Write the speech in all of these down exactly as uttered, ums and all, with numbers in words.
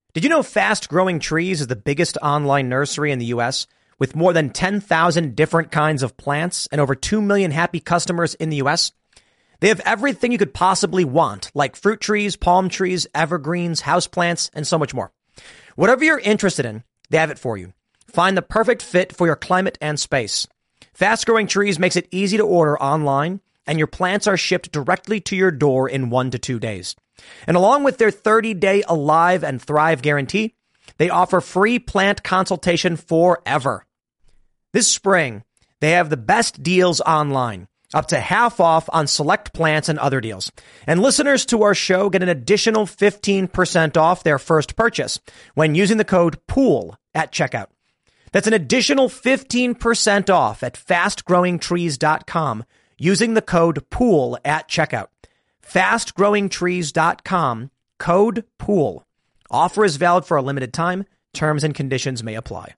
Did you know Fast Growing Trees is the biggest online nursery in the U S with more than ten thousand different kinds of plants and over two million happy customers in the U S? They have everything you could possibly want, like fruit trees, palm trees, evergreens, houseplants, and so much more. Whatever you're interested in, they have it for you. Find the perfect fit for your climate and space. Fast Growing Trees makes it easy to order online, and your plants are shipped directly to your door in one to two days. And along with their thirty-day Alive and Thrive guarantee, they offer free plant consultation forever. This spring, they have the best deals online, up to half off on select plants and other deals. And listeners to our show get an additional fifteen percent off their first purchase when using the code POOL at checkout. That's an additional fifteen percent off at fast growing trees dot com using the code POOL at checkout. fast growing trees dot com, code POOL. Offer is valid for a limited time. Terms and conditions may apply.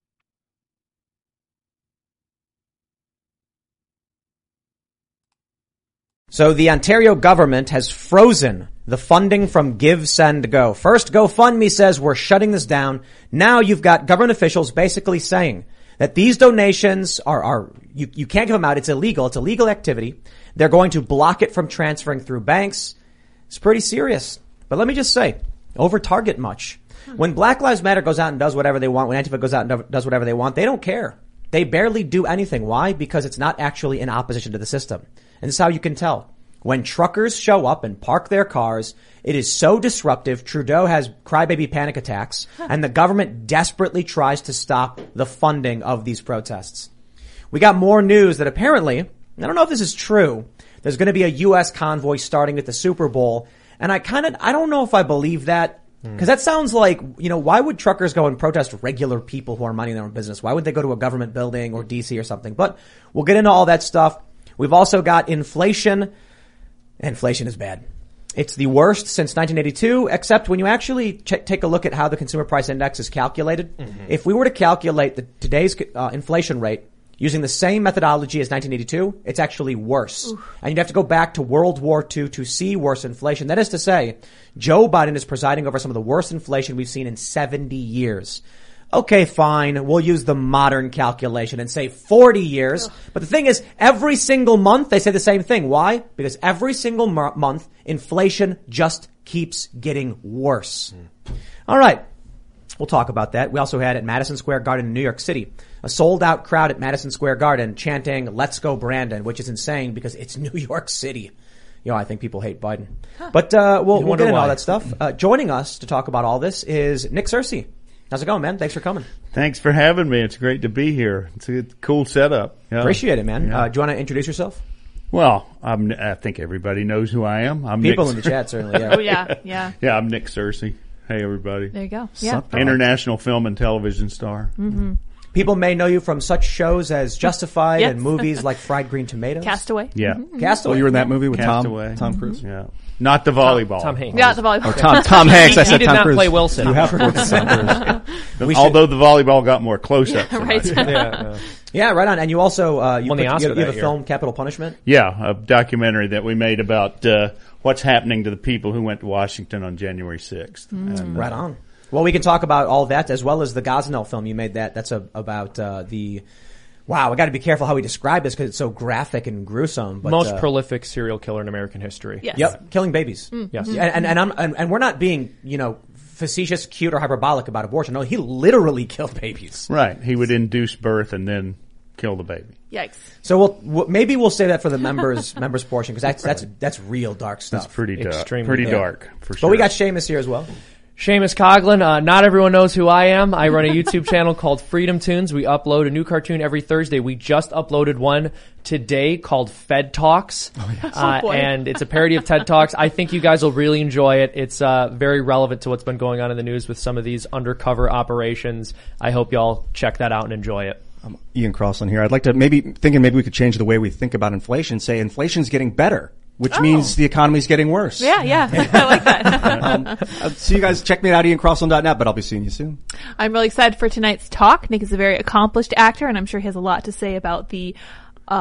So the Ontario government has frozen the funding from Give, Send, Go. First, GoFundMe says we're shutting this down. Now you've got government officials basically saying that these donations are, are you, you can't give them out. It's illegal. It's illegal activity. They're going to block it from transferring through banks. It's pretty serious. But let me just say, over Target much. When Black Lives Matter goes out and does whatever they want, when Antifa goes out and does whatever they want, they don't care. They barely do anything. Why? Because it's not actually in opposition to the system. And this is how you can tell. When truckers show up and park their cars, it is so disruptive. Trudeau has crybaby panic attacks, and the government desperately tries to stop the funding of these protests. We got more news that apparently, I don't know if this is true, there's going to be a U S convoy starting at the Super Bowl. And I kind of, I don't know if I believe that. Because that sounds like, you know, why would truckers go and protest regular people who are minding their own business? Why would they go to a government building or D C or something? But we'll get into all that stuff. We've also got inflation. Inflation is bad. It's the worst since nineteen eighty-two, except when you actually ch- take a look at how the consumer price index is calculated. Mm-hmm. If we were to calculate the, today's uh, inflation rate using the same methodology as nineteen eighty-two, it's actually worse. Oof. And you'd have to go back to World War Two to see worse inflation. That is to say, Joe Biden is presiding over some of the worst inflation we've seen in seventy years. Okay, fine. We'll use the modern calculation and say forty years. Ugh. But the thing is, every single month they say the same thing. Why? Because every single mo- month, inflation just keeps getting worse. Mm. All right. We'll talk about that. We also had at Madison Square Garden in New York City, a sold-out crowd at Madison Square Garden chanting, "Let's go Brandon," which is insane because it's New York City. You know, I think people hate Biden. Huh. But uh we'll, we'll get into all that stuff. Uh, joining us to talk about all this is Nick Searcy. How's it going, man? Thanks for coming. Thanks for having me. It's great to be here. It's a cool setup. Yeah. Appreciate it, man. Yeah. Uh, do you want to introduce yourself? Well, I'm, I think everybody knows who I am. I'm People Nick, in the chat certainly. Yeah. Oh yeah, yeah. Yeah, I'm Nick Searcy. Hey, everybody. There you go. Yeah. International film and television star. Mm-hmm. People may know you from such shows as Justified Yes. and movies like Fried Green Tomatoes. Castaway. Yeah. Mm-hmm. Castaway. Oh, you were in that movie with Castaway. Tom Tom Cruise? Yeah. Not the volleyball. Tom Hanks. Yeah, the volleyball. Oh, Tom Tom Hanks. I He said did Tom not Cruise. play Wilson. You have worked with Tom Cruise. The, although the volleyball got more close-ups. Yeah, right. yeah, yeah. Yeah, right on. And you also uh, you, Won the put, Oscar you, you have that a year. film, Capital Punishment. Yeah, a documentary that we made about uh, what's happening to the people who went to Washington on January sixth. Mm. And, uh, Right on. Well, we can talk about all that as well as the Gosnell film you made. That that's a, about uh, the. Wow, I got to be careful how we describe this because it's so graphic and gruesome. But, Most uh, prolific serial killer in American history. Yes. Yep, killing babies. Yes. And and and, I'm, and and we're not being you know facetious, cute, or hyperbolic about abortion. No, he literally killed babies. Right. He would induce birth and then kill the baby. Yikes. So we'll, we'll maybe we'll say that for the members members portion because that's that's that's real dark stuff. That's pretty dark. Extremely Pretty dark. dark, for sure. But we got Seamus here as well. Seamus Coughlin. Uh, not everyone knows who I am. I run a YouTube channel called Freedom Tunes. We upload a new cartoon every Thursday. We just uploaded one today called Fed Talks. Oh, yes. uh, Oh, boy. and it's a parody of TED Talks. I think you guys will really enjoy it. It's uh, very relevant to what's been going on in the news with some of these undercover operations. I hope y'all check that out and enjoy it. I'm Ian Crossland here. I'd like to maybe thinking maybe we could change the way we think about inflation. Say inflation's getting better, which Oh. means the economy's getting worse. Yeah, yeah. I like that. um, uh, so you guys check me out, ian crossland dot net, but I'll be seeing you soon. I'm really excited for tonight's talk. Nick is a very accomplished actor, and I'm sure he has a lot to say about the um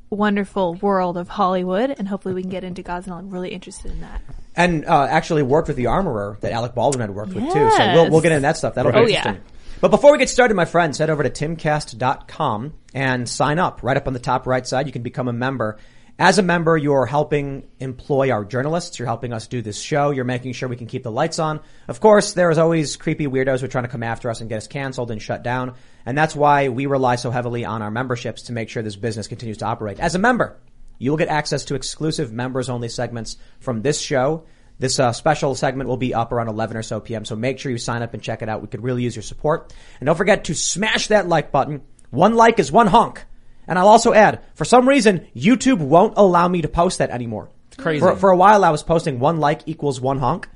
wonderful world of Hollywood, and hopefully we can get into Gosnell. I'm really interested in that. And uh, actually worked with the armorer that Alec Baldwin had worked with too. So Yes. we'll we'll get into that stuff. That'll be Oh, interesting. yeah. But before we get started, my friends, head over to timcast dot com and sign up. Right up on the top right side, you can become a member. As a member, you're helping employ our journalists. You're helping us do this show. You're making sure we can keep the lights on. Of course, there's always creepy weirdos who are trying to come after us and get us canceled and shut down. And that's why we rely so heavily on our memberships to make sure this business continues to operate. As a member, you will get access to exclusive members-only segments from this show. This uh, special segment will be up around eleven or so p.m., so make sure you sign up and check it out. We could really use your support. And don't forget to smash that like button. One like is one hunk. And I'll also add, for some reason, YouTube won't allow me to post that anymore. It's crazy. For, for a while, I was posting one like equals one hunk,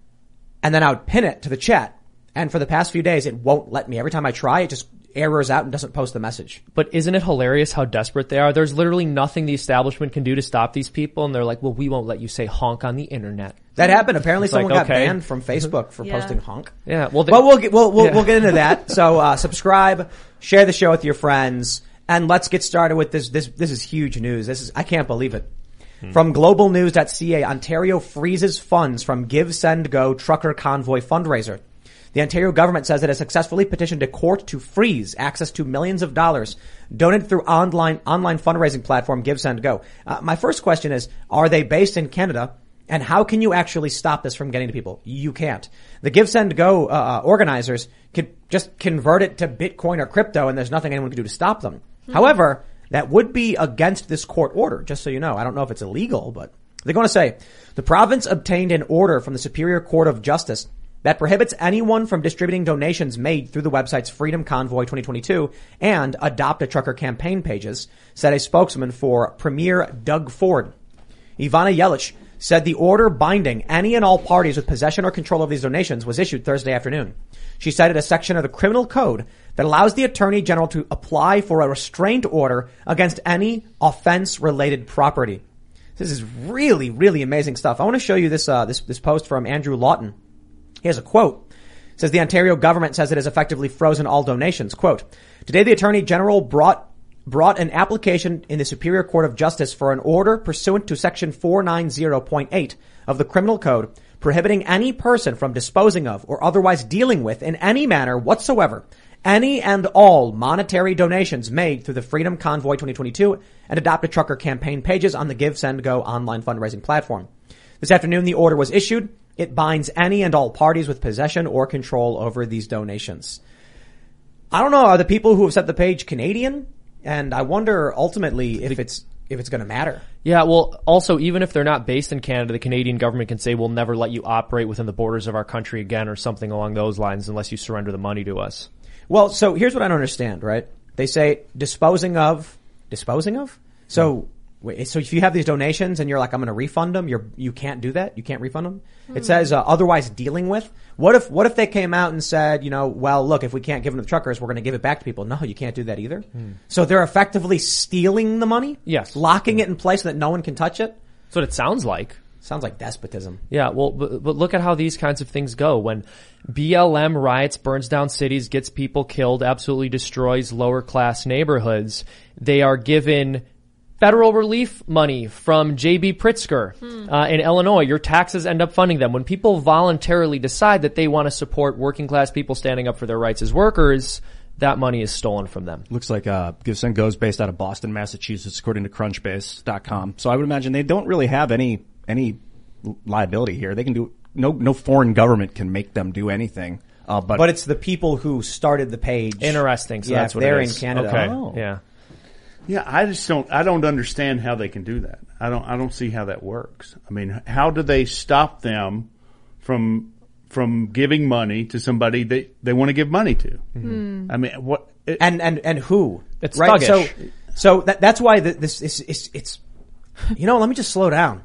and then I would pin it to the chat. And for the past few days, it won't let me. Every time I try, it just errors out and doesn't post the message. But isn't it hilarious how desperate they are? There's literally nothing the establishment can do to stop these people, and they're like, well, we won't let you say honk on the internet. That happened. Apparently, It's like, someone got okay. banned from Facebook for Yeah. posting honk. Yeah, well, they- But we'll get, we'll, we'll, Yeah. we'll get into that. So, uh, subscribe, share the show with your friends, and let's get started with this. This, this is huge news. This is, I can't believe it. Hmm. From global news dot c a, Ontario freezes funds from Give Send Go trucker convoy fundraiser. The Ontario government says it has successfully petitioned a court to freeze access to millions of dollars donated through online, online fundraising platform Give Send Go. Uh, my first question is, are they based in Canada? And how can you actually stop this from getting to people? You can't. The Give Send Go uh, organizers could just convert it to Bitcoin or crypto, and there's nothing anyone can do to stop them. Mm-hmm. However, that would be against this court order, just so you know. I don't know if it's illegal, but they're going to say the province obtained an order from the Superior Court of Justice that prohibits anyone from distributing donations made through the websites Freedom Convoy twenty twenty-two and Adopt a Trucker campaign pages, said a spokesman for Premier Doug Ford. Ivana Yelich said the order binding any and all parties with possession or control of these donations was issued Thursday afternoon. She cited a section of the criminal code that allows the Attorney General to apply for a restraint order against any offense-related property. This is really, really amazing stuff. I want to show you this, uh, this, this post from Andrew Lawton. He has a quote. It says the Ontario government says it has effectively frozen all donations. Quote, today the Attorney General brought brought an application in the Superior Court of Justice for an order pursuant to Section four ninety point eight of the Criminal Code prohibiting any person from disposing of or otherwise dealing with in any manner whatsoever any and all monetary donations made through the Freedom Convoy twenty twenty-two and Adopt a Trucker campaign pages on the Give Send Go online fundraising platform. This afternoon, the order was issued. It binds any and all parties with possession or control over these donations. I don't know. Are the people who have set the page Canadian? And I wonder ultimately if it's if it's going to matter. Yeah, well, also, even if they're not based in Canada, the Canadian government can say, we'll never let you operate within the borders of our country again or something along those lines unless you surrender the money to us. Well, so here's what I don't understand, right? They say disposing of, disposing of? So, wait, so if you have these donations and you're like, I'm going to refund them, you're, you can't do that? You can't refund them? Mm. It says, uh, otherwise dealing with. What if, what if they came out and said, you know, well, look, if we can't give them to the truckers, we're going to give it back to people. No, you can't do that either. Mm. So they're effectively stealing the money? Yes. Locking it in place so that no one can touch it? That's what it sounds like. Sounds like despotism. Yeah, well, but, but look at how these kinds of things go. When B L M riots, burns down cities, gets people killed, absolutely destroys lower class neighborhoods, they are given federal relief money from J B. Pritzker hmm. uh, in Illinois. Your taxes end up funding them. When people voluntarily decide that they want to support working class people standing up for their rights as workers, that money is stolen from them. Looks like uh, Give Send Go is based out of Boston, Massachusetts, according to Crunchbase dot com. So I would imagine they don't really have any any liability here. They can do no no foreign government can make them do anything. Uh, but but it's the people who started the page. Interesting. So yeah, that's what they're it is. in Canada. Okay. Oh. Yeah. Yeah, I just don't. I don't understand how they can do that. I don't. I don't see how that works. I mean, how do they stop them from from giving money to somebody they they want to give money to? Mm-hmm. I mean, what? It, And and and who? It's right. So thuggish. so that, that's why the, this is it's, it's. You know, let me just slow down.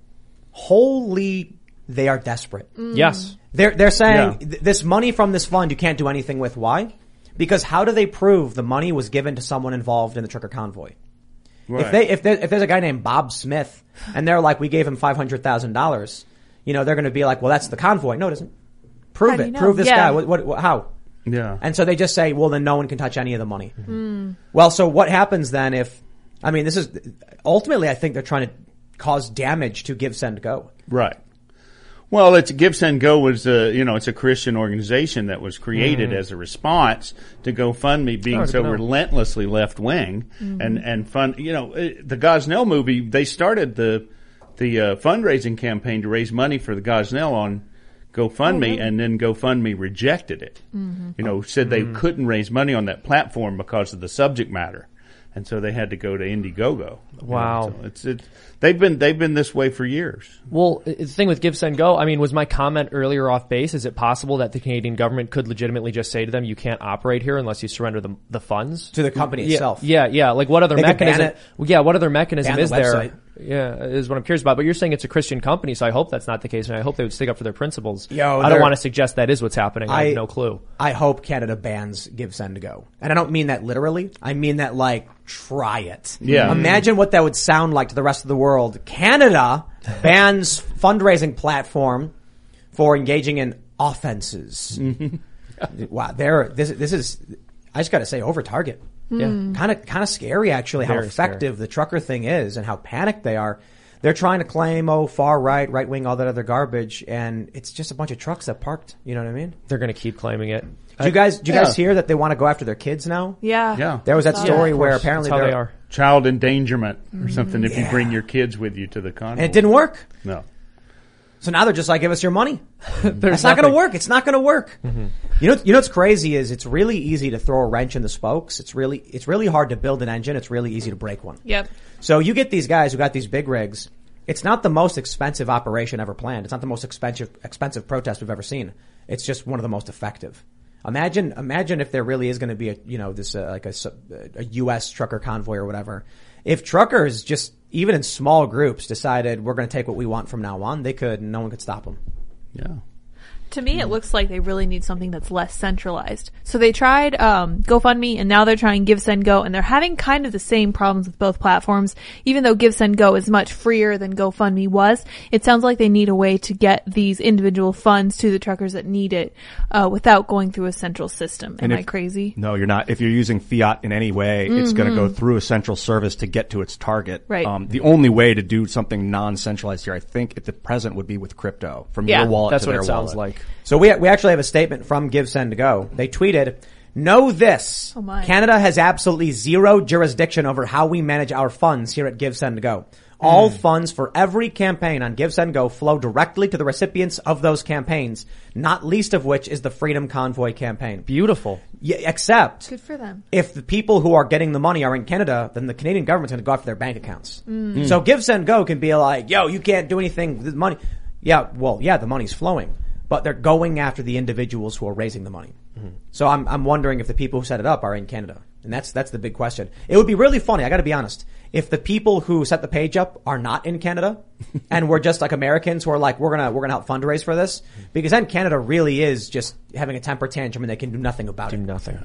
Holy, they are desperate. Mm. Yes. They're they're saying Yeah. th- this money from this fund you can't do anything with. Why? Because how do they prove the money was given to someone involved in the trucker convoy? right. If they if there, if there's a guy named Bob Smith and they're like, we gave him five hundred thousand dollars, you know, they're going to be like, well, that's the convoy. No, it isn't. Prove How do it. you know? Prove this Yeah. guy. What, what, what how? yeah. And so they just say, well, then no one can touch any of the money. Mm. Well, so what happens then if I mean, this is ultimately, I think they're trying to cause damage to Give, Send, Go. Right. Well, it's Give, Send, Go was a, you know, it's a Christian organization that was created mm. as a response to GoFundMe being oh, so know. relentlessly left wing mm-hmm. and, and fun, you know, the Gosnell movie, they started the, the, uh, fundraising campaign to raise money for the Gosnell on GoFundMe, oh, really? And then GoFundMe rejected it. Mm-hmm. You know, said they mm-hmm. couldn't raise money on that platform because of the subject matter. And so they had to go to Indiegogo. Wow. You know, so it's, it's, they've been, they've been this way for years. Well, the thing with Give, Send, Go, I mean, was my comment earlier off base? Is it possible that the Canadian government could legitimately just say to them, you can't operate here unless you surrender the, the funds? To the company yeah, itself. Yeah, yeah. Like what other they mechanism? Yeah, what other mechanism ban is the there? website. Yeah, is what I'm curious about. But you're saying it's a Christian company, so I hope that's not the case, and I hope they would stick up for their principles. Yo, I don't want to suggest that is what's happening. I, I have no clue. I hope Canada bans Give, Send, Go. And I don't mean that literally. I mean that like, try it. Yeah. Imagine what that would sound like to the rest of the world. Canada bans fundraising platform for engaging in offenses. Wow, there, this, this is, I just gotta say, over target. Yeah. Kind of, kind of scary actually Very how effective scary. the trucker thing is and how panicked they are. They're trying to claim, oh, far right, right wing, all that other garbage, and it's just a bunch of trucks that parked. You know what I mean? They're going to keep claiming it. Do you guys, do you Yeah. guys hear that they want to go after their kids now? Yeah. Yeah. There was that story Yeah, where course. apparently That's how they're- they are. Child endangerment or something if Yeah. you bring your kids with you to the convoy. and it didn't work. No. So now they're just like, give us your money. There's That's not going to nothing. work. It's not going to work. Mm-hmm. You know, you know what's crazy is it's really easy to throw a wrench in the spokes. It's really, it's really hard to build an engine. It's really easy to break one. Yep. So you get these guys who got these big rigs. It's not the most expensive operation ever planned. It's not the most expensive, expensive protest we've ever seen. It's just one of the most effective. Imagine, imagine if there really is going to be a, you know, this, uh, like a, a U S trucker convoy or whatever. If truckers just, even in small groups, decided we're going to take what we want from now on, they could, no one could stop them. Yeah. To me, it looks like they really need something that's less centralized. So they tried um, GoFundMe, and now they're trying Give, Send, Go, and they're having kind of the same problems with both platforms. Even though Give, Send, Go is much freer than GoFundMe was, it sounds like they need a way to get these individual funds to the truckers that need it uh, without going through a central system. Am And if- I crazy? No, you're not. If you're using fiat in any way, it's going to go through a central service to get to its target. Right. Um, the only way to do something non-centralized here, I think, at the present, would be with crypto from Yeah, your wallet That's to what their it sounds wallet. like. So we we actually have a statement from Give, Send, Go. They tweeted, "Know this: Oh my. Canada has absolutely zero jurisdiction over how we manage our funds here at Give, Send, Go. All Mm. funds for every campaign on Give, Send, Go flow directly to the recipients of those campaigns, not least of which is the Freedom Convoy campaign. Beautiful. Yeah, except Good for them. if the people who are getting the money are in Canada, then the Canadian government's going to go after their bank accounts. So Give, Send, Go can be like, yo, you can't do anything. The money. Yeah, well, yeah, the money's flowing, but they're going after the individuals who are raising the money. Mm-hmm. So I'm, I'm wondering if the people who set it up are in Canada. And that's, that's the big question. It would be really funny. I got to be honest. If the people who set the page up are not in Canada and we're just like Americans who are like, we're going to, we're going to help fundraise for this, because then Canada really is just having a temper tantrum and they can do nothing about Do it. nothing.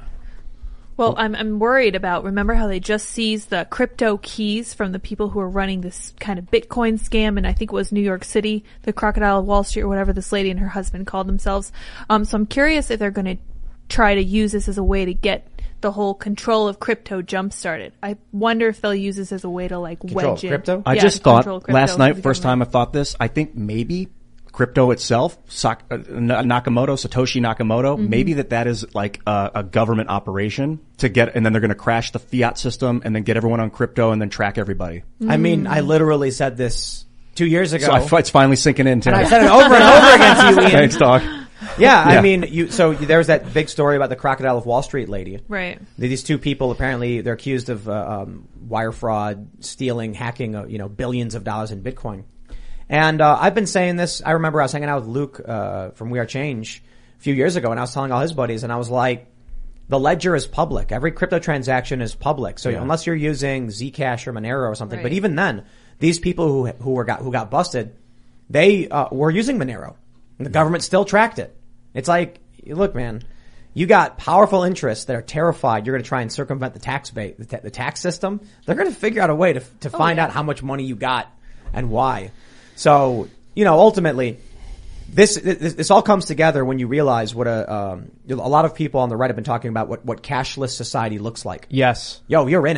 Well, I'm I'm worried about, remember how they just seized the crypto keys from the people who are running this kind of Bitcoin scam, and I think it was New York City, the Crocodile of Wall Street, or whatever this lady and her husband called themselves. Um, so I'm curious if they're going to try to use this as a way to get the whole control of crypto jump started. I wonder if they'll use this as a way to like Control wedge in. crypto? I Yeah, just to thought control crypto last for night, the first time government. I thought this, I think maybe crypto itself, Sak- uh, Nakamoto, Satoshi Nakamoto, Mm-hmm. maybe that that is like a, a government operation to get, and then they're going to crash the fiat system and then get everyone on crypto and then track everybody. I mean, I literally said this two years ago. So I, it's finally sinking in, Tim. and I've said it over and over again to you, Ian. Thanks, dog. Yeah, I Yeah. mean, you, so there was that big story about the Crocodile of Wall Street lady. Right. These two people, apparently, they're accused of uh, um, wire fraud, stealing, hacking, uh, you know, billions of dollars in Bitcoin. And uh, I've been saying this. I remember I was hanging out with Luke uh, from We Are Change a few years ago, and I was telling all his buddies, and I was like, the ledger is public. Every crypto transaction is public. So Yeah. unless you're using Zcash or Monero or something, Right. but even then, these people who who were got who got busted, they uh, were using Monero, and the government still tracked it. It's like, look, man, you got powerful interests that are terrified you're going to try and circumvent the tax bait, the, ta- the tax system. They're going to figure out a way to to find yeah. out how much money you got and why. So, you know, ultimately, this, this, this all comes together when you realize what a, um, a lot of people on the right have been talking about what, what cashless society looks like. Yes. Yo, you're in it.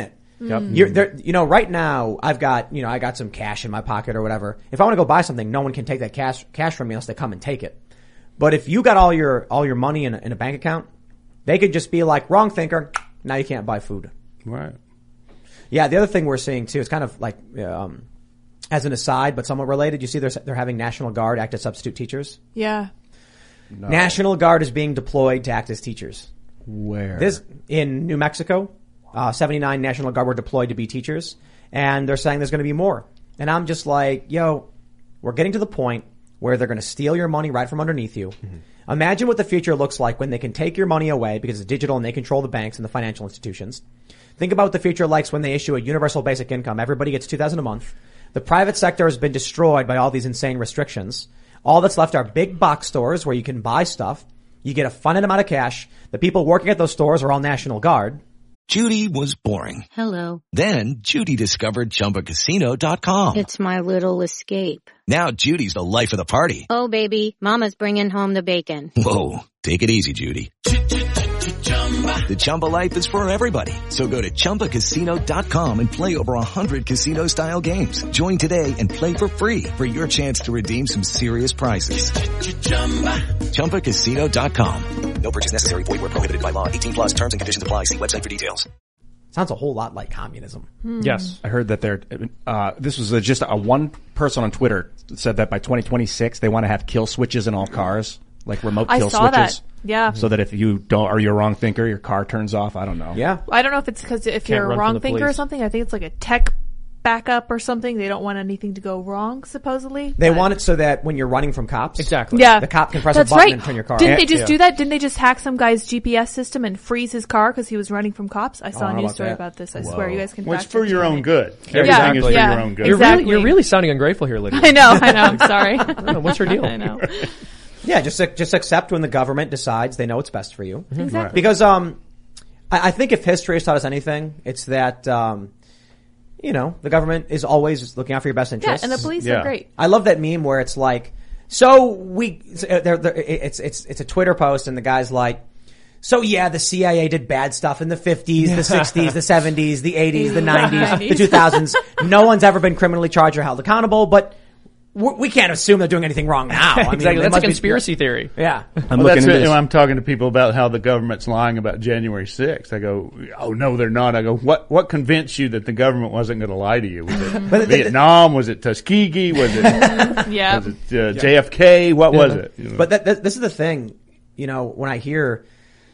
Yep. You're there, you know, right now I've got, you know, I got some cash in my pocket or whatever. If I want to go buy something, no one can take that cash, cash from me unless they come and take it. But if you got all your, all your money in a, in a bank account, they could just be like, wrong thinker. Now you can't buy food. Right. Yeah. The other thing we're seeing too is kind of like, um, as an aside, but somewhat related. You see they're, they're having National Guard act as substitute teachers. Yeah. No. National Guard is being deployed to act as teachers. Where? This in New Mexico, uh, seventy-nine National Guard were deployed to be teachers, and they're saying there's going to be more. And I'm just like, yo, we're getting to the point where they're going to steal your money right from underneath you. Mm-hmm. Imagine what the future looks like when they can take your money away because it's digital and they control the banks and the financial institutions. Think about what the future likes when they issue a universal basic income. Everybody gets two thousand dollars a month. The private sector has been destroyed by all these insane restrictions. All that's left are big box stores where you can buy stuff. You get a finite amount of cash. The people working at those stores are all National Guard. Judy was boring. Hello. Then Judy discovered Chumba Casino dot com. It's my little escape. Now Judy's the life of the party. Oh, baby, mama's bringing home the bacon. Whoa, take it easy, Judy. The Chumba life is for everybody. So go to Chumba Casino dot com and play over one hundred casino-style games. Join today and play for free for your chance to redeem some serious prizes. Chumba Casino dot com. No purchase necessary. Void where prohibited by law. eighteen plus terms and conditions apply. See website for details. Sounds a whole lot like communism. Yes. I heard that they're, uh, this was a, just a one person on Twitter said that by twenty twenty-six they want to have kill switches in all cars, like remote I kill saw switches. that. Yeah. So that if you don't, are you a wrong thinker, your car turns off? I don't know. Yeah. I don't know if it's because if you're run a from wrong the thinker or police. something. I think it's like a tech backup or something. They don't want anything to go wrong, supposedly. They But- want it so that when you're running from cops. Exactly. Yeah. The cop can press That's a button right. and turn your car Didn't off. they just Yeah. do that? Didn't they just hack some guy's G P S system and freeze his car because he was running from cops? I saw I a don't know news about story that. about this. I swear, you guys can. Well, it's fact for check your me. own good. Everything Yeah, is for yeah. your own good. You're Exactly. really, you're really sounding ungrateful here, Lydia. I know. I know. I'm sorry. know, what's her deal? I know. Yeah, just just accept when the government decides they know what's best for you. Exactly. Because um, I, I think if history has taught us anything, it's that um, you know, the government is always looking out for your best Yeah, interests. and the police Yeah. are great. I love that meme where it's like, so we, they're, they're, it's it's it's a Twitter post and the guy's like, so yeah, the C I A did bad stuff in the fifties, the sixties, the seventies, the eighties, the nineties, the two thousands. No one's ever been criminally charged or held accountable, but we're, we can't assume they're doing anything wrong now. I mean, Exactly. they That's a must be- conspiracy theory. Yeah. I'm Well, looking that's at it. this. When I'm talking to people about how the government's lying about January sixth. I go, oh no, they're not. I go, what, what convinced you that the government wasn't going to lie to you? Was it But the- Vietnam? Was it Tuskegee? Was it, Yeah. was it uh, J F K? What was it? You know? But that, that, this is the thing, you know, when I hear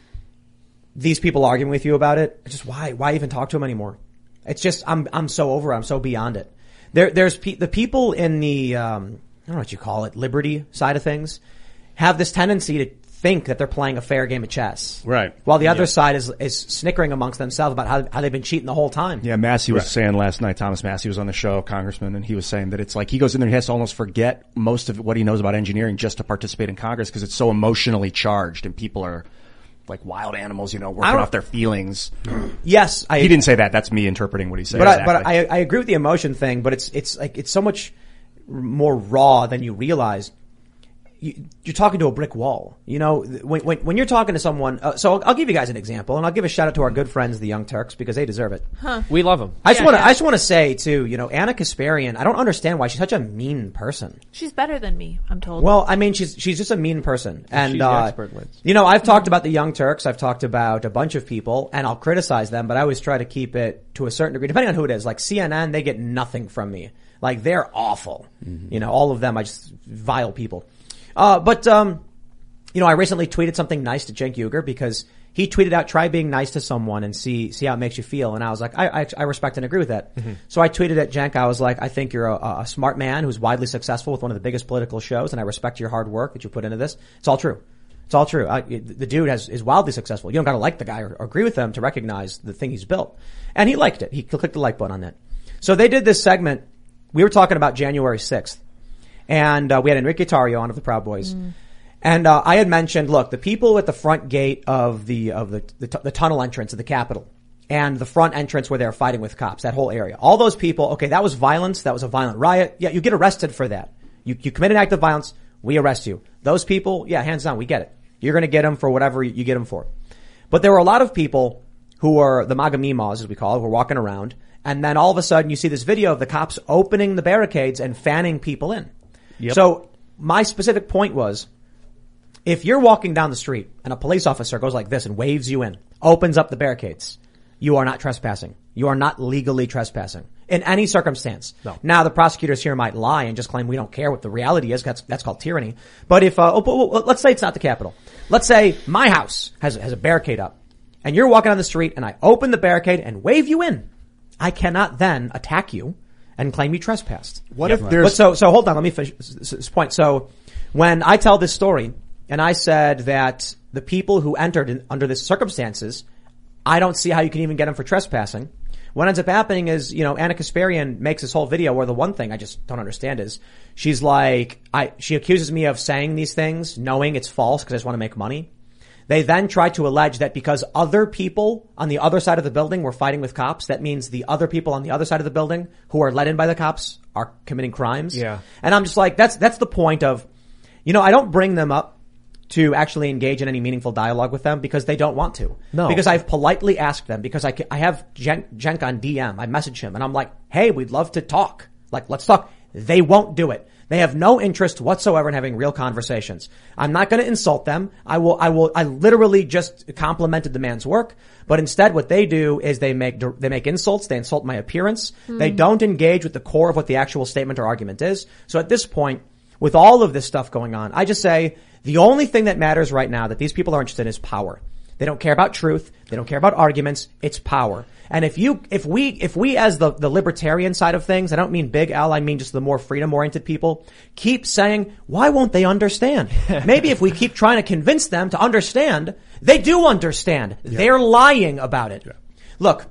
these people arguing with you about it, it's just why, why even talk to them anymore? It's just, I'm, I'm so over it. I'm so beyond it. There, there's pe- the people in the, um, I don't know what you call it, liberty side of things have this tendency to think that they're playing a fair game of chess. Right. While the other Yeah. side is, is snickering amongst themselves about how, how they've been cheating the whole time. Yeah, Massey was Right. saying last night, Thomas Massey was on the show, Congressman, and he was saying that it's like he goes in there and he has to almost forget most of what he knows about engineering just to participate in Congress because it's so emotionally charged and people are like wild animals, you know, working don't- off their feelings. Yes, I, He didn't say that. That's me interpreting what he said. But I, exactly. but I, I agree with the emotion thing, but it's, it's like, it's so much more raw than you realize. You, you're talking to a brick wall. You know, when, when, when you're talking to someone, uh, so I'll, I'll give you guys an example and I'll give a shout out to our good friends, the Young Turks, because they deserve it. We love them. I just Yeah, want to, yeah. I just want to say too, you know, Anna Kasparian, I don't understand why she's such a mean person. She's better than me, I'm told. Well, I mean, she's, she's just a mean person. And, She's the uh, expert, Liz. you know, I've talked about the Young Turks. I've talked about a bunch of people and I'll criticize them, but I always try to keep it to a certain degree, depending on who it is. Like C N N, they get nothing from me. Like they're awful. Mm-hmm. You know, all of them, I just, vile people. Uh, but, um, you know, I recently tweeted something nice to Cenk Uygur because he tweeted out, try being nice to someone and see, see how it makes you feel. And I was like, I, I, I respect and agree with that. Mm-hmm. So I tweeted at Cenk, I was like, I think you're a, a smart man who's widely successful with one of the biggest political shows and I respect your hard work that you put into this. It's all true. It's all true. I, the dude has, is wildly successful. You don't gotta like the guy or, or agree with him to recognize the thing he's built. And he liked it. He clicked the like button on that. So they did this segment. We were talking about January sixth. And, uh, we had Enrique Tarrio on of the Proud Boys. Mm. And, uh, I had mentioned, look, the people at the front gate of the, of the, the, t- the tunnel entrance of the Capitol and the front entrance where they were fighting with cops, that whole area. All those people, okay, that was violence. That was a violent riot. Yeah, you get arrested for that. You, you commit an act of violence. We arrest you. Those people, yeah, hands down, we get it. You're going to get them for whatever you get them for. But there were a lot of people who are the MAGA Mimas, as we call it, who are walking around. And then all of a sudden you see this video of the cops opening the barricades and fanning people in. Yep. So my specific point was, if you're walking down the street and a police officer goes like this and waves you in, opens up the barricades, you are not trespassing. You are not legally trespassing in any circumstance. No. Now, the prosecutors here might lie and just claim we don't care what the reality is. That's, that's called tyranny. But if, uh, let's say it's not the Capitol. Let's say my house has, has a barricade up and you're walking on the street and I open the barricade and wave you in. I cannot then attack you and claim you trespassed. What Yep. if there's... But so, so hold on. Let me finish this, this point. So when I tell this story and I said that the people who entered in, under these circumstances, I don't see how you can even get them for trespassing. What ends up happening is, you know, Anna Kasparian makes this whole video where the one thing I just don't understand is she's like, I, she accuses me of saying these things knowing it's false because I just want to make money. They then try to allege that because other people on the other side of the building were fighting with cops, that means the other people on the other side of the building who are let in by the cops are committing crimes. Yeah. And I'm just like, that's, that's the point of, you know, I don't bring them up to actually engage in any meaningful dialogue with them because they don't want to. No. Because I've politely asked them because I, I have Jen, Jenk on D M. I message him and I'm like, hey, we'd love to talk. Like, let's talk. They won't do it. They have no interest whatsoever in having real conversations. I'm not going to insult them. I will, I will, I literally just complimented the man's work. But instead what they do is they make, they make insults. They insult my appearance. Mm. They don't engage with the core of what the actual statement or argument is. So at this point, with all of this stuff going on, I just say the only thing that matters right now that these people are interested in is power. They don't care about truth. They don't care about arguments. It's power. And if you, if we, if we as the, the libertarian side of things, I don't mean big L, I mean just the more freedom oriented people, keep saying, why won't they understand? Maybe if we keep trying to convince them to understand, they do understand. Yeah. They're lying about it. Yeah. Look,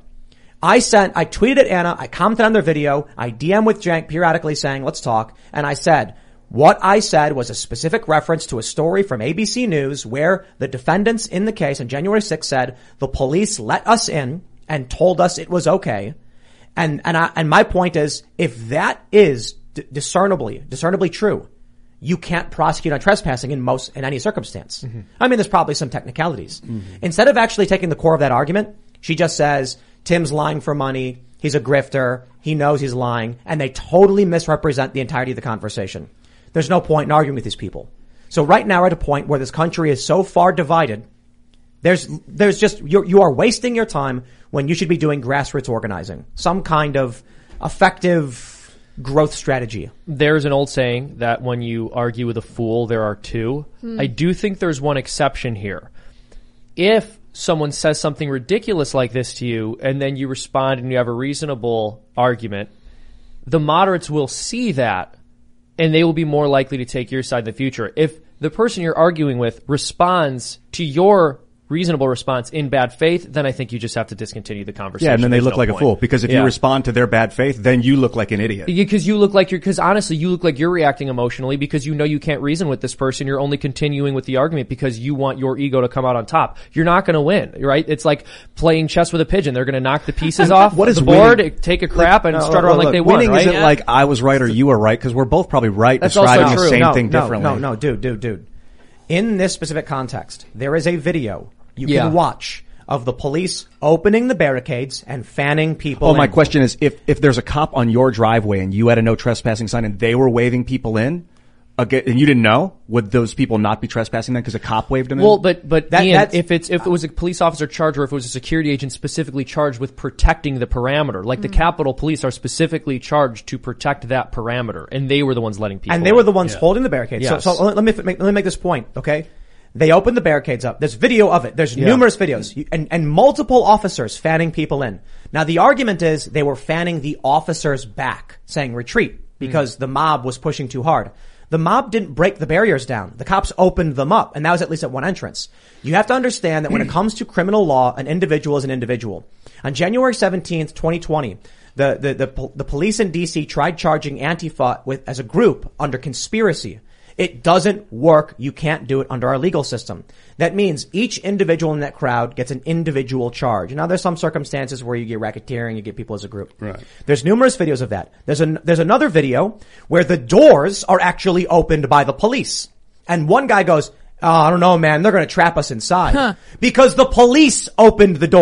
I sent, I tweeted at Anna, I commented on their video, I D M with Jank periodically saying, let's talk. And I said, what I said was a specific reference to a story from A B C News where the defendants in the case on January sixth said the police let us in and told us it was okay. And, and I, and my point is, if that is d- discernibly, discernibly true, you can't prosecute on trespassing in most, in any circumstance. Mm-hmm. I mean, there's probably some technicalities. Mm-hmm. Instead of actually taking the core of that argument, she just says, Tim's lying for money. He's a grifter. He knows he's lying. And they totally misrepresent the entirety of the conversation. There's no point in arguing with these people. So right now we're at a point where this country is so far divided. There's, there's just, you're, you are wasting your time when you should be doing grassroots organizing. Some kind of effective growth strategy. There's an old saying that when you argue with a fool, there are two. Hmm. I do think there's one exception here. If someone says something ridiculous like this to you and then you respond and you have a reasonable argument, the moderates will see that and they will be more likely to take your side in the future. If the person you're arguing with responds to your reasonable response in bad faith, then I think you just have to discontinue the conversation. Yeah, and then they There's look no like point. a fool. Because if yeah. you respond to their bad faith, then you look like an idiot. Because you look like you're, because honestly, you look like you're reacting emotionally because you know you can't reason with this person. You're only continuing with the argument because you want your ego to come out on top. You're not going to win, right? It's like playing chess with a pigeon. They're going to knock the pieces off what is the board, winning? take a crap, like, and no, strut look, around look, like they won, winning right? isn't Yeah. like I was right or you were right, because we're both probably right That's describing also the true. same no, thing no, differently. No, no, dude, dude, dude. In this specific context, there is a video you can Yeah. watch of the police opening the barricades and fanning people Oh, my in. question is, if, if there's a cop on your driveway and you had a no trespassing sign and they were waving people in, again, and you didn't know, would those people not be trespassing then because a cop waved them in? Well, but but That- Ian, that's- if it's if it was a police officer charged or if it was a security agent specifically charged with protecting the parameter, like the Capitol Police are specifically charged to protect that parameter, and they were the ones letting people And they in. were the ones holding the barricades. Yes. So, so let me make, let me make this point, okay? They opened the barricades up. There's video of it. There's Yeah. numerous videos You- and, and multiple officers fanning people in. Now the argument is they were fanning the officers back, saying retreat because mm. the mob was pushing too hard. The mob didn't break the barriers down. The cops opened them up, and that was at least at one entrance. You have to understand that when it comes to criminal law, an individual is an individual. On January seventeenth, twenty twenty, the, the, the, the police in D C tried charging Antifa with, as a group under conspiracy. It doesn't work. You can't do it under our legal system. That means each individual in that crowd gets an individual charge. Now, there's some circumstances where you get racketeering, you get people as a group. Right. There's numerous videos of that. There's an, there's another video where the doors are actually opened by the police. And one guy goes, oh, I don't know, man, they're going to trap us inside. Huh. Because the police opened the door.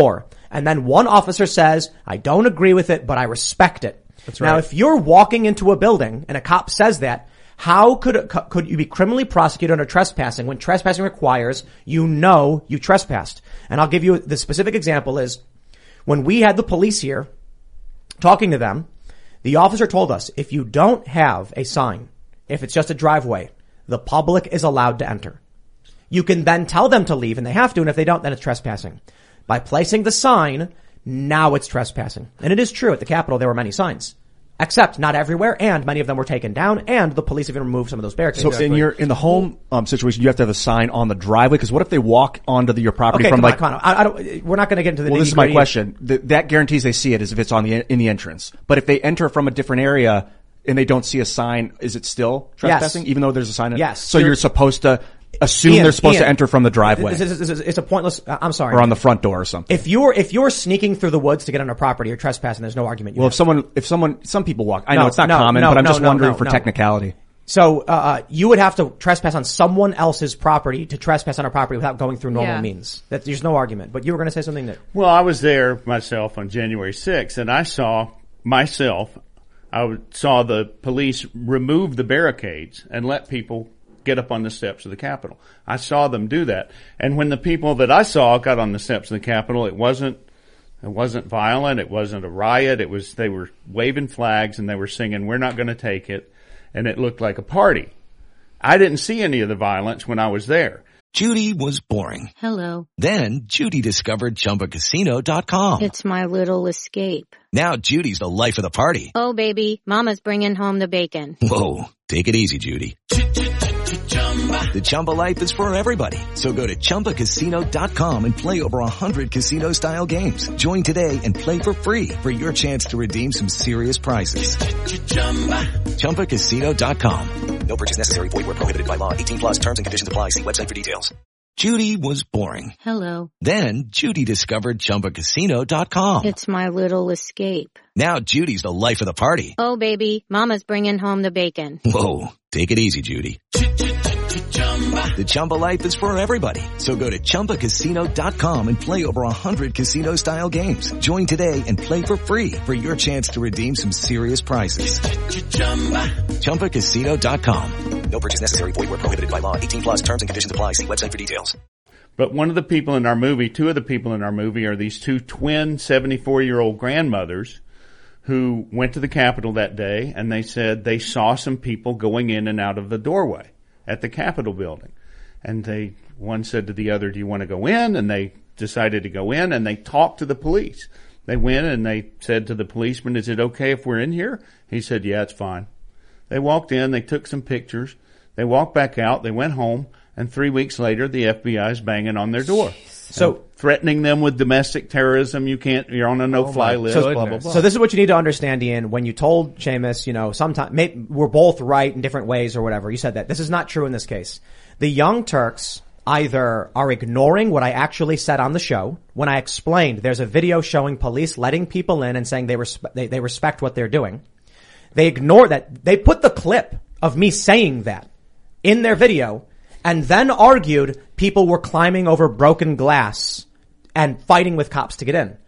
And then one officer says, I don't agree with it, but I respect it. That's Now, right. if you're walking into a building and a cop says that, how could could you be criminally prosecuted under trespassing when trespassing requires you know you trespassed? And I'll give you the specific example is when we had the police here talking to them, the officer told us if you don't have a sign, if it's just a driveway, the public is allowed to enter. You can then tell them to leave and they have to, and if they don't, then it's trespassing. By placing the sign, now it's trespassing. And it is true at the Capitol there were many signs. Except not everywhere, and many of them were taken down, and the police even removed some of those barricades. So in your in the home um, situation, you have to have a sign on the driveway. Because what if they walk onto the, your property okay, from come like? on, come on. I, I don't, we're not going to get into the. Well, this is my nitty-gritty. question. The, that guarantees they see it as if it's on the in the entrance. But if they enter from a different area and they don't see a sign, is it still trespassing? Yes. Even though there's a sign. In, Yes. So You're- you're supposed to assume Ian, they're supposed Ian, to enter from the driveway It's, it's, it's, it's a pointless. Uh, I'm sorry. or on the front door or something. If you're if you're sneaking through the woods to get on a property or trespassing, there's no argument. You well, have. if someone, if someone, some people walk. I No, know it's not no, common, no, but I'm no, just no, wondering no, for no. technicality. So uh, you would have to trespass on someone else's property to trespass on a property without going through normal Yeah. means. That, there's no argument. But you were going to say something that. Well, I was there myself on January sixth, and I saw myself, I w- saw the police remove the barricades and let people get up on the steps of the Capitol. I saw them do that. And when the people that I saw got on the steps of the Capitol, it wasn't, it wasn't violent. It wasn't a riot. It was, they were waving flags and they were singing, "We're not going to take it." And it looked like a party. I didn't see any of the violence when I was there. Judy was boring. Hello. Then Judy discovered Chumba Casino dot com. It's my little escape. Now Judy's the life of the party. Oh, baby, mama's bringing home the bacon. Whoa, take it easy, Judy. The Chumba life is for everybody. So go to Chumba Casino dot com and play over one hundred casino-style games. Join today and play for free for your chance to redeem some serious prizes. Chumba Casino dot com. No purchase necessary. Void where prohibited by law. eighteen plus terms and conditions apply. See website for details. Judy was boring. Hello. Then Judy discovered Chumba Casino dot com. It's my little escape. Now Judy's the life of the party. Oh, baby, mama's bringing home the bacon. Whoa, take it easy, Judy. The Chumba life is for everybody. So go to Chumba Casino dot com and play over one hundred casino-style games. Join today and play for free for your chance to redeem some serious prizes. Chumba Casino dot com. No purchase necessary. Void where prohibited by law. eighteen plus terms and conditions apply. See website for details. But one of the people in our movie, two of the people in our movie are these two twin seventy-four-year-old grandmothers who went to the Capitol that day, and they said they saw some people going in and out of the doorway at the Capitol building. And they, one said to the other, "Do you want to go in?" And they decided to go in, and they talked to the police. They went and they said to the policeman, "Is it okay if we're in here?" He said, "Yeah, it's fine." They walked in, they took some pictures, they walked back out, they went home, and three weeks later, the F B I is banging on their door. So Threatening them with domestic terrorism. You can't, you're on a no-fly list, So, blah, blah, blah. so this is what you need to understand, Ian. When you told Seamus, you know, sometimes we're both right in different ways or whatever. You said that. This is not true in this case. The Young Turks either are ignoring what I actually said on the show when I explained there's a video showing police letting people in and saying they, respe- they, they respect what they're doing. They ignore that. They put the clip of me saying that in their video and then argued people were climbing over broken glass and fighting with cops to get in.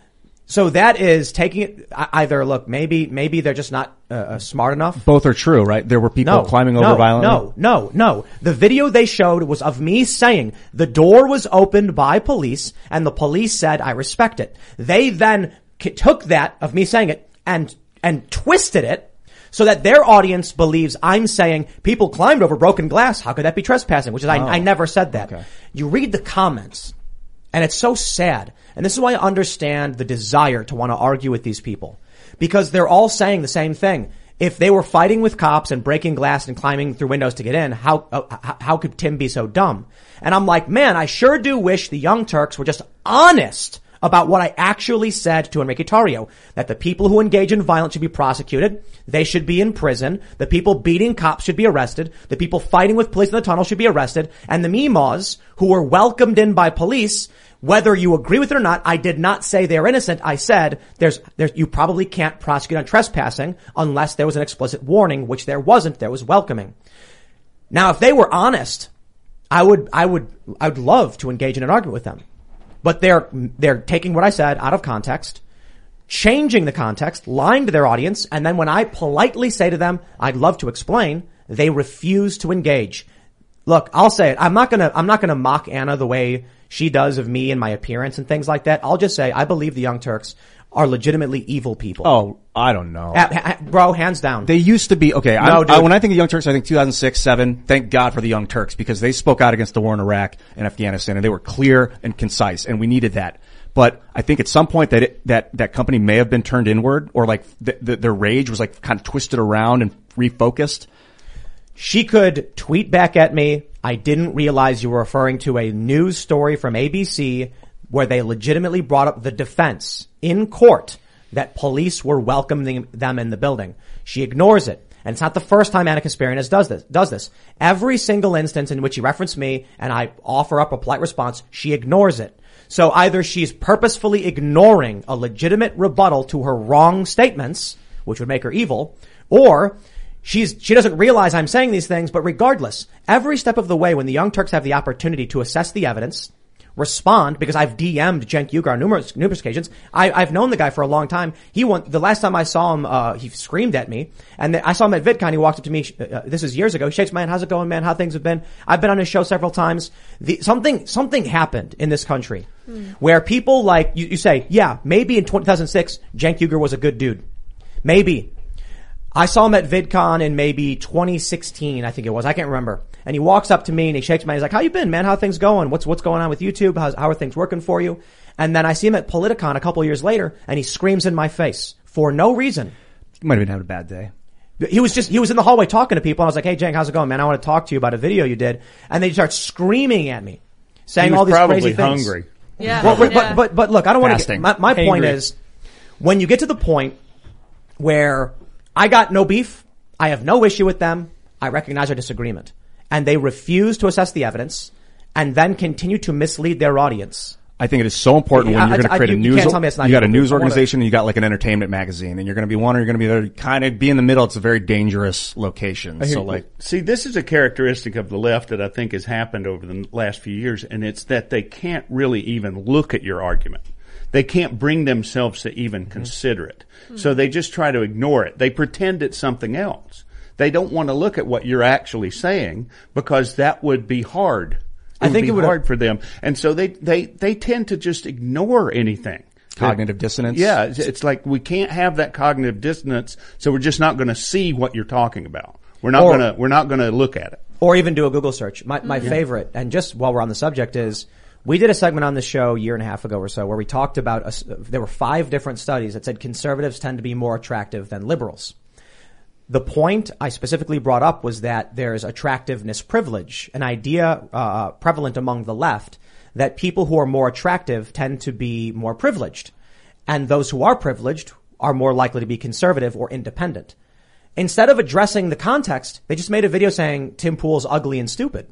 So that is taking it either, look, maybe, maybe they're just not uh, smart enough. Both are true, right? There were people No, climbing no, over violently. No, no, no. The video they showed was of me saying the door was opened by police and the police said, "I respect it." They then k- took that of me saying it and, and twisted it so that their audience believes I'm saying people climbed over broken glass. How could that be trespassing? Which is, I, Oh. I never said that. Okay. You read the comments and it's so sad. And this is why I understand the desire to want to argue with these people, because they're all saying the same thing. If they were fighting with cops and breaking glass and climbing through windows to get in, how, uh, how could Tim be so dumb? And I'm like, man, I sure do wish the Young Turks were just honest about what I actually said to Enrique Tarrio, that the people who engage in violence should be prosecuted. They should be in prison. The people beating cops should be arrested. The people fighting with police in the tunnel should be arrested. And the Mimas who were welcomed in by police, whether you agree with it or not, I did not say they're innocent. I said there's, there's, you probably can't prosecute on trespassing unless there was an explicit warning, which there wasn't. There was welcoming. Now, if they were honest, I would, I would, I would love to engage in an argument with them. But they're, they're taking what I said out of context, changing the context, lying to their audience, and then when I politely say to them, I'd love to explain, they refuse to engage. Look, I'll say it. I'm not gonna, I'm not gonna mock Anna the way she does of me and my appearance and things like that. I'll just say I believe the Young Turks are legitimately evil people. Oh, I don't know. Uh, ha- bro, hands down. They used to be, okay, No, I, dude. I, when I think of Young Turks, I think two thousand six, seven, thank God for the Young Turks, because they spoke out against the war in Iraq and Afghanistan, and they were clear and concise, and we needed that. But I think at some point that it, that, that company may have been turned inward, or like the, the, their rage was like kind of twisted around and refocused. She could tweet back at me, I didn't realize you were referring to a news story from A B C where they legitimately brought up the defense in court that police were welcoming them in the building. She ignores it. And it's not the first time Anna Kasparian does this, does this. Every single instance in which she referenced me and I offer up a polite response, she ignores it. So either she's purposefully ignoring a legitimate rebuttal to her wrong statements, which would make her evil, or she's, she doesn't realize I'm saying these things, but regardless, every step of the way when the Young Turks have the opportunity to assess the evidence, respond, because I've D M'd Cenk Uygur on numerous, numerous occasions. I, I've known the guy for a long time. He went, the last time I saw him, uh, he screamed at me. And the, I saw him at VidCon. He walked up to me, uh, this is years ago. He shakes, man, how's it going, man? How things have been? I've been on his show several times. The, something, something happened in this country mm. where people like, you, you say, yeah, maybe in two thousand six, Cenk Uygur was a good dude. Maybe. I saw him at VidCon in maybe twenty sixteen, I think it was. I can't remember. And he walks up to me and he shakes my hand. He's like, how you been, man? How are things going? What's, what's going on with YouTube? How's, how are things working for you? And then I see him at Politicon a couple of years later and he screams in my face for no reason. You might have been having a bad day. He was just, he was in the hallway talking to people. And I was like, hey, Cenk, how's it going, man? I want to talk to you about a video you did. And they start screaming at me, saying He was all these probably crazy things. hungry. Yeah. Well, but, yeah. but, but, but look, I don't want to Fasting. get, my, my point Hangry. is when you get to the point where I got no beef, I have no issue with them, I recognize our disagreement, and they refuse to assess the evidence and then continue to mislead their audience. I think it is so important Yeah, when you're I- going to I- create you- a you news, can't tell me it's not you got a evil. news I wanna- organization and you got like an entertainment magazine, and you're going to be one or you're going to be the kind of be in the middle. It's a very dangerous location. So like, See, this is a characteristic of the left that I think has happened over the last few years, and it's that they can't really even look at your argument. They can't bring themselves to even mm-hmm. consider it. Mm-hmm. So they just try to ignore it. They pretend it's something else. They don't want to look at what you're actually saying because that would be hard. It I think would be it would hard for them. And so they, they, they tend to just ignore anything. cognitive dissonance. Yeah, it's, it's like we can't have that cognitive dissonance, so we're just not going to see what you're talking about. We're not Or- going to we're not going to look at it. Or even do a Google search. My, my favorite, and just while we're on the subject, is we did a segment on this show a year and a half ago or so where we talked about, a, there were five different studies that said conservatives tend to be more attractive than liberals. The point I specifically brought up was that there's attractiveness privilege, an idea uh, prevalent among the left that people who are more attractive tend to be more privileged, and those who are privileged are more likely to be conservative or independent. Instead of addressing the context, they just made a video saying Tim Pool's ugly and stupid.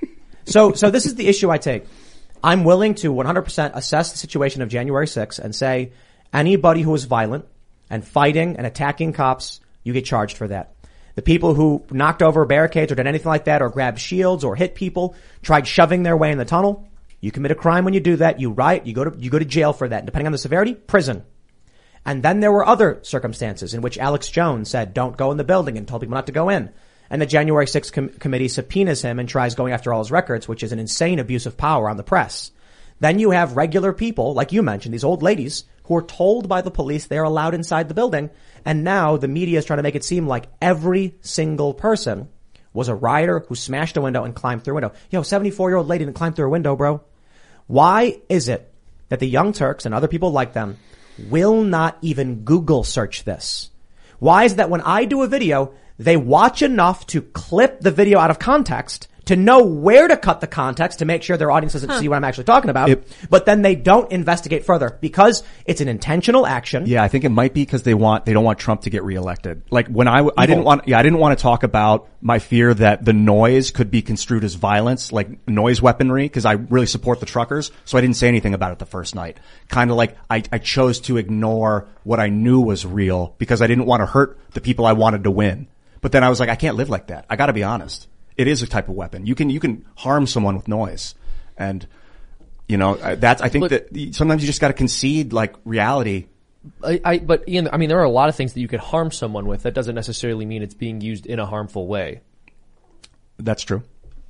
so, so this is the issue I take. I'm willing to one hundred percent assess the situation of January sixth and say anybody who is violent and fighting and attacking cops, you get charged for that. The people who knocked over barricades or did anything like that or grabbed shields or hit people, tried shoving their way in the tunnel, you commit a crime when you do that, you riot, you go to, you go to jail for that. And depending on the severity, prison. And then there were other circumstances in which Alex Jones said, don't go in the building, and told people not to go in. And the January sixth com- committee subpoenas him and tries going after all his records, which is an insane abuse of power on the press. Then you have regular people, like you mentioned, these old ladies who are told by the police they're allowed inside the building. And now the media is trying to make it seem like every single person was a rioter who smashed a window and climbed through a window. Yo, seventy-four-year-old lady didn't climb through a window, bro. Why is it that the Young Turks and other people like them will not even Google search this? Why is it that when I do a video, they watch enough to clip the video out of context to know where to cut the context to make sure their audience doesn't huh. see what I'm actually talking about, it, but then they don't investigate further because it's an intentional action. Yeah, I think it might be because they want, they don't want Trump to get reelected. Like when I, I didn't want, yeah, I didn't want to talk about my fear that the noise could be construed as violence, like noise weaponry, because I really support the truckers. So I didn't say anything about it the first night. Kind of like I, I chose to ignore what I knew was real because I didn't want to hurt the people I wanted to win. But then I was like, I can't live like that. I got to be honest. It is a type of weapon. You can, you can harm someone with noise. And You know, uh, that's, I think But- that sometimes you just got to concede like reality. I, I, but Ian, I mean, there are a lot of things that you could harm someone with. That doesn't necessarily mean it's being used in a harmful way. That's true.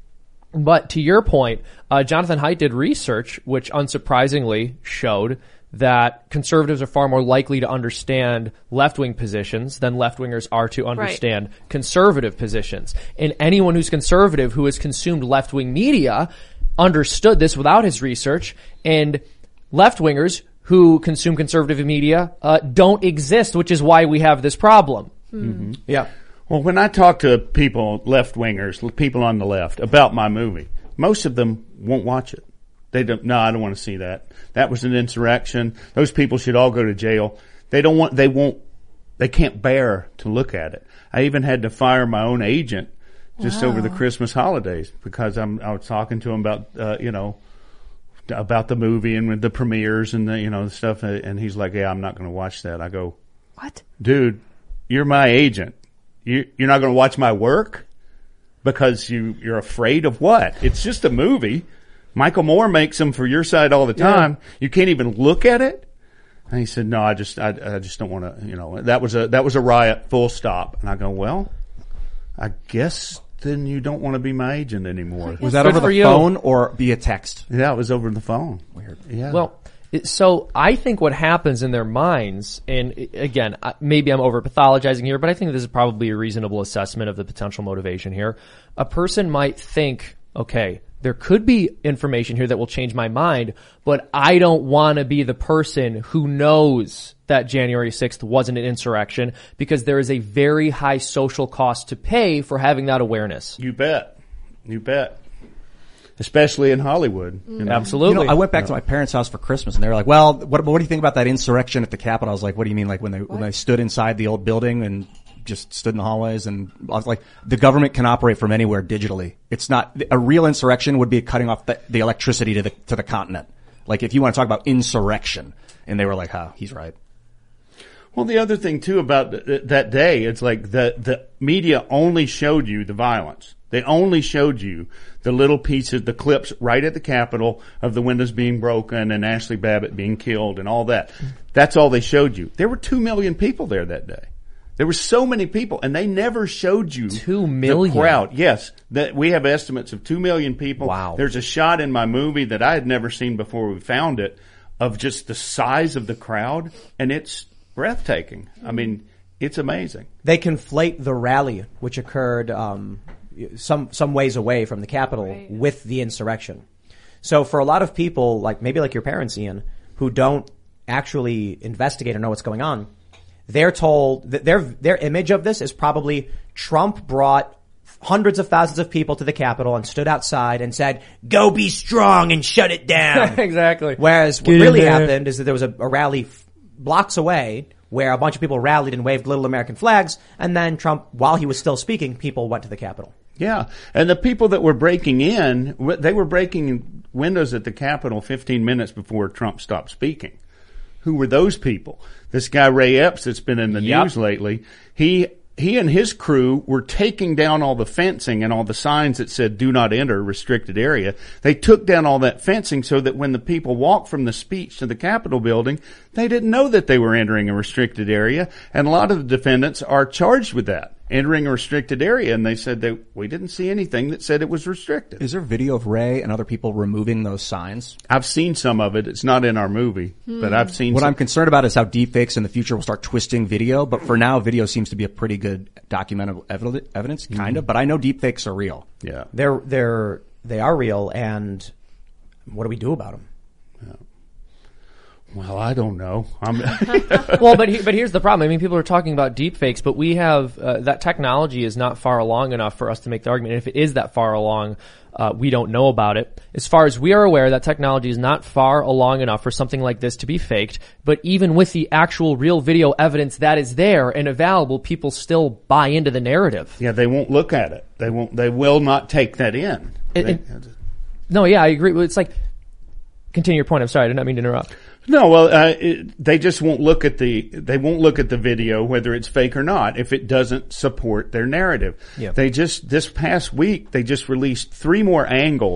But to your point, uh, Jonathan Haidt did research, which unsurprisingly showed that conservatives are far more likely to understand left-wing positions than left-wingers are to understand right. conservative positions. And anyone who's conservative who has consumed left-wing media understood this without his research, and left-wingers who consume conservative media uh, don't exist, which is why we have this problem. Mm-hmm. Yeah. Well, when I talk to people, left-wingers, people on the left, about my movie, most of them won't watch it. They don't, no, I don't want to see that. That was an insurrection. Those people should all go to jail. They don't want, they won't, they can't bear to look at it. I even had to fire my own agent just wow. over the Christmas holidays because I'm, I was talking to him about, uh, you know, about the movie and with the premieres and the, you know, the stuff. And he's like, yeah, I'm not going to watch that. I go, what? Dude, you're my agent. You, you're not going to watch my work because you, you're afraid of what? It's just a movie. Michael Moore makes them for your side all the time. Yeah. You can't even look at it. And he said, no, I just, I, I just don't want to, you know, that was a, that was a riot, full stop. And I go, well, I guess then you don't want to be my agent anymore. Was that Good over the you. phone or via text? Yeah, it was over the phone. Weird. Yeah. Well, so I think what happens in their minds, and again, maybe I'm over pathologizing here, but I think this is probably a reasonable assessment of the potential motivation here. A person might think, okay, there could be information here that will change my mind, but I don't want to be the person who knows that January sixth wasn't an insurrection because there is a very high social cost to pay for having that awareness. You bet. You bet. Especially in Hollywood. You know? Absolutely. You know, I went back to my parents' house for Christmas and they were like, well, what, what do you think about that insurrection at the Capitol? I was like, what do you mean? Like when they, what? when they stood inside the old building and just stood in the hallways, and I was like, the government can operate from anywhere digitally. It's not, a real insurrection would be cutting off the, the electricity to the, to the continent. Like if you want to talk about insurrection. And they were like, huh, he's right. Well, the other thing too about th- that day, it's like the, the media only showed you the violence. They only showed you the little pieces, the clips right at the Capitol of the windows being broken and Ashley Babbitt being killed and all that. That's all they showed you. There were two million people there that day. There were so many people, and they never showed you two million the crowd. Yes, that we have estimates of two million people. Wow. There's a shot in my movie that I had never seen before we found it of just the size of the crowd, and it's breathtaking. I mean, it's amazing. They conflate the rally, which occurred um, some some ways away from the Capitol, right. with the insurrection. So for a lot of people, like maybe like your parents, Ian, who don't actually investigate or know what's going on, they're told that their their image of this is probably Trump brought hundreds of thousands of people to the Capitol and stood outside and said, "Go be strong and shut it down." Exactly. Whereas what Get really happened is that there was a, a rally f- blocks away where a bunch of people rallied and waved little American flags, and then Trump, while he was still speaking, people went to the Capitol. Yeah, and the people that were breaking in, they were breaking windows at the Capitol fifteen minutes before Trump stopped speaking. Who were those people? This guy Ray Epps that's been in the yep. news lately, he he and his crew were taking down all the fencing and all the signs that said "Do not enter, restricted area." They took down all that fencing so that when the people walked from the speech to the Capitol building, they didn't know that they were entering a restricted area. And a lot of the defendants are charged with that, entering a restricted area. And they said that we didn't see anything that said it was restricted. Is there video of Ray and other people removing those signs? I've seen some of it. It's not in our movie, hmm. but I've seen What some. I'm concerned about is how deepfakes in the future will start twisting video. But for now, video seems to be a pretty good documentable evidence, kind of. But I know deepfakes are real. Yeah. They're, they're, they are real, and what do we do about them? Yeah. Well, I don't know. I'm well, but he, but here's the problem. I mean, people are talking about deepfakes, but we have uh, that technology is not far along enough for us to make the argument. And if it is that far along, uh, we don't know about it. As far as we are aware, that technology is not far along enough for something like this to be faked. But even with the actual real video evidence that is there and available, people still buy into the narrative. Yeah, they won't look at it. They won't. They will not take that in. It, they, it, no, yeah, I agree. It's like, continue your point. I'm sorry, I did not mean to interrupt. No, well, uh, it, they just won't look at the, they won't look at the video, whether it's fake or not, if it doesn't support their narrative. Yeah. They just, this past week, they just released three more angles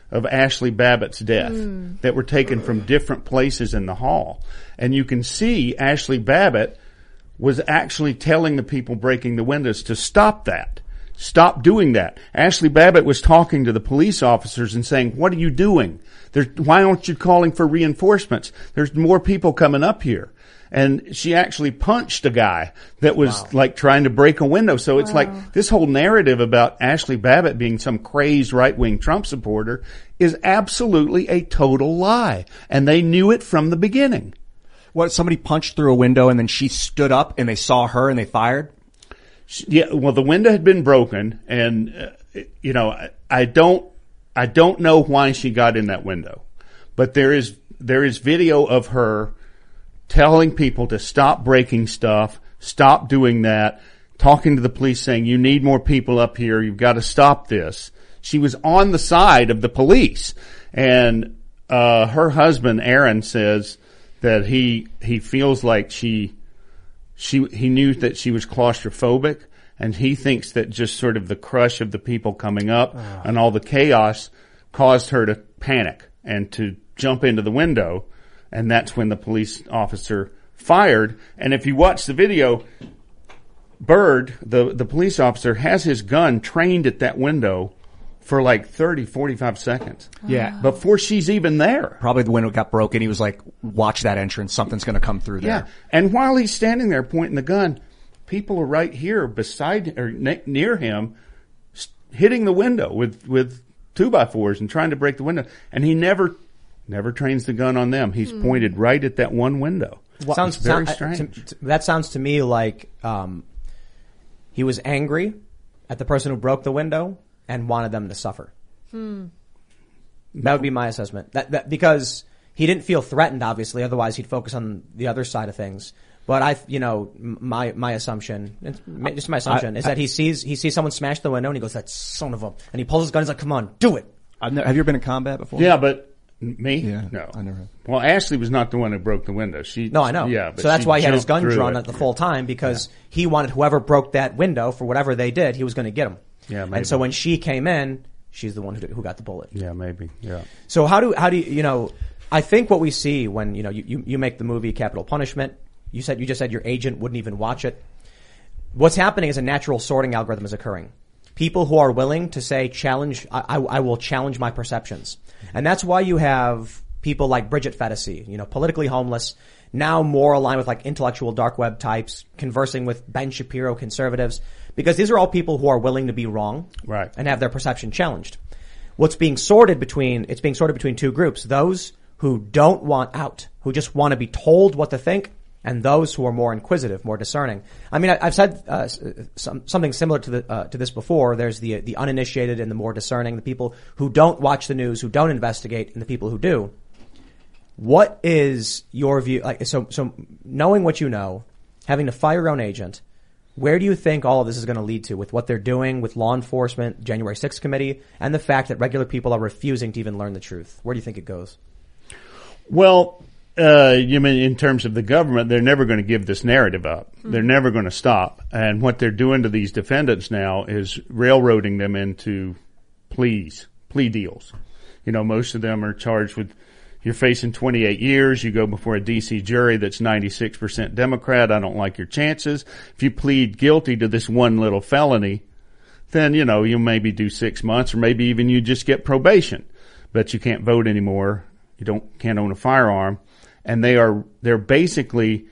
of Ashley Babbitt's death mm. that were taken from different places in the hall. And you can see Ashley Babbitt was actually telling the people breaking the windows to stop that. Stop doing that. Ashley Babbitt was talking to the police officers and saying, what are you doing? There's, why aren't you calling for reinforcements? There's more people coming up here. And she actually punched a guy that was wow. like trying to break a window. So it's wow. like this whole narrative about Ashley Babbitt being some crazed right-wing Trump supporter is absolutely a total lie. And they knew it from the beginning. What, somebody punched through a window and then she stood up and they saw her and they fired? Yeah, well, the window had been broken, and uh, you know, I, I don't, I don't know why she got in that window, but there is there is video of her telling people to stop breaking stuff, stop doing that, talking to the police saying, you need more people up here, you've got to stop this. She was on the side of the police, and uh her husband Aaron says that he he feels like she. She, he knew that she was claustrophobic, and he thinks that just sort of the crush of the people coming up oh. and all the chaos caused her to panic and to jump into the window, and that's when the police officer fired. And if you watch the video, Byrd, the, the police officer, has his gun trained at that window for like thirty, forty-five seconds. Yeah. Before she's even there. Probably the window got broken. He was like, watch that entrance. Something's going to come through there. Yeah. And while he's standing there pointing the gun, people are right here beside or ne- near him hitting the window with, with two by fours and trying to break the window. And he never, never trains the gun on them. He's mm. pointed right at that one window. Well, sounds very sound, strange. To, to, that sounds to me like, um, he was angry at the person who broke the window and wanted them to suffer. Hmm. That would be my assessment. That, that, because he didn't feel threatened, obviously. Otherwise, he'd focus on the other side of things. But I, you know, my my assumption, just my assumption, I, is that he sees he sees someone smash the window and he goes, "That son of a," and he pulls his gun. He's like, "Come on, do it." I've never, have you ever been in combat before? Yeah, but me? Yeah, no, I never. Well, Ashley was not the one who broke the window. She. No, I know. Yeah, but so that's why he had his gun drawn it. at the full time because yeah. he wanted whoever broke that window for whatever they did, he was going to get them. Yeah, maybe. And so when she came in, she's the one who who got the bullet. Yeah, maybe. Yeah. So how do how do you you know? I think what we see when you know you you, you make the movie Capital Punishment. You said you just said your agent wouldn't even watch it. What's happening is a natural sorting algorithm is occurring. People who are willing to say challenge, I, I, I will challenge my perceptions, and that's why you have people like Bridget Phetasy, you know, politically homeless, now more aligned with like intellectual dark web types, conversing with Ben Shapiro conservatives. Because these are all people who are willing to be wrong, right, and have their perception challenged. What's being sorted between, it's being sorted between two groups. Those who don't want out, who just want to be told what to think, and those who are more inquisitive, more discerning. I mean, I, I've said uh, some, something similar to the, uh, to this before. There's the the uninitiated and the more discerning, the people who don't watch the news, who don't investigate, and the people who do. What is your view? Like, so, so knowing what you know, having to fire your own agent. Where do you think all of this is going to lead to with what they're doing with law enforcement, January sixth committee, and the fact that regular people are refusing to even learn the truth? Where do you think it goes? Well, uh, you mean in terms of the government, they're never going to give this narrative up. Mm-hmm. They're never going to stop. And what they're doing to these defendants now is railroading them into pleas, plea deals. You know, most of them are charged with, you're facing twenty-eight years. You go before a D C jury that's ninety-six percent Democrat. I don't like your chances. If you plead guilty to this one little felony, then, you know, you'll maybe do six months or maybe even you just get probation. But you can't vote anymore. You don't, can't own a firearm. And they are, they're basically,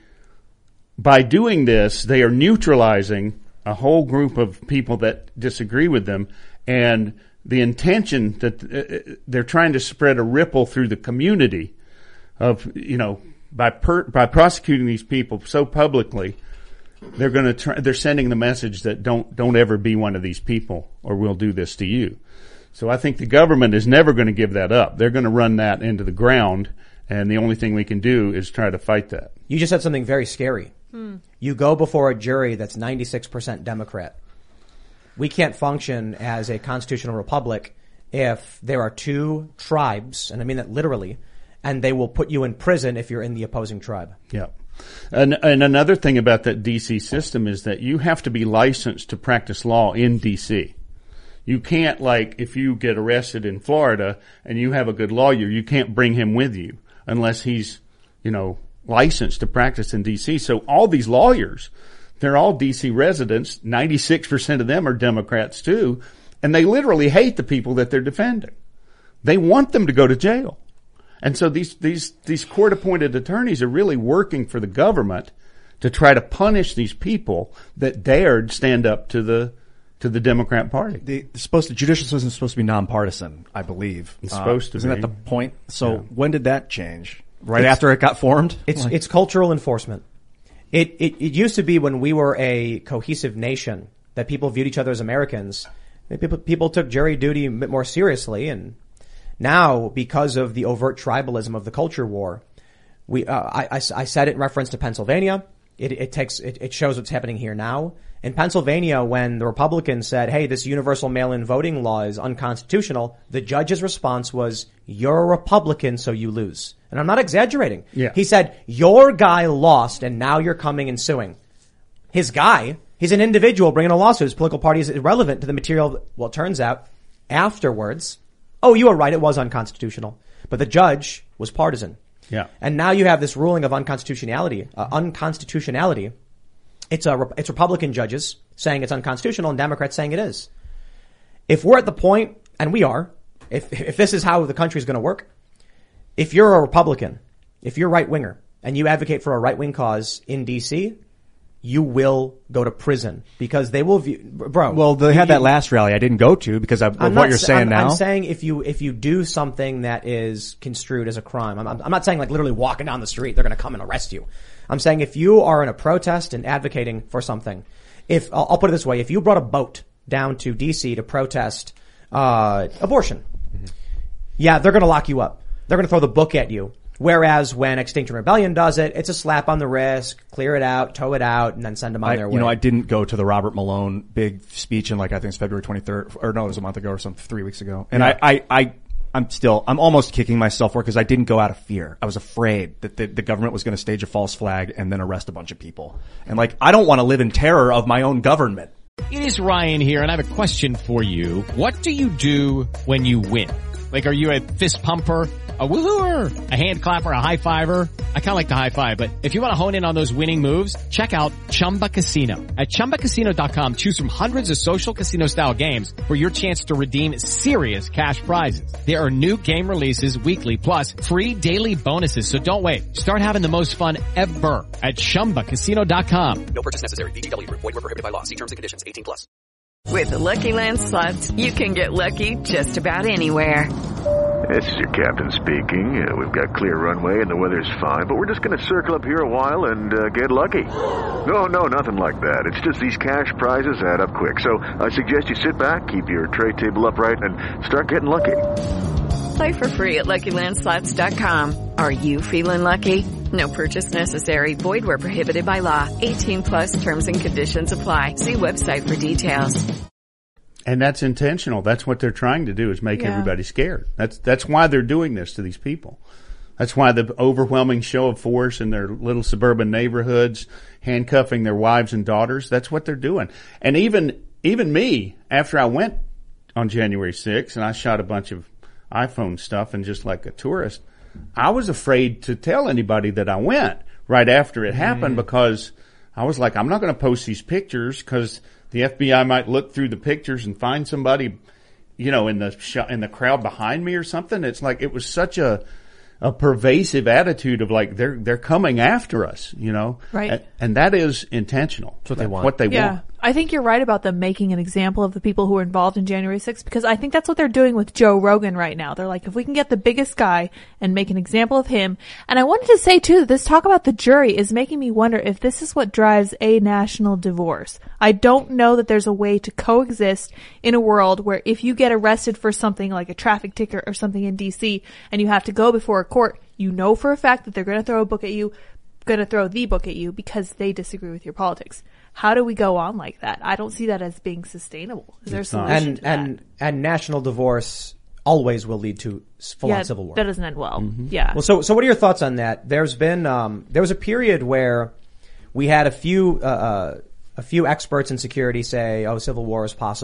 by doing this, they are neutralizing a whole group of people that disagree with them. And the intention that uh, they're trying to spread a ripple through the community of, you know, by per, by prosecuting these people so publicly, they're going to try, they're sending the message that don't, don't ever be one of these people or we'll do this to you. So I think the government is never going to give that up. They're going to run that into the ground, and the only thing we can do is try to fight that. You just said something very scary. Hmm. You go before a jury that's ninety-six percent Democrat. We can't function as a constitutional republic if there are two tribes, and I mean that literally, and they will put you in prison if you're in the opposing tribe. Yeah. And, and another thing about that D C system is that you have to be licensed to practice law in D C. You can't, like, if you get arrested in Florida and you have a good lawyer, you can't bring him with you unless he's, you know, licensed to practice in D C. So all these lawyers, they're all D C residents. ninety-six percent of them are Democrats too. And they literally hate the people that they're defending. They want them to go to jail. And so these, these, these court-appointed attorneys are really working for the government to try to punish these people that dared stand up to the, to the Democrat Party. The, it's supposed to, judicial system is supposed to be nonpartisan, I believe. It's supposed to isn't be. Isn't that the point? So Yeah. when did that change? Right It's- after it got formed? It's Like- it's cultural enforcement. It, it it used to be when we were a cohesive nation that people viewed each other as Americans. People people took jury duty a bit more seriously, and now because of the overt tribalism of the culture war, we uh, I, I I said it in reference to Pennsylvania. It it takes it, it shows what's happening here now. In Pennsylvania, when the Republicans said, hey, this universal mail-in voting law is unconstitutional, the judge's response was, you're a Republican, so you lose. And I'm not exaggerating. Yeah. He said, your guy lost, and now you're coming and suing. His guy, he's an individual bringing a lawsuit. His political party is irrelevant to the material. Well, it turns out, afterwards, oh, you were right, it was unconstitutional. But the judge was partisan. Yeah. And now you have this ruling of unconstitutionality, uh, unconstitutionality. It's a, it's Republican judges saying it's unconstitutional and Democrats saying it is. If we're at the point, and we are, if, if this is how the country is going to work, if you're a Republican, if you're right winger and you advocate for a right wing cause in D C, you will go to prison because they will view, bro. Well, they had that last rally I didn't go to because of, of what you're sa- saying I'm, now. I'm saying if you, if you do something that is construed as a crime, I'm, I'm not saying like literally walking down the street, they're going to come and arrest you. I'm saying if you are in a protest and advocating for something, if, I'll, I'll put it this way, if you brought a boat down to D C to protest, uh, abortion, mm-hmm. yeah, they're going to lock you up. They're going to throw the book at you. Whereas when Extinction Rebellion does it, it's a slap on the wrist, clear it out, tow it out, and then send them on I, their way. You know, I didn't go to the Robert Malone big speech in like, I think it's February twenty-third, or no, it was a month ago or some three weeks ago. And Yeah. I, I, I, I'm still, I'm almost kicking myself for it because I didn't go out of fear. I was afraid that the, the government was going to stage a false flag and then arrest a bunch of people. And like, I don't want to live in terror of my own government. It is Ryan here, and I have a question for you. What do you do when you win? Like, are you a fist pumper, a woohooer, a hand clapper, a high fiver? I kind of like the high five, but if you want to hone in on those winning moves, check out Chumba Casino. At Chumba Casino dot com, choose from hundreds of social casino style games for your chance to redeem serious cash prizes. There are new game releases weekly, plus free daily bonuses. So don't wait. Start having the most fun ever at Chumba Casino dot com. No purchase necessary. V G W. Void where prohibited by law. See terms and conditions. eighteen plus. With the Lucky Land Slots, you can get lucky just about anywhere. This is your captain speaking. Uh, we've got clear runway and the weather's fine, but we're just going to circle up here a while and uh, get lucky. No, no, nothing like that. It's just these cash prizes add up quick. So I suggest you sit back, keep your tray table upright, and start getting lucky. Play for free at Lucky Land Slots dot com. Are you feeling lucky? No purchase necessary. Void where prohibited by law. eighteen plus terms and conditions apply. See website for details. And that's intentional. That's what they're trying to do, is make Yeah. everybody scared. That's that's why they're doing this to these people. That's why the overwhelming show of force in their little suburban neighborhoods, handcuffing their wives and daughters. That's what they're doing. And even even me, after I went on January sixth and I shot a bunch of iPhone stuff and just like a tourist, I was afraid to tell anybody that I went right after it happened Mm. because I was like, I'm not going to post these pictures because the F B I might look through the pictures and find somebody, you know, in the sh- in the crowd behind me or something. It's like it was such a a pervasive attitude of like they're they're coming after us, you know, Right. And, and that is intentional. That's what they want. What they Yeah. want. I think you're right about them making an example of the people who were involved in January sixth, because I think that's what they're doing with Joe Rogan right now. They're like, if we can get the biggest guy and make an example of him. And I wanted to say too, that this talk about the jury is making me wonder if this is what drives a national divorce. I don't know that there's a way to coexist in a world where if you get arrested for something like a traffic ticket or something in D C and you have to go before a court, you know for a fact that they're going to throw a book at you, going to throw the book at you because they disagree with your politics. How do we go on like that? I don't see that as being sustainable. Is there a solution and to that? and and national divorce always will lead to full on yeah, civil war. that doesn't end well. Yeah. Well, so so what are your thoughts on that? There's been um, there was a period where we had a few uh, uh, a few experts in security say, "Oh, civil war is possible."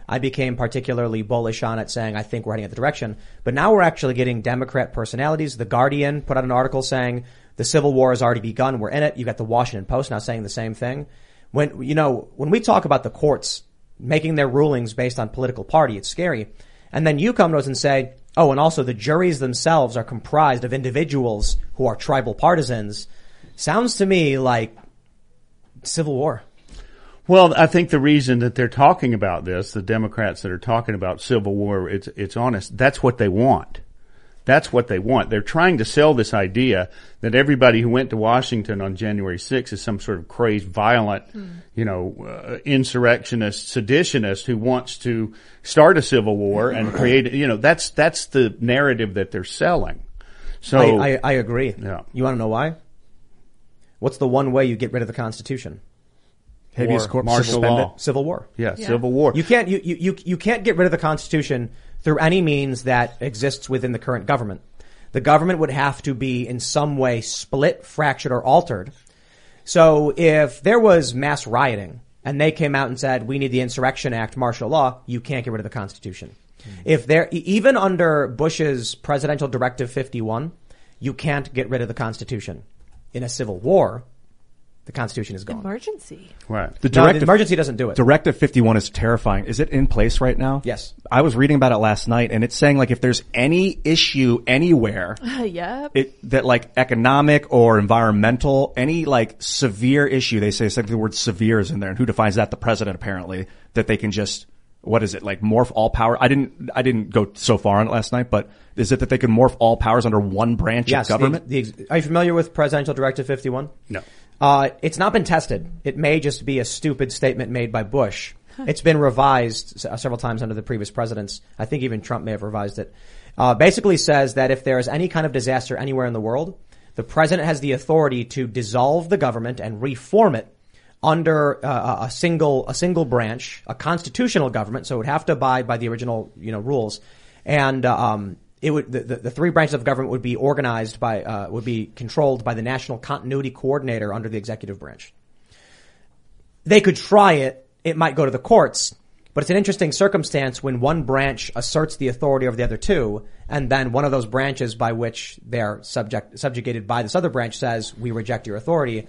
I became particularly bullish on it, saying I think we're heading in the direction. But now we're actually getting Democrat personalities. The Guardian put out an article saying the Civil War has already begun. We're in it. You got the Washington Post now saying the same thing. When, you know, when we talk about the courts making their rulings based on political party, it's scary. And then you come to us and say, oh, and also the juries themselves are comprised of individuals who are tribal partisans. Sounds to me like Civil War. Well, I think the reason that they're talking about this, the Democrats that are talking about Civil War, it's, it's honest. That's what they want. That's what they want. They're trying to sell this idea that everybody who went to Washington on January sixth is some sort of crazed, violent, mm. you know, uh, insurrectionist, seditionist who wants to start a civil war and create, you know, that's, that's the narrative that they're selling. So I, I, I agree. Yeah. You want to know why? What's the one way you get rid of the Constitution? Habeas corpus, martial law, Civil War. Yeah, yeah, Civil War. You can't you, you you you can't get rid of the Constitution through any means that exists within the current government. The government would have to be in some way split, fractured, or altered. So if there was mass rioting and they came out and said we need the Insurrection Act, martial law, you can't get rid of the Constitution. Mm. If there even under Bush's Presidential Directive fifty-one, you can't get rid of the Constitution. In a civil war, the Constitution is gone. Emergency. Right. The, no, directive, the emergency doesn't do it. Directive fifty-one is terrifying. Is it in place right now? Yes. I was reading about it last night, and it's saying like if there's any issue anywhere, Uh, yeah. it, that like economic or environmental, any like severe issue, they say, it's like the word severe is in there, and who defines that? The president, apparently, that they can just, what is it, like morph all power? I didn't, I didn't go so far on it last night, but is it that they can morph all powers under one branch yes, of government? The, the, are you familiar with Presidential Directive fifty-one? No. Uh, it's not been tested. It may just be a stupid statement made by Bush. It's been revised several times under the previous presidents. I think even Trump may have revised it. Uh, basically says that if there is any kind of disaster anywhere in the world, the president has the authority to dissolve the government and reform it under uh, a single, a single branch, a constitutional government. So it would have to abide by the original, you know, rules. And, uh, um, It would the, the, the three branches of government would be organized by uh, would be controlled by the National Continuity Coordinator under the executive branch. They could try it. It might go to the courts, but it's an interesting circumstance when one branch asserts the authority over the other two, and then one of those branches by which they're subject subjugated by this other branch says, "We reject your authority."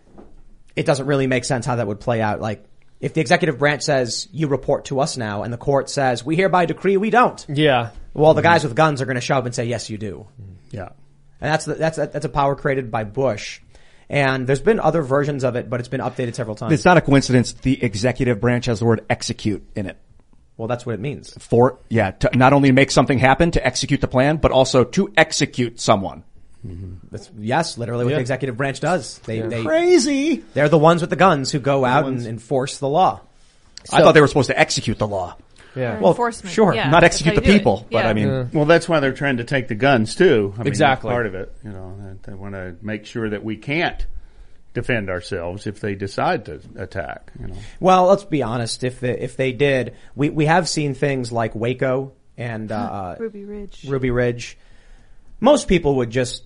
It doesn't really make sense how that would play out. Like, if the executive branch says, "You report to us now," and the court says, "We hereby decree we don't." Yeah. Well, the guys with guns are going to show up and say, "Yes, you do." Yeah. And that's the, that's that's a power created by Bush. And there's been other versions of it, but it's been updated several times. It's not a coincidence. The executive branch has the word execute in it. Well, that's what it means. For, yeah, to not only make something happen, to execute the plan, but also to execute someone. Mm-hmm. That's, yes, literally what yeah. the executive branch does. They, they, Crazy. They're the ones with the guns who go out and enforce the law. So, I thought they were supposed to execute the law. Yeah. Well, enforcement. sure. Yeah, not execute the people, but yeah. I mean. Yeah. Well, that's why they're trying to take the guns too. I mean, exactly. That's part of it. You know, they want to make sure that we can't defend ourselves if they decide to attack. You know. Well, let's be honest. If they, if they did, we we have seen things like Waco and uh, Ruby Ridge. Ruby Ridge. Most people would just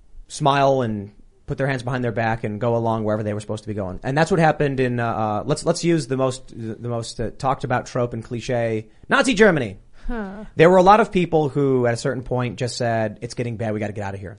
smile and put their hands behind their back and go along wherever they were supposed to be going. And that's what happened in, uh, uh let's, let's use the most, the most uh, talked about trope and cliche, Nazi Germany. Huh. There were a lot of people who at a certain point just said, it's getting bad, we gotta get out of here.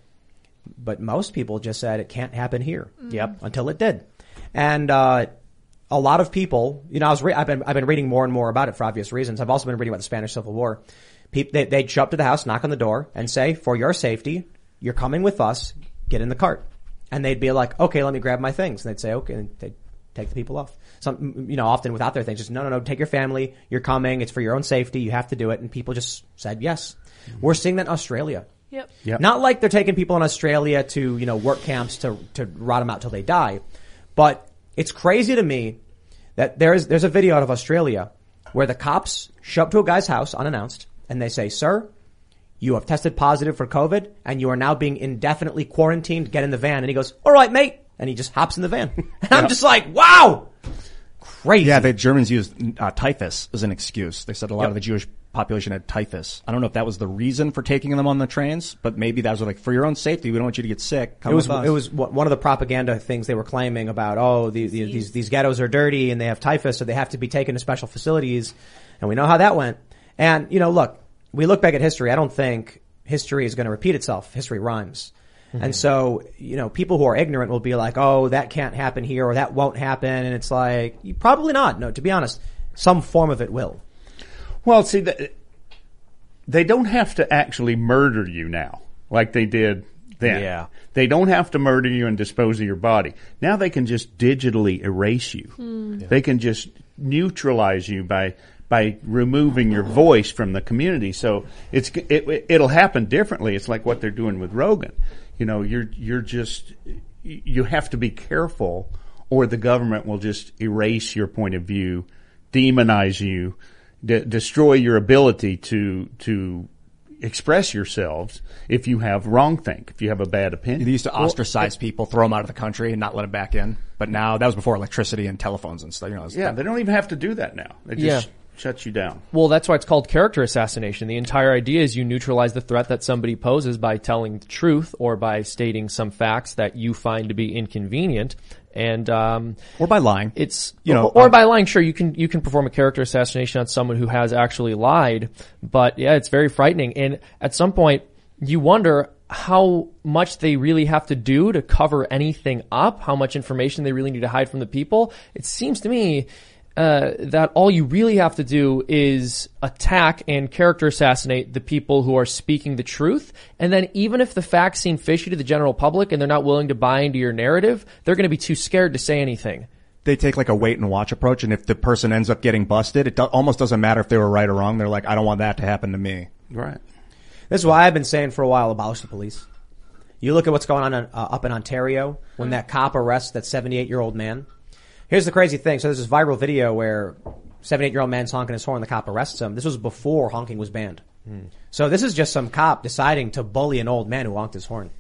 But most people just said, it can't happen here. Mm. Yep. Until it did. And, uh, a lot of people, you know, I was, re- I've been, I've been reading more and more about it for obvious reasons. I've also been reading about the Spanish Civil War. People, they, they'd show up to the house, knock on the door and say, for your safety, you're coming with us, get in the cart. And they'd be like, okay, let me grab my things. And they'd say, okay, and they'd take the people off. Some, you know, often without their things, just no, no, no, take your family. You're coming. It's for your own safety. You have to do it. And people just said yes. Mm-hmm. We're seeing that in Australia. Yep. Yep. Not like they're taking people in Australia to, you know, work camps to, to rot them out till they die. But it's crazy to me that there's, there's a video out of Australia where the cops show up to a guy's house unannounced and they say, sir, you have tested positive for COVID and you are now being indefinitely quarantined. Get in the van. And he goes, all right, mate. And he just hops in the van. And I'm just like, wow, crazy. Yeah, the Germans used uh, typhus as an excuse. They said a lot Yep. of the Jewish population had typhus. I don't know if that was the reason for taking them on the trains, but maybe that was like, for your own safety, we don't want you to get sick. Come It was with us. it was one of the propaganda things they were claiming about, oh, the, the, these these ghettos are dirty and they have typhus, so they have to be taken to special facilities, and we know how that went. And you know, look, we look back at history. I don't think history is going to repeat itself. History rhymes. Mm-hmm. And so, you know, people who are ignorant will be like, oh, that can't happen here or that won't happen. And it's like, probably not. No, to be honest, some form of it will. Well, see, the, they don't have to actually murder you now like they did then. Yeah. They don't have to murder you and dispose of your body. Now they can just digitally erase you. Hmm. Yeah. They can just neutralize you by by removing your voice from the community. So it's it, it'll happen differently. It's like what they're doing with Rogan. You know, you're you're just you have to be careful, or the government will just erase your point of view, demonize you, de- destroy your ability to to express yourselves if you have wrongthink, if you have a bad opinion. They used to ostracize well, people, throw them out of the country, and not let them back in. But now, that was before electricity and telephones and stuff. You know, yeah, they don't even have to do that now. They just yeah. shuts you down. Well, that's why it's called character assassination. The entire idea is you neutralize the threat that somebody poses by telling the truth or by stating some facts that you find to be inconvenient. And, um, or by lying. It's, you know, or um, by lying, sure, you can, you can perform a character assassination on someone who has actually lied. But yeah, it's very frightening. And at some point, you wonder how much they really have to do to cover anything up, how much information they really need to hide from the people. It seems to me, uh, that all you really have to do is attack and character assassinate the people who are speaking the truth. And then even if the facts seem fishy to the general public and they're not willing to buy into your narrative, they're going to be too scared to say anything. They take like a wait and watch approach, and if the person ends up getting busted, it do- almost doesn't matter if they were right or wrong. They're like, I don't want that to happen to me. Right. This is why I've been saying for a while, abolish the police. You look at what's going on uh, up in Ontario when that cop arrests that seventy-eight-year-old man. Here's the crazy thing. So there's this viral video where seventy-eight-year-old man's honking his horn, the cop arrests him. This was before honking was banned. Hmm. So this is just some cop deciding to bully an old man who honked his horn.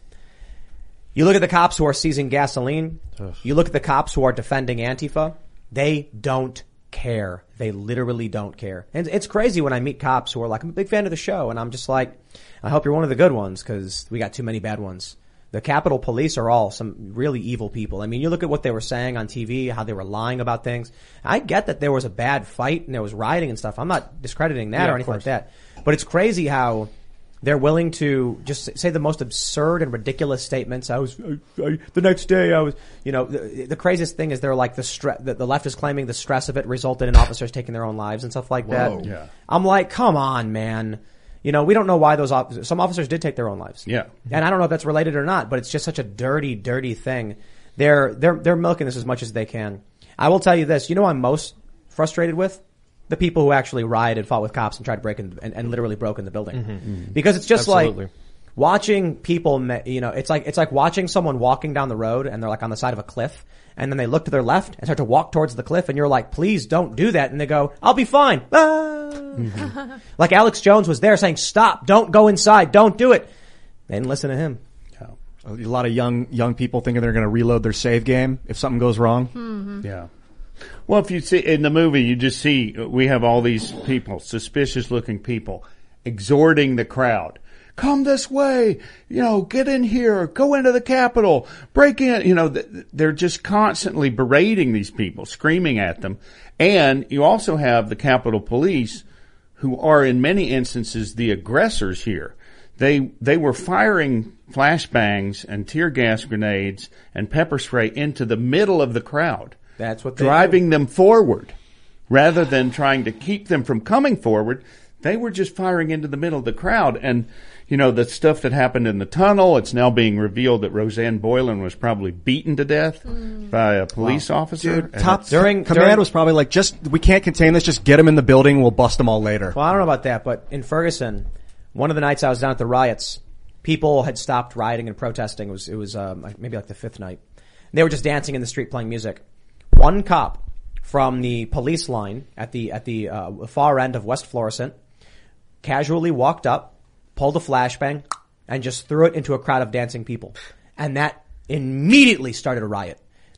You look at the cops who are seizing gasoline. Ugh. You look at the cops who are defending Antifa. They don't care. They literally don't care. And it's crazy when I meet cops who are like, I'm a big fan of the show. And I'm just like, I hope you're one of the good ones because we got too many bad ones. The Capitol Police are all some really evil people. I mean, you look at what they were saying on T V, how they were lying about things. I get that there was a bad fight and there was rioting and stuff. I'm not discrediting that yeah, or anything like that. But it's crazy how they're willing to just say the most absurd and ridiculous statements. I was, I, I, the next day I was, you know, the, the craziest thing is they're like the stress, the, the left is claiming the stress of it resulted in officers taking their own lives and stuff like Whoa. that. Yeah. I'm like, come on, man. You know, we don't know why those officers, some officers did take their own lives. Yeah. And I don't know if that's related or not, but it's just such a dirty, dirty thing. They're, they're, they're milking this as much as they can. I will tell you this, you know, I'm most frustrated with the people who actually rioted, fought with cops and tried to break in and, and literally broke in the building. Mm-hmm. Mm-hmm. Because it's just Absolutely. like watching people, you know, it's like, it's like watching someone walking down the road and they're like on the side of a cliff and then they look to their left and start to walk towards the cliff and you're like, please don't do that. And they go, I'll be fine. Ah. Mm-hmm. Like Alex Jones was there saying, stop, don't go inside, don't do it. They didn't listen to him. Yeah. A lot of young, young people thinking they're going to reload their save game if something goes wrong. Mm-hmm. Yeah. Well, if you see in the movie, you just see we have all these people, suspicious looking people, exhorting the crowd. Come this way, you know, get in here, go into the Capitol, break in, you know, they're just constantly berating these people, screaming at them. And you also have the Capitol Police who are in many instances the aggressors here. They, they were firing flashbangs and tear gas grenades and pepper spray into the middle of the crowd. That's what they driving do. them forward rather than trying to keep them from coming forward. They were just firing into the middle of the crowd. And, you know, the stuff that happened in the tunnel, it's now being revealed that Roseanne Boylan was probably beaten to death mm. by a police wow. officer. Dude, top during command during, was probably like, just, we can't contain this, just get them in the building, we'll bust them all later. Well, I don't know about that, but in Ferguson, one of the nights I was down at the riots, people had stopped rioting and protesting. It was, it was, um, maybe like the fifth night. They were just dancing in the street playing music. One cop from the police line at the, at the, uh, far end of West Florissant casually walked up, pulled a flashbang, and just threw it into a crowd of dancing people. And that immediately started a riot.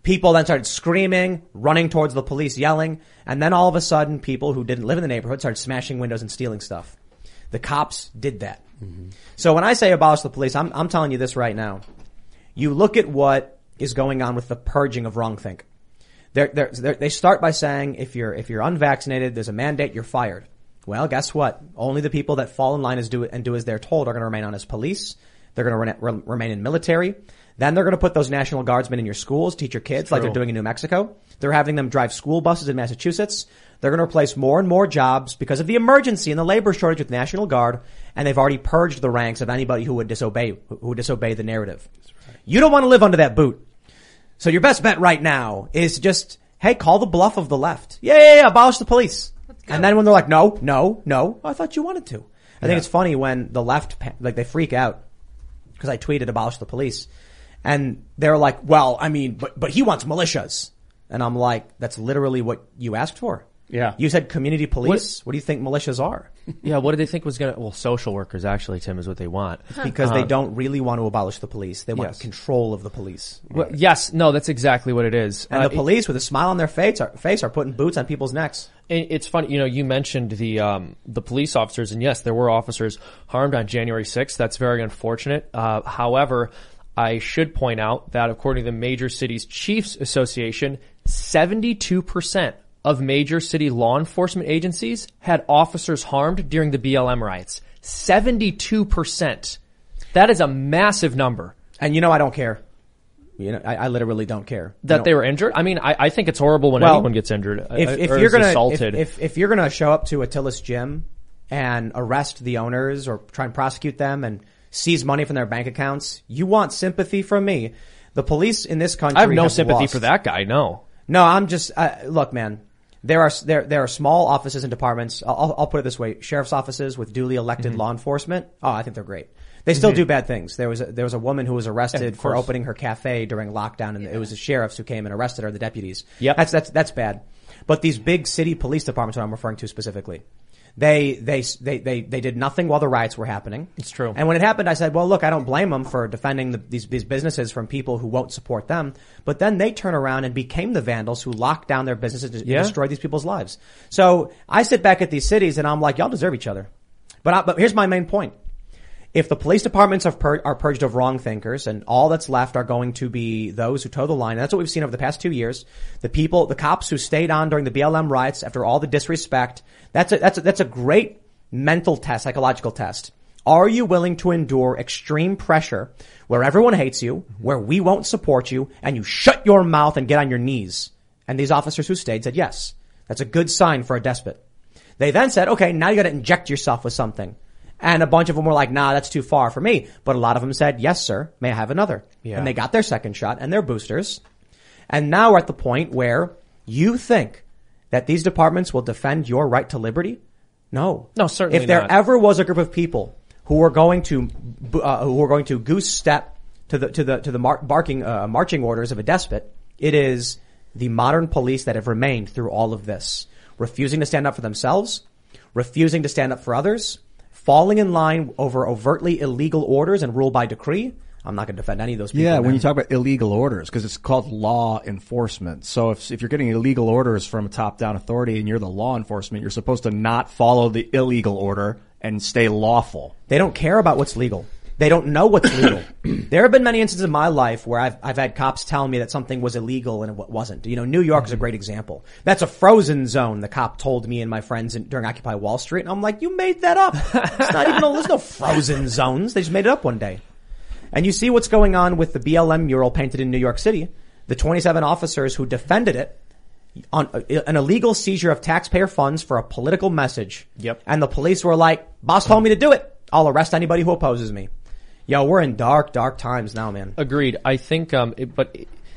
People then started screaming, running towards the police, yelling. And then all of a sudden, people who didn't live in the neighborhood started smashing windows and stealing stuff. The cops did that. Mm-hmm. So when I say abolish the police, I'm, I'm telling you this right now. You look at what is going on with the purging of wrongthink. They're, they're, they're, they start by saying if you're if you're unvaccinated, there's a mandate, you're fired. Well, guess what? Only the people that fall in line as do and do as they're told are going to remain on as police. They're going to re- remain in military. Then they're going to put those National Guardsmen in your schools, teach your kids like they're doing in New Mexico. They're having them drive school buses in Massachusetts. They're going to replace more and more jobs because of the emergency and the labor shortage with National Guard, and they've already purged the ranks of anybody who would disobey who would disobey the narrative. Right. You don't want to live under that boot. So your best bet right now is just, hey, call the bluff of the left. Yeah, yeah, yeah, abolish the police. And then when they're like, no, no, no, I thought you wanted to. I yeah. think it's funny when the left, like, they freak out because I tweeted abolish the police. And they're like, well, I mean, but, but he wants militias. And I'm like, that's literally what you asked for. Yeah. You said community police. What, what do you think militias are? Yeah. What did they think was going to, well, social workers actually, Tim, is what they want. It's because um, they don't really want to abolish the police. They want yes. control of the police. Well, yes. No, that's exactly what it is. And uh, the police it, with a smile on their face are, face are putting boots on people's necks. It's funny, you know, you mentioned the, um, the police officers, and yes, there were officers harmed on January sixth. That's very unfortunate. Uh, however, I should point out that according to the Major Cities Chiefs Association, seventy-two percent of major city law enforcement agencies had officers harmed during the B L M riots. seventy-two percent. That is a massive number. And you know, I don't care. You know, I, I literally don't care. That they were injured? I mean, I, I think it's horrible when well, anyone gets injured if, uh, if or you're is gonna, assaulted. If, if, if you're gonna show up to Attila's gym and arrest the owners or try and prosecute them and seize money from their bank accounts, you want sympathy from me. The police in this country I have no have sympathy lost. for that guy, no. No, I'm just, uh, look, man, there are, there, there are small offices and departments. I'll, I'll put it this way. Sheriff's offices with duly elected mm-hmm. law enforcement. Oh, I think they're great. They still mm-hmm. do bad things. There was a, there was a woman who was arrested yeah, for opening her cafe during lockdown, and yeah. it was the sheriffs who came and arrested her, the deputies. Yep. That's, that's, that's bad. But these big city police departments, what I'm referring to specifically, They, they, they, they, they did nothing while the riots were happening. It's true. And when it happened, I said, well, look, I don't blame them for defending the, these, these businesses from people who won't support them. But then they turn around and became the vandals who locked down their businesses and yeah. destroyed these people's lives. So I sit back at these cities and I'm like, y'all deserve each other. But I, but here's my main point. If the police departments are, pur- are purged of wrong thinkers and all that's left are going to be those who toe the line, and that's what we've seen over the past two years, the people, the cops who stayed on during the B L M riots after all the disrespect, that's a, that's a, that's a great mental test, psychological test. Are you willing to endure extreme pressure where everyone hates you, where we won't support you, and you shut your mouth and get on your knees? And these officers who stayed said yes. That's a good sign for a despot. They then said, okay, now you got to inject yourself with something. And a bunch of them were like, nah, that's too far for me. But a lot of them said, yes, sir, may I have another? Yeah. And they got their second shot and their boosters. And now we're at the point where you think that these departments will defend your right to liberty? No. No, certainly not. If there not. ever was a group of people who were going to, uh, who were going to goose step to the, to the, to the mar- barking, uh, marching orders of a despot, it is the modern police that have remained through all of this. Refusing to stand up for themselves, refusing to stand up for others, falling in line over overtly illegal orders and rule by decree. I'm not going to defend any of those people. Yeah, now. when you talk about illegal orders, because it's called law enforcement. So if if you're getting illegal orders from a top-down authority and you're the law enforcement, you're supposed to not follow the illegal order and stay lawful. They don't care about what's legal. They don't know what's legal. There have been many instances in my life where I've I've had cops tell me that something was illegal and it wasn't. You know, New York is a great example. That's a frozen zone, the cop told me and my friends in, during Occupy Wall Street. And I'm like, you made that up. It's not even, a, there's no frozen zones. They just made it up one day. And you see what's going on with the B L M mural painted in New York City. The twenty-seven officers who defended it on an illegal seizure of taxpayer funds for a political message. Yep. And the police were like, boss told me to do it. I'll arrest anybody who opposes me. Yo, we're in dark, dark times now, man. Agreed. I think, um, it, but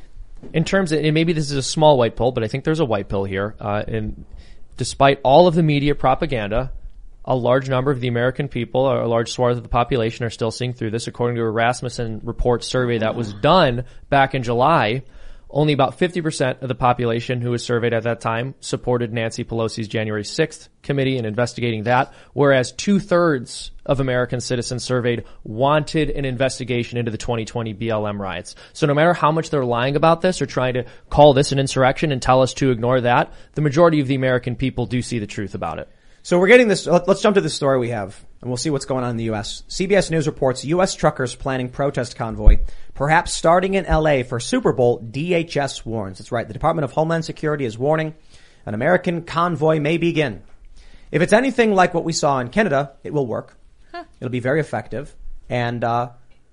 in terms of, and maybe this is a small white pill, but I think there's a white pill here. Uh, and despite all of the media propaganda, a large number of the American people, or a large swath of the population, are still seeing through this. According to a Rasmussen report survey that was done back in July, Only about fifty percent of the population who was surveyed at that time supported Nancy Pelosi's January sixth committee in investigating that, whereas two-thirds of American citizens surveyed wanted an investigation into the twenty twenty B L M riots. So no matter how much they're lying about this or trying to call this an insurrection and tell us to ignore that, the majority of the American people do see the truth about it. So we're getting this, let's jump to this story we have, and we'll see what's going on in the U S. C B S News reports U S truckers planning protest convoy, perhaps starting in L A for Super Bowl. D H S warns. That's right. The Department of Homeland Security is warning an American convoy may begin. If it's anything like what we saw in Canada, it will work. Huh. It'll be very effective, and uh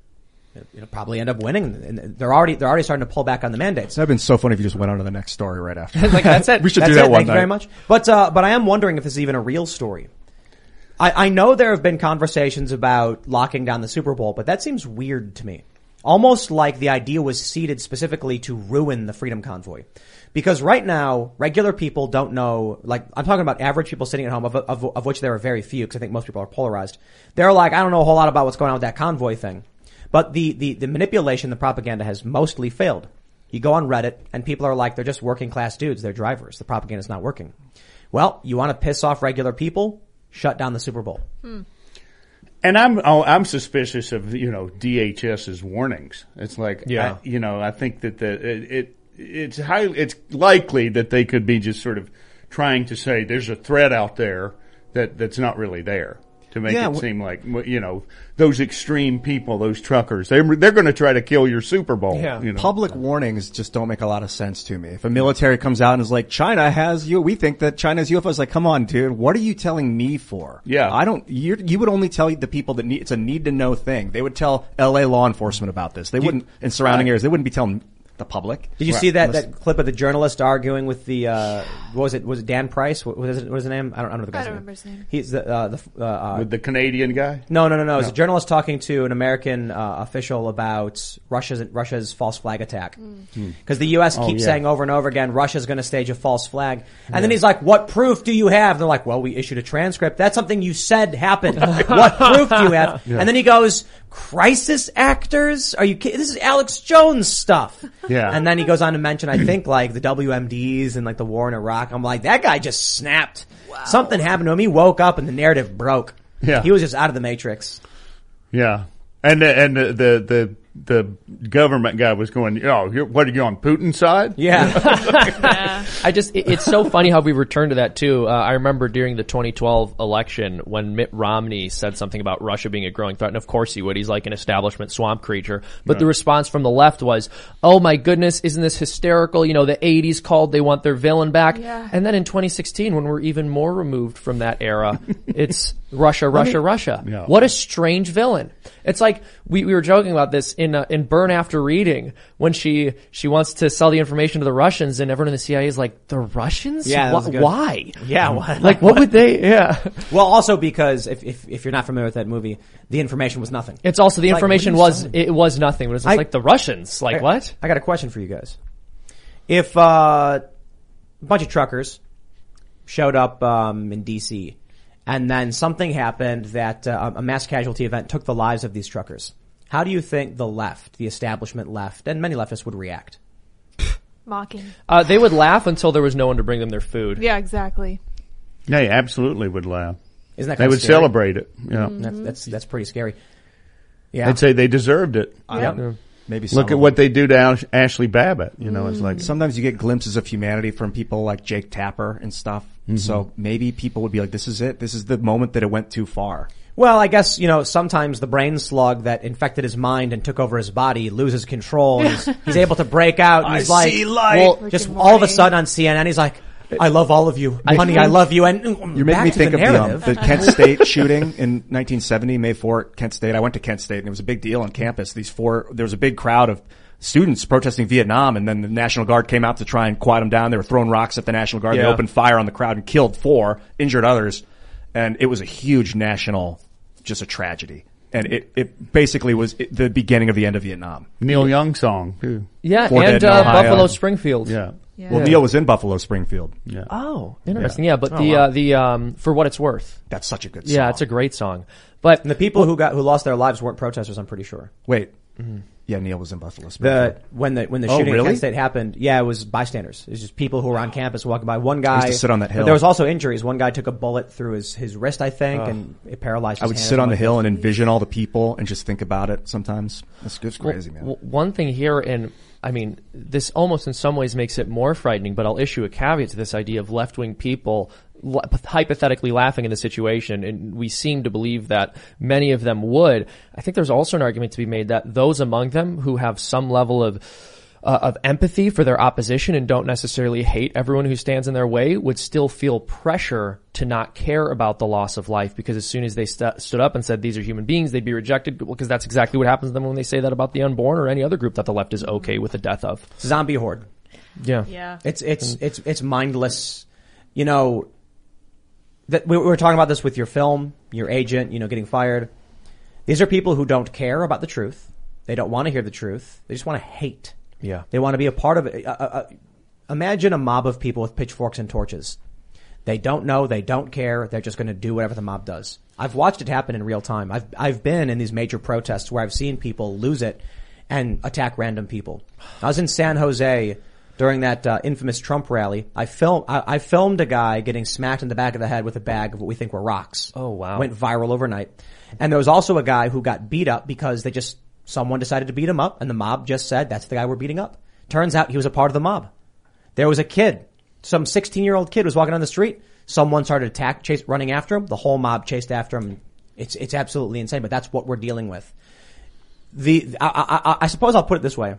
it'll probably end up winning. And they're already they're already starting to pull back on the mandates. That'd been so funny if you just went on to the next story right after. Like that's it. We should that's do that it. one Thank night. you very much. But uh but I am wondering if this is even a real story. I, I know there have been conversations about locking down the Super Bowl, but that seems weird to me. Almost like the idea was seeded specifically to ruin the Freedom Convoy. Because right now, regular people don't know, like, I'm talking about average people sitting at home, of, of, of which there are very few, because I think most people are polarized. They're like, I don't know a whole lot about what's going on with that convoy thing. But the, the, the manipulation, the propaganda has mostly failed. You go on Reddit, and people are like, they're just working class dudes, they're drivers. The propaganda's not working. Well, you want to piss off regular people? Shut down the Super Bowl. Hmm. And I'm oh, I'm suspicious of, you know, DHS's warnings. It's like, yeah. I, you know, I think that the it, it it's high it's likely that they could be just sort of trying to say there's a threat out there that that's not really there, to make Yeah, it wh- seem like, you know, those extreme people, those truckers, they're they're going to try to kill your Super Bowl. Yeah. You know? Public warnings just don't make a lot of sense to me. If a military comes out and is like, China has you, we think that China's U F Os, like, come on, dude, what are you telling me for? Yeah. I don't, you you would only tell the people that need, it's a need to know thing. They would tell L A law enforcement about this. They wouldn't, in surrounding areas, they wouldn't be telling the public. Did you Right. see that, Unless- that clip of the journalist arguing with the, uh, what was it, was it Dan Price? What was, it, what was his name? I don't, I don't know the guy's I don't name. remember his name. He's the, uh, the, uh, With the Canadian guy? No, no, no, no. It's a No. journalist talking to an American uh, official about Russia's Russia's false flag attack. Because the U S Oh, keeps yeah. saying over and over again, Russia's going to stage a false flag. And then he's like, what proof do you have? They're like, well, we issued a transcript. That's something you said happened. What proof do you have? And then he goes, crisis actors? Are you kidding? This is Alex Jones stuff. Yeah. And then he goes on to mention, I think, like the W M Ds and like the war in Iraq. I'm like, that guy just snapped. Something happened to him. He woke up and the narrative broke. Yeah. He was just out of the matrix. Yeah. And the, and the, the, the, the government guy was going, oh, you're, what are you on Putin's side? Yeah. I just, it, it's so funny how we return to that too. Uh, I remember during the twenty twelve election when Mitt Romney said something about Russia being a growing threat, and of course he would. He's like an establishment swamp creature. But Right. the response from the left was, oh my goodness, isn't this hysterical? You know, the eighties called, they want their villain back. Yeah. And then in twenty sixteen, when we're even more removed from that era, it's Russia, Russia, Russia. Yeah. What a strange villain. It's like, we, we were joking about this in, uh, in Burn After Reading, when she, she wants to sell the information to the Russians, and everyone in the C I A is like, the Russians? Yeah, that was Wh- good. Why? Yeah. What? Like, what would they, yeah. Well, also because if, if, if you're not familiar with that movie, the information was nothing. It's also, the It's like, information what are you was, selling? it was nothing. It was just I- like the Russians. Like, I- what? I got a question for you guys. If, uh, a bunch of truckers showed up, um, in D C and then something happened that, uh, a mass casualty event took the lives of these truckers, how do you think the left, the establishment left, and many leftists would react? Mocking. Uh, they would laugh until there was no one to bring them their food. Yeah, exactly. They absolutely would laugh. Isn't that They kind would of scary? celebrate it. Yeah. That's, that's, that's pretty scary. Yeah. They'd say they deserved it. Yep. Maybe some Look at of what they do to Ash- Ashley Babbitt. You know, it's like, Sometimes you get glimpses of humanity from people like Jake Tapper and stuff. So maybe people would be like, this is it. This is the moment that it went too far. Well, I guess, you know, sometimes the brain slug that infected his mind and took over his body loses control. And he's, he's able to break out. And he's I like, see light. well, Rick just and all of a Morty. sudden on C N N, he's like, I love all of you. Honey, I love you. And You're making me think of the, um, the Kent State shooting in nineteen seventy, May fourth, Kent State. I went to Kent State and it was a big deal on campus. These four, there was a big crowd of students protesting Vietnam, and then the National Guard came out to try and quiet them down. They were throwing rocks at the National Guard. They Yeah. opened fire on the crowd and killed four, injured others. And it was a huge national, just a tragedy. And it, it basically was it, the beginning of the end of Vietnam. Neil Young song, too. Yeah, Four and Dead in uh, Ohio. Buffalo Springfield. Yeah. Yeah. Well, Neil was in Buffalo Springfield. Yeah. Oh, interesting. Yeah, but the, uh, the, um, For What It's Worth. That's such a good song. Yeah, it's a great song. But And the people who got, who lost their lives weren't protesters, I'm pretty sure. Wait. Yeah, Neil was in Buffalo. The when the when the Oh, shooting really? at Kent State happened, yeah, it was bystanders. It was just people who were on campus walking by. One guy I used to sit on that but hill. there was also injuries. One guy took a bullet through his his wrist, I think, and it paralyzed. His I would hand sit or on the something hill like and envision all the people and just think about it sometimes. It's, it's crazy, man. W- one thing here, and I mean, this almost in some ways makes it more frightening, but I'll issue a caveat to this idea of left-wing people l- hypothetically laughing in the situation, and we seem to believe that many of them would. I think there's also an argument to be made that those among them who have some level of uh, of empathy for their opposition and don't necessarily hate everyone who stands in their way would still feel pressure to not care about the loss of life, because as soon as they st- stood up and said these are human beings, they'd be rejected, because that's exactly what happens to them when they say that about the unborn or any other group that the left is okay with the death of. zombie horde. Yeah. Yeah. It's it's it's it's mindless. You know, that we were talking about this with your film, your agent, you know, getting fired. These are people who don't care about the truth. They don't want to hear the truth. They just want to hate. Yeah. They want to be a part of it. Uh, uh, imagine a mob of people with pitchforks and torches. They don't know. They don't care. They're just going to do whatever the mob does. I've watched it happen in real time. I've I've been in these major protests where I've seen people lose it and attack random people. I was in San Jose during that uh, infamous Trump rally. I filmed I, I filmed a guy getting smacked in the back of the head with a bag of what we think were rocks. Oh, wow. Went viral overnight. And there was also a guy who got beat up because they just someone decided to beat him up, and the mob just said, that's the guy we're beating up. Turns out he was a part of the mob. There was a kid, some sixteen-year-old kid was walking down the street. Someone started attack, chase, running after him. The whole mob chased after him. It's it's absolutely insane, but that's what we're dealing with. The I, I, I suppose I'll put it this way: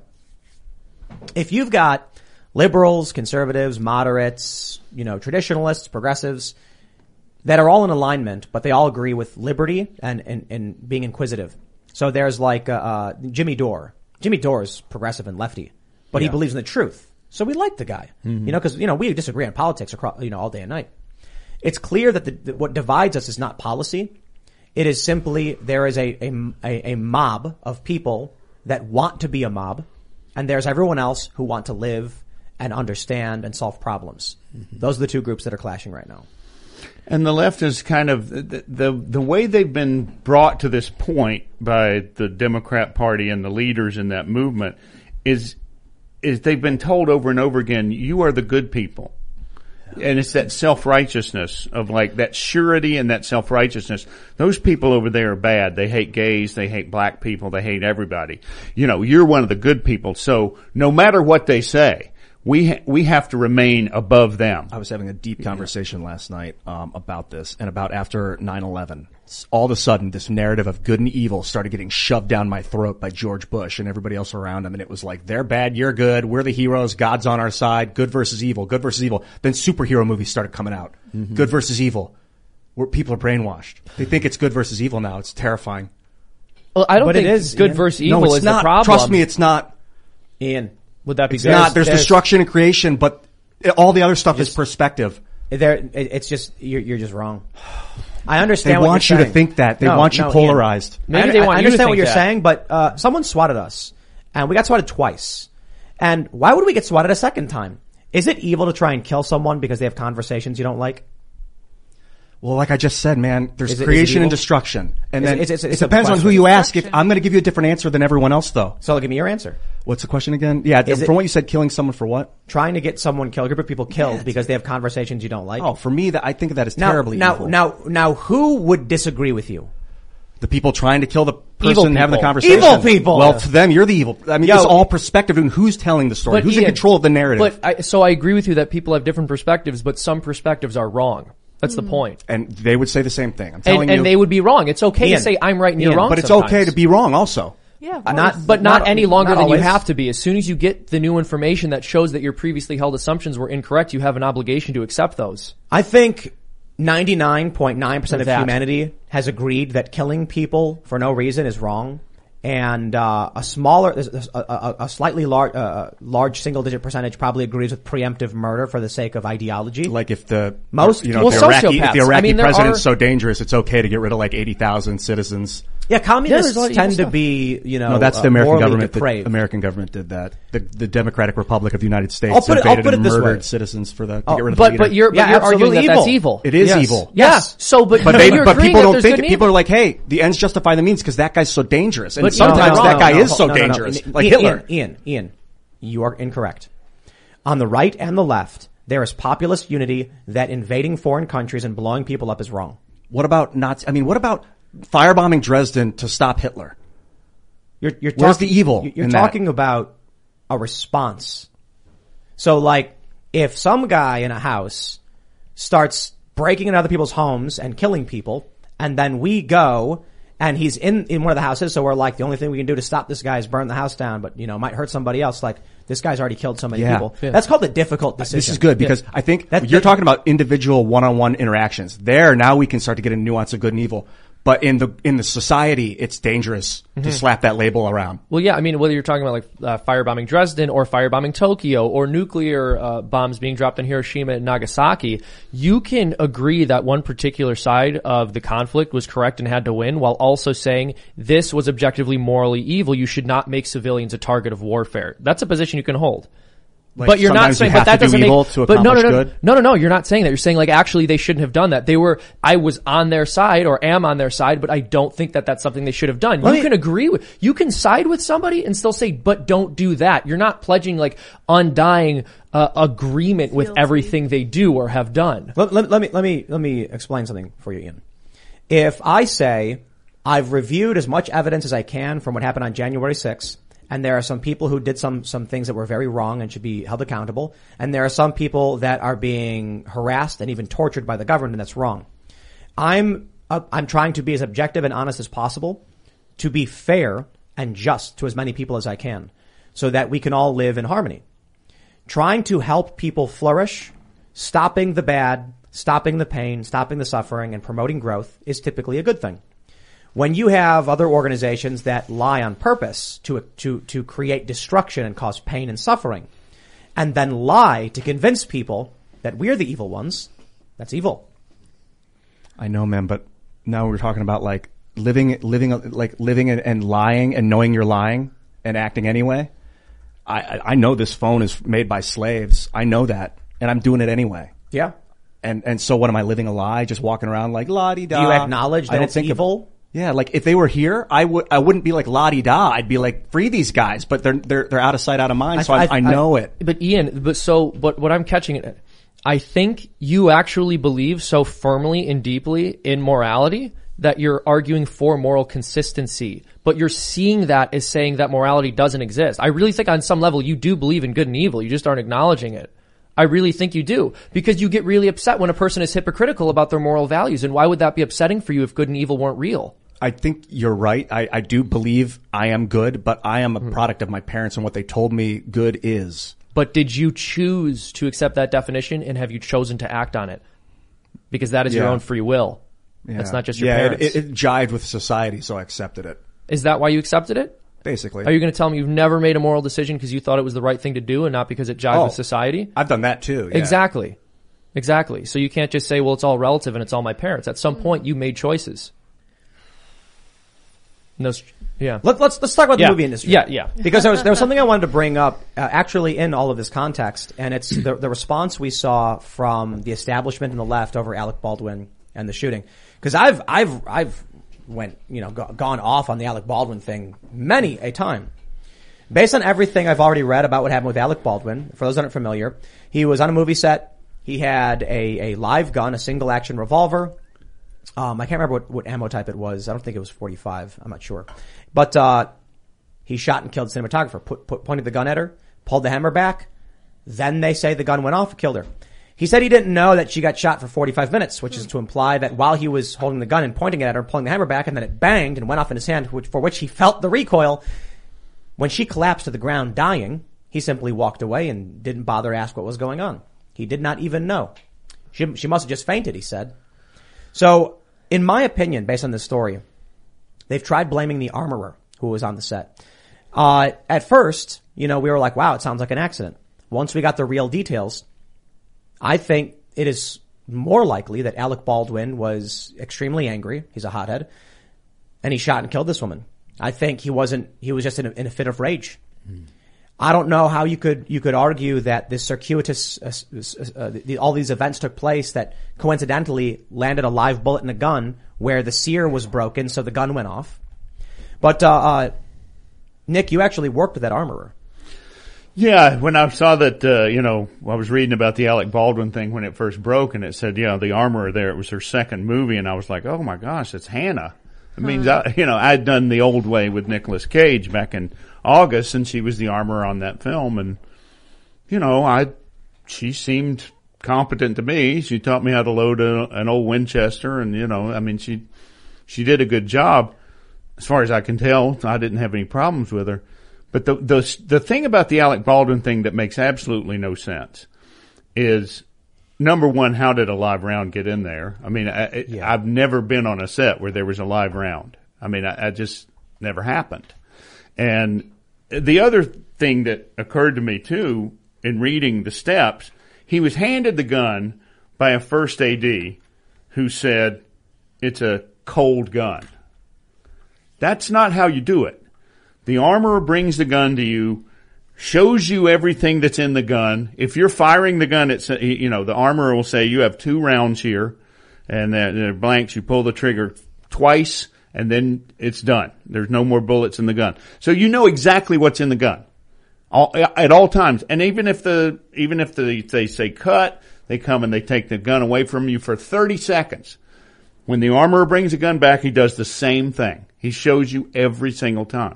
if you've got liberals, conservatives, moderates, you know, traditionalists, progressives that are all in alignment, but they all agree with liberty and and, and being inquisitive. So there's like uh, uh Jimmy Dore. Jimmy Dore is progressive and lefty, but Yeah. he believes in the truth. So we like the guy, Mm-hmm. you know, because you know we disagree on politics across, you know, all day and night. It's clear that the, that what divides us is not policy. It is simply there is a, a a a mob of people that want to be a mob, and there's everyone else who want to live and understand and solve problems. Mm-hmm. Those are the two groups that are clashing right now. And the left is kind of the, the the way they've been brought to this point by the Democrat Party and the leaders in that movement is is they've been told over and over again, you are the good people. And it's that self-righteousness of like that surety and that self-righteousness. Those people over there are bad. They hate gays. They hate black people. They hate everybody. You know, you're one of the good people. So no matter what they say, we ha- we have to remain above them. I was having a deep conversation last night um, about this and about after nine eleven. All of a sudden, this narrative of good and evil started getting shoved down my throat by George Bush and everybody else around him. And it was like, they're bad, you're good, we're the heroes, God's on our side, good versus evil, good versus evil. Then superhero movies started coming out. Mm-hmm. Good versus evil. Where people are brainwashed. They think it's good versus evil now. It's terrifying. Well, I don't But think it is, good Ian. versus No, evil it's is not. the problem. Trust me, it's not. Ian, Would that be It's good? not. There's, there's- destruction and creation, but all the other stuff is perspective. there it- it's just you're you're just wrong. I They understand what want you're you to saying. think that. They No, want you no, Ian. polarized. Maybe I, they I- want I you to understand what think you're that. saying, but uh, someone swatted us, and we got swatted twice. And why would we get swatted a second time? Is it evil to try and kill someone because they have conversations you don't like? Well, like I just said, man, there's Is it- is it creation and evil? destruction. And It's- then it's- it's- it's it a depends on who question. you ask. If I'm going to give you a different answer than everyone else, though. So give me your answer. What's the question again? Yeah, Is from it- what you said, killing someone for what? Trying to get someone killed, a group of people killed because they have conversations you don't like. Oh, for me, that I think of that as now, terribly now, evil. now, now, who would disagree with you? The people trying to kill the Evil person having the people. conversation. Evil people. Well, to them, you're the evil. I mean, Yo, it's all perspective and who's telling the story. But Who's in Ian, control of the narrative. But I, so I agree with you that people have different perspectives, but some perspectives are wrong. That's the point. and they would say the same thing. I'm telling And, you. and they would be wrong. It's okay Ian, to say I'm right and you're Ian, wrong. but it's sometimes. okay to be wrong also. Yeah, of Uh, course. not- But not, Not- any longer not than you always. have to be. As soon as you get the new information that shows that your previously held assumptions were incorrect, you have an obligation to accept those. I think ninety-nine point nine percent of That. humanity has agreed that killing people for no reason is wrong. And uh, a smaller, a, a, a slightly large, uh, large single-digit percentage probably agrees with preemptive murder for the sake of ideology. Like if the Most- you know, well, if the Iraqi, if sociopaths. the Iraqi I mean, there president's are- so dangerous, it's okay to get rid of like eighty thousand citizens. Yeah, communists Yeah, there's a lot of tend evil to stuff. be, you know, No, that's the uh, American morally government. The depraved. American government did that. The, the Democratic Republic of the United States I'll put it- I'll invaded put it and this way. murdered citizens for the to Oh, get rid of But the leader. but you're but Yeah, you're arguing absolutely that that's evil. evil. It is Yes. evil. Yeah. Yes. So, but But but, they, you're but agreeing people that don't there's think good it. and People are evil. like, hey, the ends justify the means because that guy's so dangerous. And But- sometimes No, no, that no, guy no, is no, so no, no, no. dangerous, Ian, like Ian, Hitler. Ian, Ian, Ian, you are incorrect. On the right and the left, there is populist unity that invading foreign countries and blowing people up is wrong. What about Nazi? I mean, what about firebombing Dresden to stop Hitler? You're, you're Where's talking, the evil You're in that? talking about a response. So, like, if some guy in a house starts breaking into other people's homes and killing people, and then we go and he's in, in one of the houses, so we're like, the only thing we can do to stop this guy is burn the house down, but, you know, might hurt somebody else. Like, this guy's already killed so many Yeah. people. Yeah. That's called a difficult decision. This is good because I think That- you're that- talking about individual one-on-one interactions. There, now we can start to get a nuance of good and evil. But in the in the society, it's dangerous Mm-hmm. to slap that label around. Well, yeah, I mean, whether you're talking about like uh, firebombing Dresden or firebombing Tokyo or nuclear uh, bombs being dropped in Hiroshima and Nagasaki, you can agree that one particular side of the conflict was correct and had to win while also saying this was objectively morally evil. You should not make civilians a target of warfare. That's a position you can hold. Like, but you're not sometimes you saying, have but that to do doesn't evil make, to but no, no, accomplish no, good? no, no, no, you're not saying that. You're saying like actually they shouldn't have done that. They were, I was on their side or am on their side, but I don't think that that's something they should have done. Let you me- can agree with, you can side with somebody and still say, but don't do that. You're not pledging like undying uh, agreement with Fealty. everything they do or have done. Let, let, let me, let me, let me explain something for you, Ian. If I say I've reviewed as much evidence as I can from what happened on January sixth, and there are some people who did some, some things that were very wrong and should be held accountable, and there are some people that are being harassed and even tortured by the government, and that's wrong. I'm, uh, I'm trying to be as objective and honest as possible, to be fair and just to as many people as I can, so that we can all live in harmony. Trying to help people flourish, stopping the bad, stopping the pain, stopping the suffering, and promoting growth is typically a good thing. When you have other organizations that lie on purpose to, to, to create destruction and cause pain and suffering, and then lie to convince people that we're the evil ones, that's evil. I know, man, but now we're talking about like living, living, like living and, and lying and knowing you're lying and acting anyway. I, I, I know this phone is made by slaves. I know that, and I'm doing it anyway. Yeah. And and so what am I living a lie? Just walking around like la di da. Do you acknowledge that it's evil? Yeah, like if they were here, I would I wouldn't be like la di da. I'd be like free these guys, but they're they're they're out of sight, out of mind. I- so I, I, I- know it. But Ian, but so, but what I'm catching it, I think you actually believe so firmly and deeply in morality that you're arguing for moral consistency, but you're seeing that as saying that morality doesn't exist. I really think on some level you do believe in good and evil. You just aren't acknowledging it. I really think you do, because you get really upset when a person is hypocritical about their moral values. And why would that be upsetting for you if good and evil weren't real? I think you're right. I, I do believe I am good, but I am a product of my parents and what they told me good is. But did you choose to accept that definition, and have you chosen to act on it? Because that is your Yeah. own free will. Yeah. That's not just your yeah, parents. It, it, it jived with society, so I accepted it. Is that why you accepted it? Basically. Are you going to tell me you've never made a moral decision because you thought it was the right thing to do and not because it jived Oh, with society? I've done that too. Yeah. Exactly. Exactly. So you can't just say, well, it's all relative and it's all my parents. At some point, you made choices. No, yeah. Let, let's let's talk about the Yeah. movie industry. Yeah, yeah. Because there was there was something I wanted to bring up uh, actually in all of this context, and it's the the response we saw from the establishment and the left over Alec Baldwin and the shooting. Because I've I've I've went you know go, gone off on the Alec Baldwin thing many a time. Based on everything I've already read about what happened with Alec Baldwin, for those that aren't familiar, he was on a movie set. He had a a live gun, a single action revolver. Um, I can't remember what, what ammo type it was. I don't think it was forty-five. I'm not sure. But, uh, he shot and killed the cinematographer, put, put, pointed the gun at her, pulled the hammer back. Then they say the gun went off and killed her. He said he didn't know that she got shot for forty-five minutes, which is to imply that while he was holding the gun and pointing it at her, pulling the hammer back, and then it banged and went off in his hand, which, for which he felt the recoil. When she collapsed to the ground dying, he simply walked away and didn't bother to ask what was going on. He did not even know. She, she must have just fainted, he said. So, in my opinion, based on this story, they've tried blaming the armorer who was on the set. Uh, at first, you know, we were like, wow, it sounds like an accident. Once we got the real details, I think it is more likely that Alec Baldwin was extremely angry. He's a hothead. and he shot and killed this woman. I think he wasn't, he was just in a, in a fit of rage. Mm. I don't know how you could, you could argue that this circuitous, uh, uh, the, all these events took place that coincidentally landed a live bullet in a gun where the sear was broken, so the gun went off. But, uh, uh, Nick, you actually worked with that armorer. Yeah, when I saw that, uh, you know, I was reading about the Alec Baldwin thing when it first broke, and it said, you know, the armorer there, it was her second movie, and I was like, oh my gosh, it's Hannah. It means, I, you know, I'd done The Old Way with Nicolas Cage back in August, and she was the armorer on that film, and, you know, I, she seemed competent to me. She taught me how to load a, an old Winchester, and, you know, I mean, she, she did a good job. As far as I can tell, I didn't have any problems with her. But the, the, the thing about the Alec Baldwin thing that makes absolutely no sense is, number one, how did a live round get in there? I mean, I, yeah. I've never been on a set where there was a live round. I mean, I, I just never happened. And the other thing that occurred to me too, in reading the steps, he was handed the gun by a first A D who said, it's a cold gun. That's not how you do it. The armorer brings the gun to you, shows you everything that's in the gun. If you're firing the gun, it's, you know, the armorer will say, you have two rounds here, and they're blanks. You pull the trigger twice, and then it's done. There's no more bullets in the gun. So you know exactly what's in the gun all, at all times. And even if the, even if the, they say cut, they come and they take the gun away from you for thirty seconds. When the armorer brings the gun back, he does the same thing. He shows you every single time.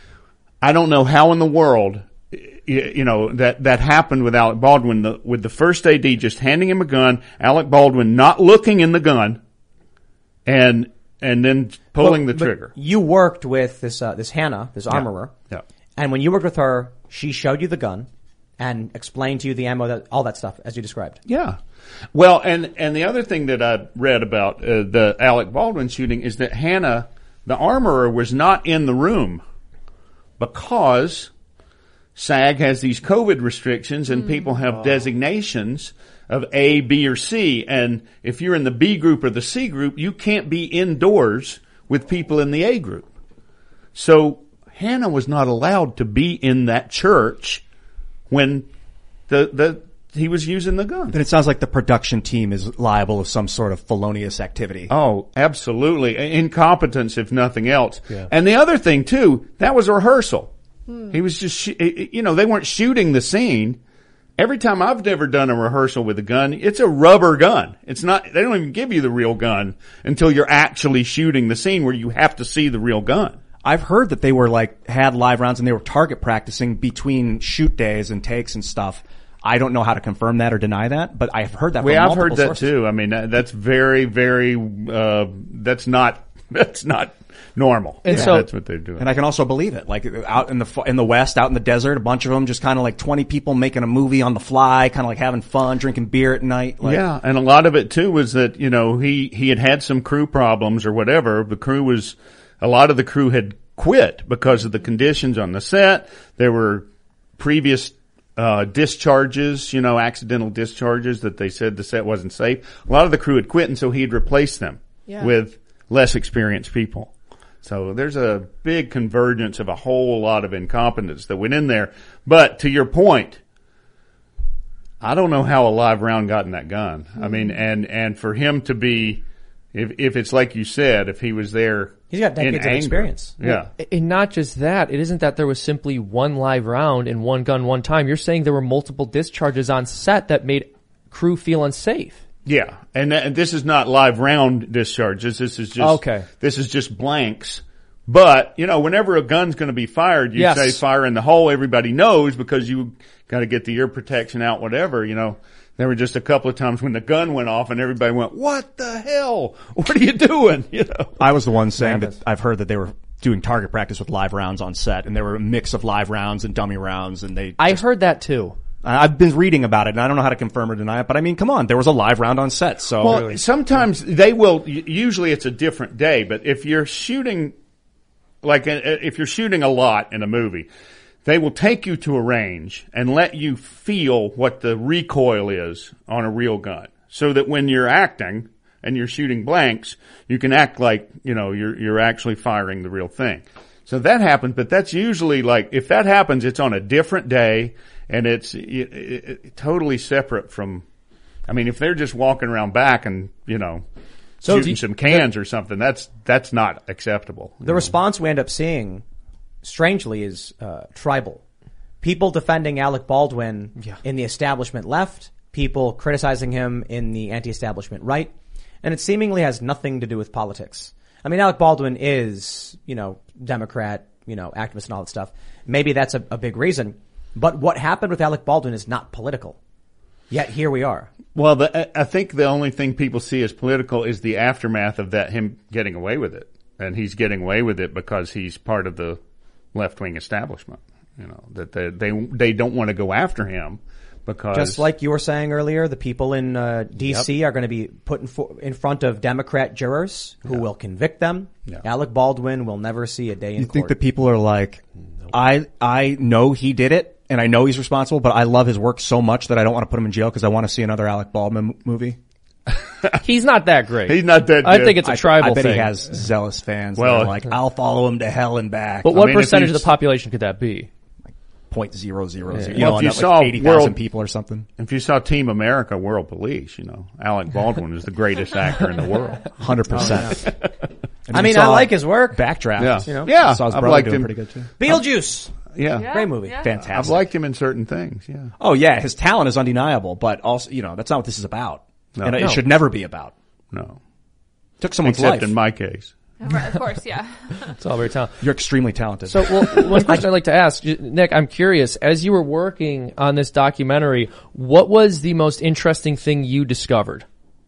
I don't know how in the world, you know, that, that happened with Alec Baldwin, the, with the first A D just handing him a gun, Alec Baldwin not looking in the gun, and, and then pulling well, the trigger. You worked with this, uh, this Hannah, this armorer. Yeah. yeah. And when you worked with her, she showed you the gun and explained to you the ammo, that, all that stuff, as you described. Yeah. Well, and, and the other thing that I read about, uh, the Alec Baldwin shooting is that Hannah, the armorer, was not in the room because SAG has these COVID restrictions and mm. people have oh. designations of A, B, or C. And if you're in the B group or the C group, you can't be indoors with people in the A group. So Hannah was not allowed to be in that church when the, the, he was using the gun. Then it sounds like the production team is liable of some sort of felonious activity. Oh, absolutely. Incompetence, if nothing else. Yeah. And the other thing too, that was a rehearsal. Hmm. He was just, sh- you know, they weren't shooting the scene. Every time I've ever done a rehearsal with a gun, it's a rubber gun. It's not, they don't even give you the real gun until you're actually shooting the scene where you have to see the real gun. I've heard that they were like, had live rounds and they were target practicing between shoot days and takes and stuff. I don't know how to confirm that or deny that, but I've heard that from well, multiple I've heard that sources. too. I mean, that's very, very, uh, that's not, that's not normal. And yeah, so, that's what they're doing. And I can also believe it. Like out in the, in the West, out in the desert, a bunch of them just kind of like twenty people making a movie on the fly, kind of like having fun, drinking beer at night. Like, yeah. And a lot of it too was that, you know, he, he had had some crew problems or whatever. The crew was, a lot of the crew had quit because of the conditions on the set. There were previous Uh, discharges, you know, accidental discharges that they said the set wasn't safe. A lot of the crew had quit, and so he'd replaced them yeah. with less experienced people. So there's a big convergence of a whole lot of incompetence that went in there. But to your point, I don't know how a live round got in that gun. Mm-hmm. I mean, and, and for him to be, if, if it's like you said, if he was there, he's got decades of experience. Yeah. And not just that, it isn't that there was simply one live round and one gun one time. You're saying there were multiple discharges on set that made crew feel unsafe. Yeah. And, th- and this is not live round discharges. This is just, okay. This is just blanks. But, you know, whenever a gun's going to be fired, you yes. say fire in the hole. Everybody knows because you got to get the ear protection out, whatever, you know. There were just a couple of times when the gun went off and everybody went, what the hell? What are you doing? You know. I was the one saying that I've heard that they were doing target practice with live rounds on set, and there were a mix of live rounds and dummy rounds, and they. I just, heard that too. I've been reading about it, and I don't know how to confirm or deny it, but I mean, come on, there was a live round on set, so. Well, really. Sometimes they will. Usually, it's a different day, but if you're shooting, like, if you're shooting a lot in a movie. They will take you to a range and let you feel what the recoil is on a real gun. So that when you're acting, and you're shooting blanks, you can act like, you know, you're, you're actually firing the real thing. So that happens, but that's usually like, if that happens, it's on a different day and it's it, it, it, totally separate from, I mean, if they're just walking around back and, you know, so shooting you, some cans the, or something, that's, that's not acceptable. The response we end up seeing, strangely, is, uh, tribal. People defending Alec Baldwin yeah. in the establishment left, people criticizing him in the anti-establishment right, and it seemingly has nothing to do with politics. I mean, Alec Baldwin is, you know, Democrat, you know, activist and all that stuff. Maybe that's a, a big reason. But what happened with Alec Baldwin is not political. Yet here we are. Well, the, I think the only thing people see as political is the aftermath of that, him getting away with it. And he's getting away with it because he's part of the left-wing establishment. You know, that they, they, they don't want to go after him. Because just like you were saying earlier, the people in uh, D C yep. are going to be put in, fo- in front of Democrat jurors who yeah. will convict them. Yeah. Alec Baldwin will never see a day in you court. You think the people are like, nope. I I know he did it, and I know he's responsible, but I love his work so much that I don't want to put him in jail because I want to see another Alec Baldwin movie? He's not that great. He's not that good. I think it's a tribal I, I bet thing. he has zealous fans well, that are like, I'll follow him to hell and back. But what I mean, percentage of the population could that be? Point zero zero zero. Yeah. You well, know, if you like saw eighty thousand people or something. If you saw Team America, World Police, you know, Alec Baldwin is the greatest actor in the world. Hundred percent. I mean, I like his work. Backdraft. Yeah, you know? yeah. I saw his I've brother liked doing him. Pretty good too. Beetlejuice. Yeah. yeah. Great movie. Yeah. Fantastic. I've liked him in certain things. Yeah. Oh yeah, his talent is undeniable, but also, you know, that's not what this is about, no. and it no. should never be about. No. Took someone's Except life. in my case. Right, of course, yeah. It's all very talented. You're extremely talented. So, well, one question I'd like to ask, Nick, I'm curious, as you were working on this documentary, what was the most interesting thing you discovered?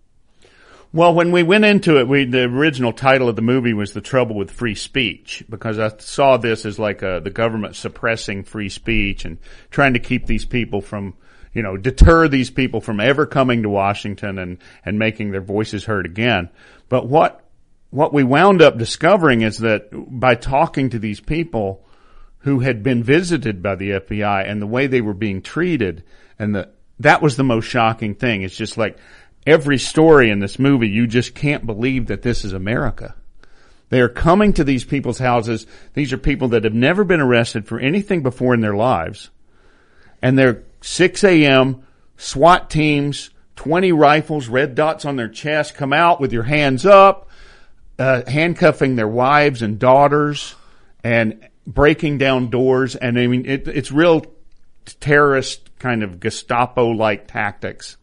Well, when we went into it, we, the original title of the movie was The Trouble with Free Speech, because I saw this as like a, the government suppressing free speech and trying to keep these people from, you know, deter these people from ever coming to Washington and, and making their voices heard again. But what What we wound up discovering is that by talking to these people who had been visited by the F B I and the way they were being treated, and the, that was the most shocking thing. It's just like every story in this movie, you just can't believe that this is America. They are coming to these people's houses. These are people that have never been arrested for anything before in their lives. And they're six a.m., SWAT teams, twenty rifles, red dots on their chest, come out with your hands up. Uh, handcuffing their wives and daughters and breaking down doors. And I mean, it, it's real terrorist kind of Gestapo-like tactics.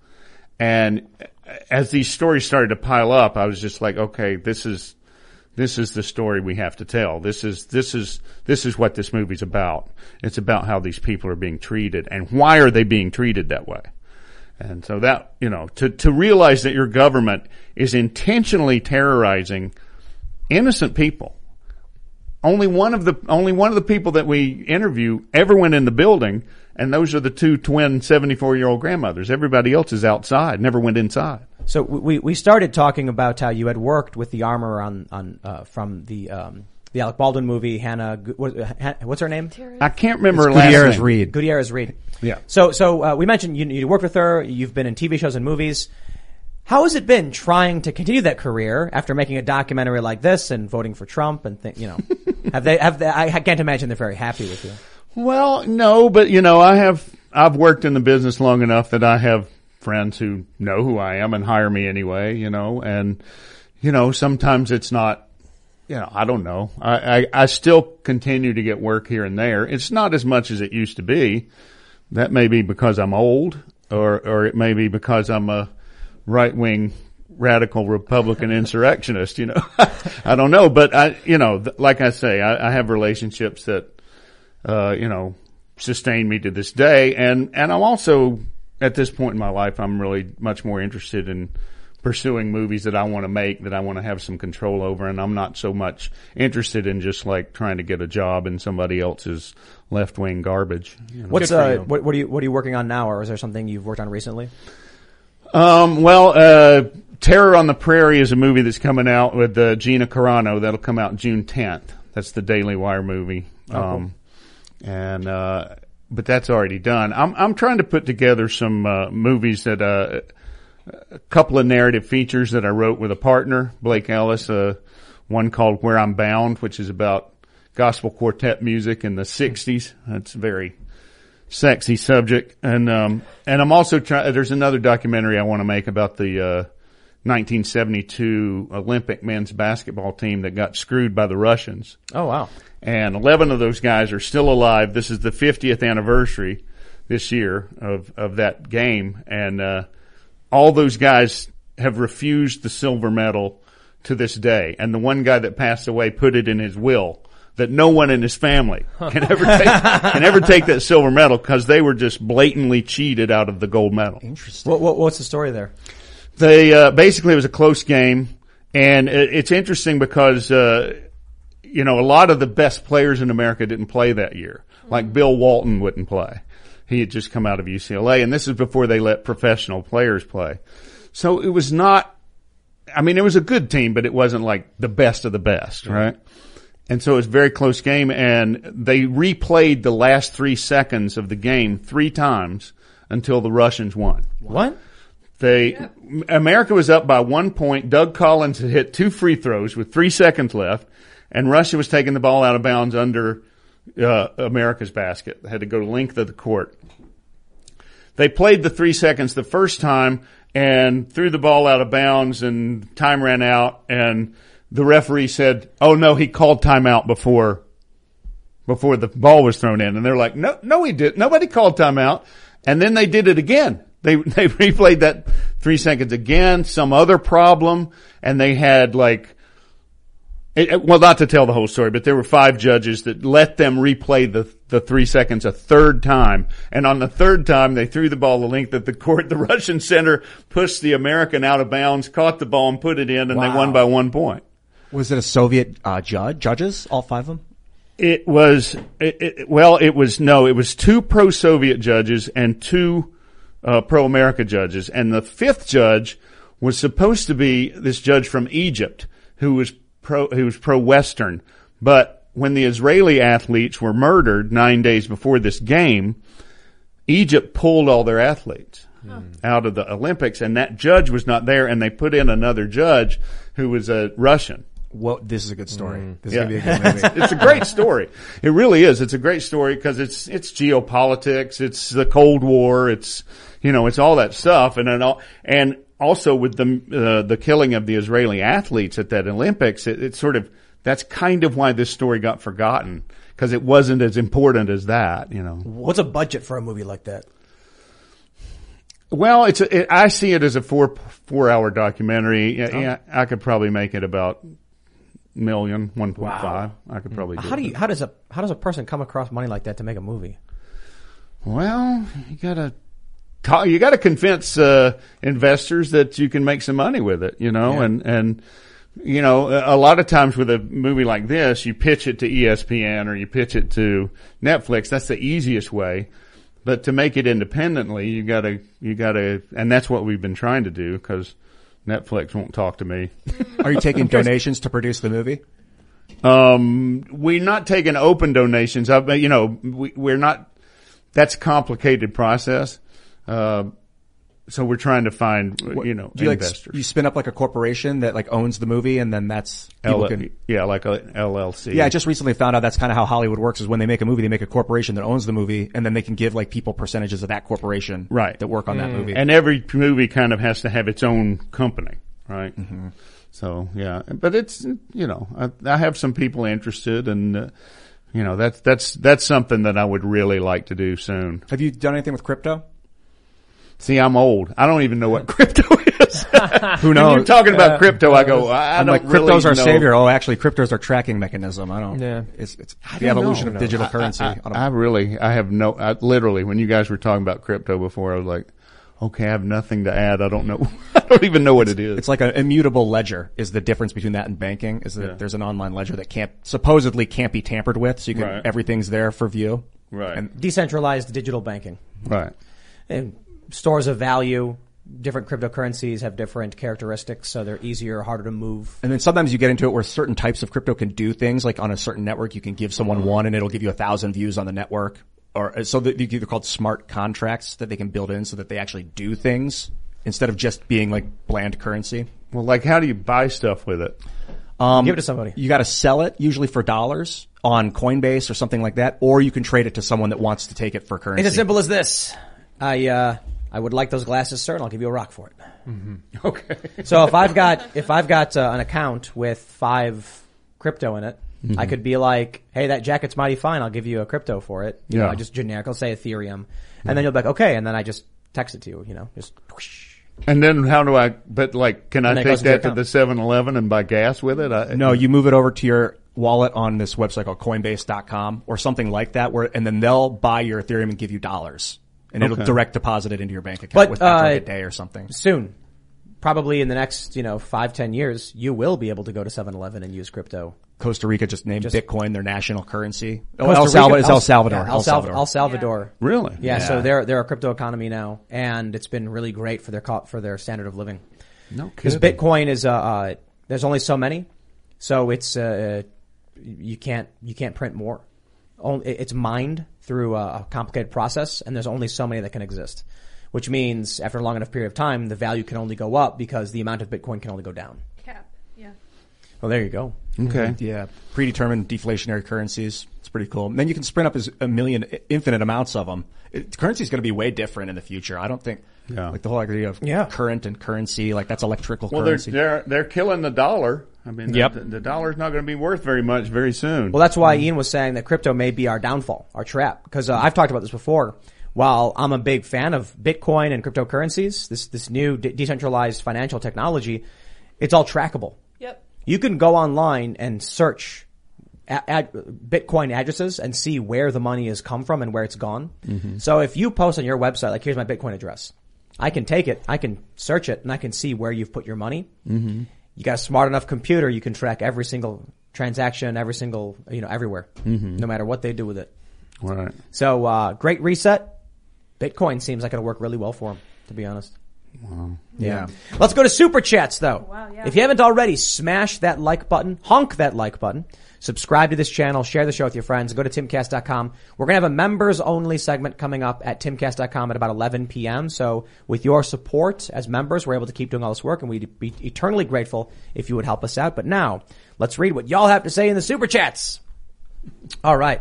And as these stories started to pile up, I was just like, okay, this is, this is the story we have to tell. This is, this is, this is what this movie's about. It's about how these people are being treated and why are they being treated that way. And so that, you know, to, to realize that your government is intentionally terrorizing innocent people. Only one of the, only one of the people that we interview ever went in the building, and those are the two twin seventy-four year old grandmothers. Everybody else is outside, never went inside. So we, we started talking about how you had worked with the armor on, on, uh, from the, um, the Alec Baldwin movie, Hannah, what's her name? I can't remember her it's last Gutierrez name. Reed. Gutierrez Reed. Yeah. So, so, uh, we mentioned you, you worked with her, you've been in T V shows and movies. How has it been trying to continue that career after making a documentary like this and voting for Trump and th- you know, have they, have they, I can't imagine they're very happy with you. Well, no, but you know, I have, I've worked in the business long enough that I have friends who know who I am and hire me anyway, you know, and, you know, sometimes it's not, you know, I don't know. I, I, I still continue to get work here and there. It's not as much as it used to be. That may be because I'm old, or, or it may be because I'm a right-wing radical Republican insurrectionist, you know. I don't know, but I, you know, th- like I say, I, I have relationships that, uh, you know, sustain me to this day. And, and I'm also, at this point in my life, I'm really much more interested in pursuing movies that I want to make, that I want to have some control over. And I'm not so much interested in just like trying to get a job in somebody else's left-wing garbage. You know? What's, uh, what, what are you, what are you working on now? Or is there something you've worked on recently? Um, well, uh, Terror on the Prairie is a movie that's coming out with uh, Gina Carano. That'll come out June tenth. That's the Daily Wire movie. Oh, um, cool. and, uh, but that's already done. I'm, I'm trying to put together some, uh, movies that, uh, a couple of narrative features that I wrote with a partner, Blake Ellis, uh, one called Where I'm Bound, which is about gospel quartet music in the sixties. That's a very sexy subject. And, um, and I'm also trying, there's another documentary I want to make about the, uh, nineteen seventy-two Olympic men's basketball team that got screwed by the Russians. Oh, wow. And eleven of those guys are still alive. This is the fiftieth anniversary this year of, of that game. And, uh, all those guys have refused the silver medal to this day. And the one guy that passed away put it in his will that no one in his family can ever take, can ever take that silver medal because they were just blatantly cheated out of the gold medal. Interesting. What, what, what's the story there? They, uh, basically it was a close game, and it, it's interesting because, uh, you know, a lot of the best players in America didn't play that year. Like Bill Walton wouldn't play. He had just come out of U C L A, and this is before they let professional players play. So it was not, I mean, it was a good team, but it wasn't like the best of the best, right? And so it was a very close game, and they replayed the last three seconds of the game three times until the Russians won. What? They, yeah. America was up by one point. Doug Collins had hit two free throws with three seconds left, and Russia was taking the ball out of bounds under uh, America's basket. They had to go the length of the court. They played the three seconds the first time and threw the ball out of bounds, and time ran out, and the referee said, oh no, he called timeout before, before the ball was thrown in. And they're like, no, no, he didn't. Nobody called timeout. And then they did it again. They, they replayed that three seconds again, some other problem, and they had like, it, well, not to tell the whole story, but there were five judges that let them replay the, the three seconds a third time. And on the third time, they threw the ball the length of the court. The Russian center pushed the American out of bounds, caught the ball and put it in, and wow. They won by one point. Was it a Soviet, uh, judge, judges, all five of them? It was, it, it, well, it was, no, it was two pro-Soviet judges and two Uh, pro-America judges, and the fifth judge was supposed to be this judge from Egypt who was pro, who was pro-Western. But when the Israeli athletes were murdered nine days before this game, Egypt pulled all their athletes oh. out of the Olympics, and that judge was not there, and they put in another judge who was a Russian. Well, this is a good story. Mm. This yeah. is going to be a good movie. It's a great story. It really is. It's a great story because it's, it's geopolitics. It's the Cold War. It's, you know, it's all that stuff. And, and, all, and also with the, uh, the killing of the Israeli athletes at that Olympics, it, it's sort of, that's kind of why this story got forgotten because it wasn't as important as that, you know. What's a budget for a movie like that? Well, it's a, it, I see it as a four, four hour documentary. Oh. Yeah, I could probably make it about million, one point five. Wow. I could probably do How do you, it. how does a, how does a person come across money like that to make a movie? Well, you gotta, talk, you gotta convince, uh, investors that you can make some money with it, you know, yeah. and, and, you know, a lot of times with a movie like this, you pitch it to E S P N or you pitch it to Netflix. That's the easiest way. But to make it independently, you gotta, you gotta, and that's what we've been trying to do because Netflix won't talk to me. Are you taking donations to produce the movie? Um, we're not taking open donations. I, you know, we, we're not, that's a complicated process. Uh, so we're trying to find, what, you know, do you investors. Like, you spin up like a corporation that like owns the movie and then that's, people L- can, yeah, like a L L C. Yeah, I just recently found out that's kind of how Hollywood works is when they make a movie, they make a corporation that owns the movie and then they can give like people percentages of that corporation. Right. That work on mm. that movie. And every movie kind of has to have its own company, right? Mm-hmm. So, yeah. But it's, you know, I, I have some people interested and, uh, you know, that's, that's, that's something that I would really like to do soon. Have you done anything with crypto? See, I'm old. I don't even know what crypto is. Who knows? When you're talking about uh, crypto, I go, I, I I'm don't like, really crypto's our know. savior. Oh, actually, crypto's our tracking mechanism. I don't. Yeah. It's, it's I the don't evolution know. of digital I, currency. I, I, I really, I have no, I, literally, when you guys were talking about crypto before, I was like, okay, I have nothing to add. I don't know. I don't even know what it is. It's like an immutable ledger is the difference between that and banking is that yeah. there's an online ledger that can't, supposedly can't be tampered with. So you can, right. everything's there for view. Right. And decentralized digital banking. Right. And stores of value, different cryptocurrencies have different characteristics, so they're easier or harder to move. And then sometimes you get into it where certain types of crypto can do things, like on a certain network, you can give someone one and it'll give you a thousand views on the network. Or so that they're called smart contracts that they can build in so that they actually do things instead of just being like bland currency. Well, like how do you buy stuff with it? Um, Give it to somebody. You got to sell it usually for dollars on Coinbase or something like that, or you can trade it to someone that wants to take it for currency. It's as simple as this. I, uh, I would like those glasses, sir, and I'll give you a rock for it. Mm-hmm. Okay. So if I've got, if I've got uh, an account with five crypto in it, mm-hmm. I could be like, hey, that jacket's mighty fine. I'll give you a crypto for it. You yeah. know, just generic. I'll say Ethereum. And then you'll be like, okay. And then I just text it to you, you know, just whoosh. And then how do I, but like, can I And it take goes into your that to account. the seven eleven and buy gas with it? I, No, you move it over to your wallet on this website called Coinbase dot com or something like that, where and then they'll buy your Ethereum and give you dollars, and it'll Okay. direct deposit it into your bank account But, with after uh, like a day or something. Soon. Probably in the next, you know, five, ten years, you will be able to go to seven eleven and use crypto. Costa Rica just named Just- Bitcoin their national currency. Oh, Costa El Salvador Rica- is El Salvador. yeah, El El, Sal- Salvador. El Salvador. Really? Yeah, Yeah. so they're they're a crypto economy now, and it's been really great for their co- for their standard of living. No Because kidding. Bitcoin is uh, uh there's only so many, so it's uh you can't you can't print more. Only it's mined through a, a complicated process, and there's only so many that can exist. Which means after a long enough period of time, the value can only go up because the amount of Bitcoin can only go down. Cap. Yeah. Well, there you go. Okay. Yeah, predetermined deflationary currencies. It's pretty cool. And then you can sprint up as a million, infinite amounts of them. It, currency is going to be way different in the future. I don't think, Yeah. like the whole idea of Yeah. current and currency, like that's electrical Well, they're, currency. they're, they're killing the dollar. I mean, Yep. the, the dollar's not going to be worth very much very soon. Well, that's why Ian was saying that crypto may be our downfall, our trap. Because uh, I've talked about this before. While I'm a big fan of Bitcoin and cryptocurrencies, this this new de- decentralized financial technology, it's all trackable. Yep. You can go online and search a- ad- Bitcoin addresses and see where the money has come from and where it's gone. Mm-hmm. So if you post on your website, like, here's my Bitcoin address, I can take it, I can search it, and I can see where you've put your money. Mm-hmm. You got a smart enough computer, you can track every single transaction, every single, you know, everywhere, Mm-hmm. no matter what they do with it. All right. So, uh, great reset. Bitcoin seems like it'll work really well for them, to be honest. Wow. Yeah. Let's go to Super Chats, though. Wow, yeah. If you haven't already, smash that like button, honk that like button, subscribe to this channel, share the show with your friends, go to timcast dot com. We're going to have a members-only segment coming up at timcast dot com at about eleven p.m. So with your support as members, we're able to keep doing all this work, and we'd be eternally grateful if you would help us out. But now, let's read what y'all have to say in the Super Chats. All right.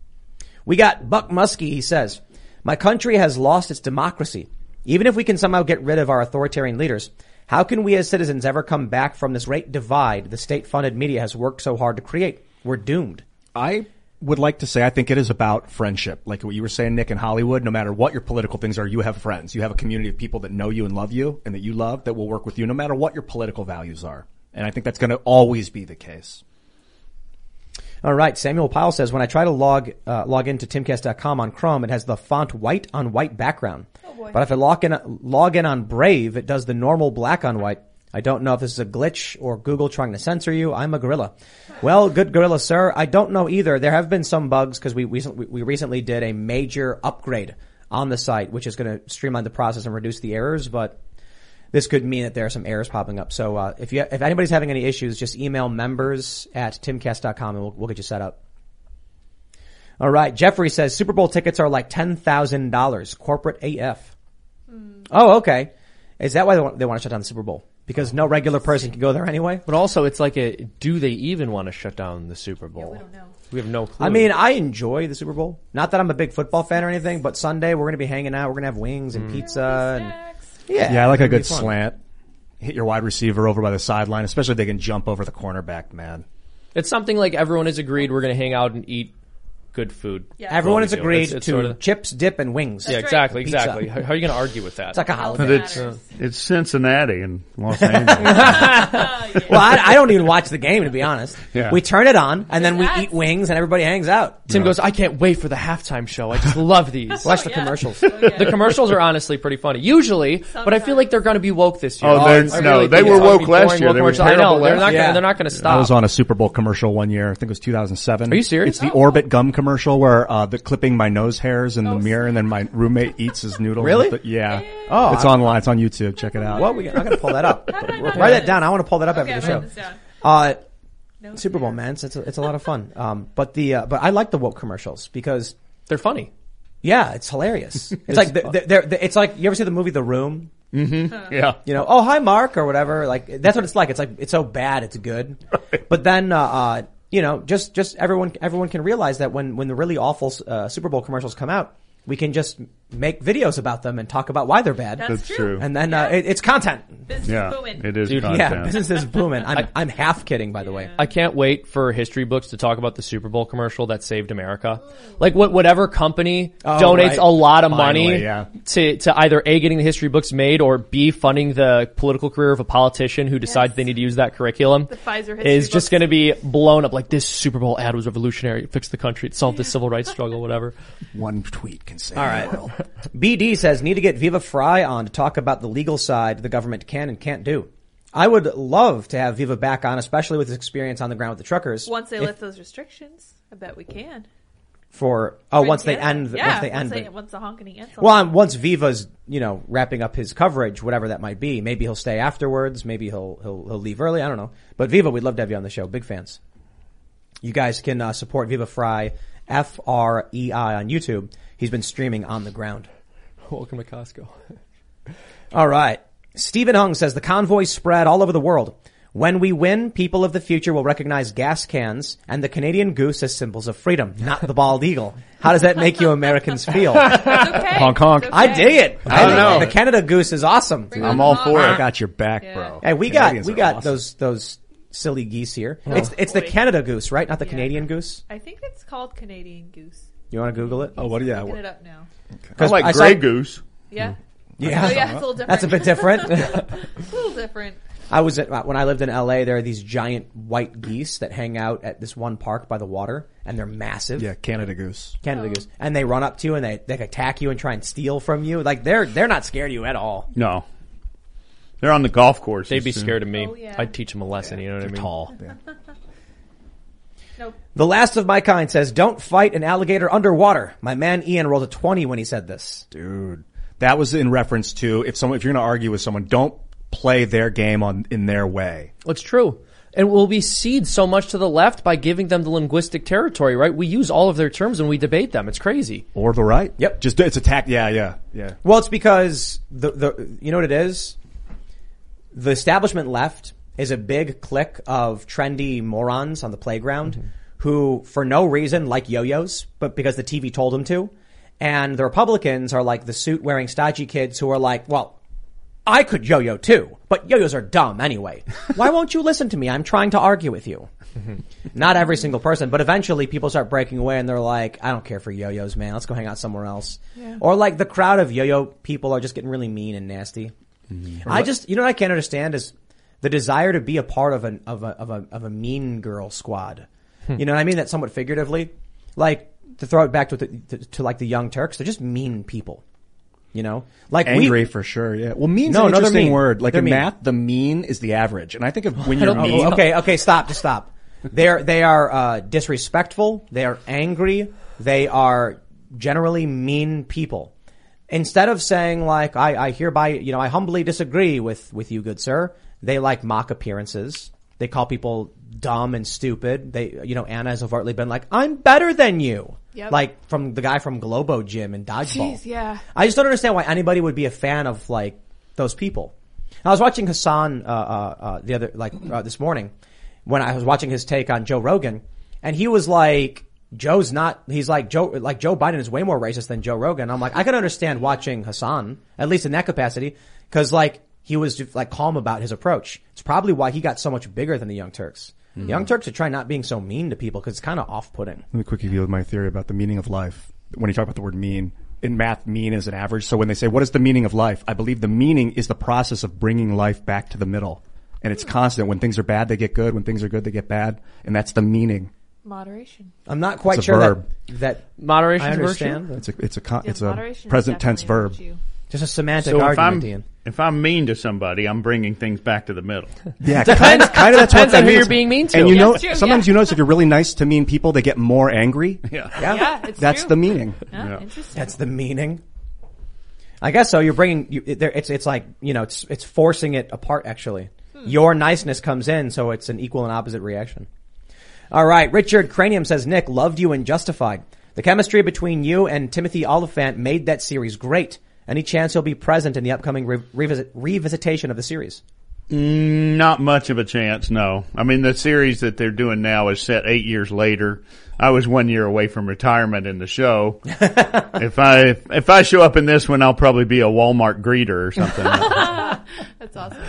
We got Buck Muskie, he says, my country has lost its democracy. Even if we can somehow get rid of our authoritarian leaders, how can we as citizens ever come back from this great divide the state-funded media has worked so hard to create? We're doomed. I would like to say I think it is about friendship. Like what you were saying, Nick, in Hollywood, no matter what your political things are, you have friends. You have a community of people that know you and love you and that you love that will work with you no matter what your political values are. And I think that's going to always be the case. All right. Samuel Powell says, when I try to log uh, log into timcast dot com on Chrome, it has the font white on white background. Oh boy. But if I log in, log in on Brave, it does the normal black on white. I don't know if this is a glitch or Google trying to censor you. I'm a gorilla. Well, good gorilla, sir. I don't know either. There have been some bugs because we recently, we recently did a major upgrade on the site, which is going to streamline the process and reduce the errors, but this could mean that there are some errors popping up. So, uh, if you, if anybody's having any issues, just email members at timcast dot com and we'll, we'll get you set up. All right. Jeffrey says Super Bowl tickets are like ten thousand dollars. Corporate A F. Mm. Oh, okay. Is that why they want, they want to shut down the Super Bowl? Because no regular person can go there anyway? But also, it's like a, do they even want to shut down the Super Bowl? Yeah, we don't know. We have no clue. I mean, I enjoy the Super Bowl. Not that I'm a big football fan or anything, but Sunday we're going to be hanging out. We're going to have wings and pizza and yeah. Yeah, I like a it'll be good fun. slant. Hit your wide receiver over by the sideline, especially if they can jump over the cornerback, man. it's something like everyone has agreed we're going to hang out and eat good food. Yeah. Everyone Well, has we do. agreed It's- it's to sort of- chips, dip, and wings. yeah, right. exactly, Pizza. exactly. How, how are you going to argue with that? It's like a But holiday. it's, it's Cincinnati and Los Angeles. Well, I, I don't even watch the game, to be honest. Yeah. We turn it on, and then we Yes. eat wings, and everybody hangs out. Tim goes, I can't wait for the halftime show. I just love these. Watch the yeah. commercials. The commercials are honestly pretty funny. Usually, but I feel like they're going to be woke this year. Oh, they're- I no, really they think were it's gonna woke be last boring, year. woke They were commercials. I know, terrible they're last not year. gonna, they're not going to I stop. was on a Super Bowl commercial one year. I think it was two thousand seven. Are you serious? It's the Orbit gum commercial where uh, the clipping my nose hairs in the Oh, mirror, and then my roommate eats his noodles. Really? with it. Yeah. Oh, it's I- online. It's on YouTube. Check it out. Well, we, I'm going to pull that up. How did I know Write that? that down. I want to pull that up Okay, after I'm the writing show. this down. Uh, No Super Bowl, fear. man. It's, it's, a, it's a lot of fun. Um, but the, uh, but I like the woke commercials because, They're funny. yeah, it's hilarious. It's like, the, the, they're, the, it's like, you ever see the movie The Room? Mm-hmm. Yeah. You know, oh, hi, Mark, or whatever. Like, that's what it's like. It's like, it's so bad, it's good. Right. But then, uh, uh, you know, just, just everyone, everyone can realize that when, when the really awful, uh, Super Bowl commercials come out, we can just make videos about them and talk about why they're bad. That's, That's true. true. And then, yeah. uh, it, it's content. Business Yeah, booming. it is Dude, content. Yeah, business is booming. I'm, I'm half kidding, by the way. I can't wait for history books to talk about the Super Bowl commercial that saved America. Like what, whatever company Oh, donates right. a lot of Finally, money yeah. to, to either A, getting the history books made, or B, funding the political career of a politician who decides Yes. they need to use that curriculum The Pfizer history is just books. going to be blown up. Like, this Super Bowl ad was revolutionary. It fixed the country. It solved the civil rights struggle, whatever. One tweet can save All the right. world. B D says, need to get Viva Frei on to talk about the legal side the government can and can't do. I would love to have Viva back on, especially with his experience on the ground with the truckers. Once they If- lift those restrictions, I bet we can. For, oh, For once they Canada. end, the- yeah, once they end they, the, once the honking ends. well, um, once Viva's, you know, wrapping up his coverage, whatever that might be, maybe he'll stay afterwards, maybe he'll, he'll, he'll leave early, I don't know. But Viva, we'd love to have you on the show. Big fans. You guys can, uh, support Viva Frei, F R E I on YouTube. He's been streaming on the ground. Welcome to Costco. All right. Stephen Hung says the convoy spread all over the world. When we win, people of the future will recognize gas cans and the Canadian goose as symbols of freedom, not the bald eagle. How does that make you Americans feel? It's okay. Honk, honk. It's I okay. dig it. I don't know. The Canada goose is awesome. Bring I'm on all the for honk. I got your back, Yeah. bro. Hey, we Canadians got we are got awesome. those those silly geese here. Oh, it's it's the boy. Canada goose, right? Not the Yeah. Canadian goose. I think it's called Canadian goose. You want to Google it? Oh, what? Yeah. Looking what- it up now. I like I saw- Grey Goose. Yeah. Yeah. Oh, yeah, it's a little different. That's a bit different. It's a little different. I was at, when I lived in L A, there are these giant white geese that hang out at this one park by the water, and they're massive. Yeah, Canada goose. Canada Oh. goose. And they run up to you and they, they attack you and try and steal from you. Like they're, they're not scared of you at all. No. They're on the golf course. They'd be scared of me. Oh, yeah. I'd teach them a lesson, you know what I They're mean? tall. Yeah. Nope. The last of my kind says, don't fight an alligator underwater. My man Ian rolled a twenty when he said this. Dude, that was in reference to if someone, if you're going to argue with someone, don't play their game on in their way. It's true. And we'll be cede so much to the left by giving them the linguistic territory, right? We use all of their terms when we debate them. It's crazy. Or the right. Yep. Just, it's attack. Yeah, yeah, yeah. Well, it's because the, the, you know what it is? The establishment left is a big clique of trendy morons on the playground mm-hmm. who, for no reason, like yo-yos, but because the T V told them to. And the Republicans are like the suit-wearing stodgy kids who are like, well, I could yo-yo too, but yo-yos are dumb anyway. Why won't you listen to me? I'm trying to argue with you. Not every single person, but eventually people start breaking away and they're like, I don't care for yo-yos, man. Let's go hang out somewhere else. Yeah. Or like the crowd of yo-yo people are just getting really mean and nasty. Mm-hmm. I just, you know what I can't understand is the desire to be a part of an, of a, of a, of a mean girl squad. You know what I mean? That somewhat figuratively. Like, to throw it back to, the, to, to like the Young Turks, they're just mean people. You know? Like Angry we, for sure, yeah. Well, mean's No, an no, they're interesting mean. word. Like They're in mean. math, the mean is the average. And I think of when I you're don't mean. Oh, okay, okay, stop, just stop. They're, they are, uh, disrespectful. They are angry. They are generally mean people. Instead of saying like, I, I hereby, you know, I humbly disagree with, with you, good sir, they like mock appearances. They call people dumb and stupid. They, you know, Anna has overtly been like, I'm better than you. Yep. Like from the guy from Globo Gym and Dodgeball. Jeez, yeah. I just don't understand why anybody would be a fan of like those people. I was watching Hassan, uh, uh, uh, the other, like, uh, this morning when I was watching his take on Joe Rogan, and he was like, Joe's not, he's like Joe, like Joe Biden is way more racist than Joe Rogan. I'm like, I can understand watching Hassan, at least in that capacity, cause like he was just like calm about his approach. It's probably why he got so much bigger than the Young Turks. Mm-hmm. The Young Turks are trying not being so mean to people cause it's kind of off-putting. Let me quickly give you my theory about the meaning of life. When you talk about the word mean, in math, mean is an average. So when they say, what is the meaning of life? I believe the meaning is the process of bringing life back to the middle. And it's constant. When things are bad, they get good. When things are good, they get bad. And that's the meaning. Moderation. I'm not quite It's a sure verb. that, that Moderation I is understand. virtue? It's a, it's a, con- Yeah, it's a moderation is present tense definitely a verb. virtue. Just a semantic So if argument, I'm, Ian. if I'm mean to somebody, I'm bringing things back to the middle. Yeah, kind of, kind of that's what Depends that on who means. you're being mean to. And you Yeah, know, it's true, sometimes yeah. you notice if you're really nice to mean people, they get more angry. Yeah. Yeah. Yeah, it's That's true. the meaning. Yeah, Yeah. interesting. That's the meaning. I guess so. You're bringing, you, there, it's, it's like, you know, it's, it's forcing it apart actually. Hmm. Your niceness comes in, so it's an equal and opposite reaction. All right. Richard Cranium says, Nick, loved you in Justified. The chemistry between you and Timothy Oliphant made that series great. Any chance he'll be present in the upcoming re- revisit- revisitation of the series? Mm, not much of a chance, no. I mean, the series that they're doing now is set eight years later. I was one year away from retirement in the show. if I if I show up in this one, I'll probably be a Walmart greeter or something. That's awesome.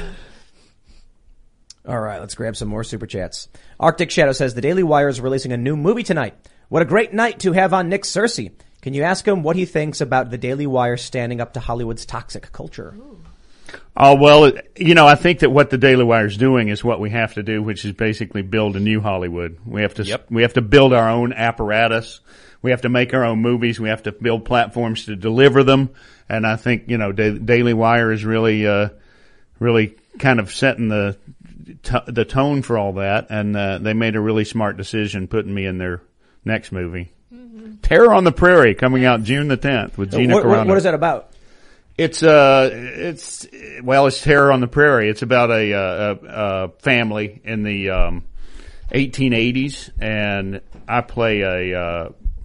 All right, let's grab some more super chats. Arctic Shadow says, the Daily Wire is releasing a new movie tonight. What a great night to have on Nick Searcy. Can you ask him what he thinks about the Daily Wire standing up to Hollywood's toxic culture? Ooh. Oh, well, you know, I think that what the Daily Wire is doing is what we have to do, which is basically build a new Hollywood. We have to, yep. we have to build our own apparatus. We have to make our own movies. We have to build platforms to deliver them. And I think, you know, da- Daily Wire is really, uh, really kind of setting the, t- the tone for all that. And, uh, they made a really smart decision putting me in their next movie. Mm-hmm. Terror on the Prairie, coming out June the tenth with Gina what, Carano. What is that about? It's uh, it's well, it's Terror on the Prairie. It's about a, a, a family in the um, eighteen eighties, and I play a uh,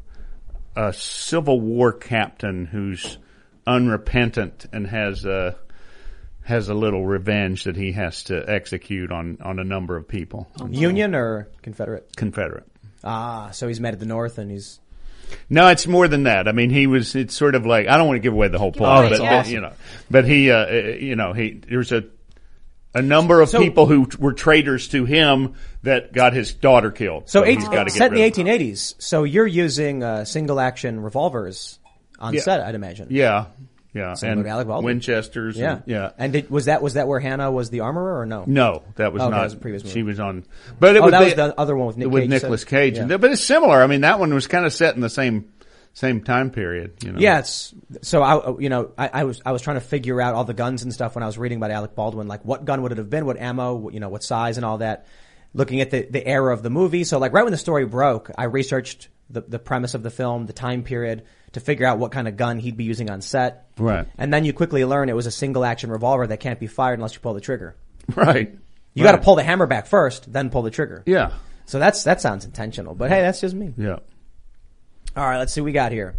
a Civil War captain who's unrepentant and has a has a little revenge that he has to execute on on a number of people. Union or Confederate? Confederate. Ah, so he's mad at the North, and he's. No, it's more than that. I mean, he was, it's sort of like, I don't want to give away the whole plot, but, awesome. you know, but he, uh, you know, he, there's a, a number of so, people who were traitors to him that got his daughter killed. So, so eight, he's got to get set in the rid eighteen eighties. So you're using, uh, single action revolvers on yeah. set, I'd imagine. Yeah. Yeah. Similar and to Alec Baldwin. Winchesters. Yeah. And, yeah. And did, was that, was that where Hannah was the armorer or no? No, that was oh, not. That was a previous movie. She was on, but it oh, was that the, was the other one with Nick with Cage. Nicolas so, Cage. Yeah. But it's similar. I mean, that one was kind of set in the same, same time period, you know. Yeah, it's, so I, you know, I, I was, I was trying to figure out all the guns and stuff when I was reading about Alec Baldwin, like what gun would it have been, what ammo, you know, what size and all that, looking at the, the era of the movie. So like right when the story broke, I researched the, the premise of the film, the time period to figure out what kind of gun he'd be using on set. Right. And then you quickly learn it was a single action revolver that can't be fired unless you pull the trigger. Right. You right. got to pull the hammer back first, then pull the trigger. Yeah. So that's, that sounds intentional, but hey, that's just me. Yeah. All right, let's see what we got here.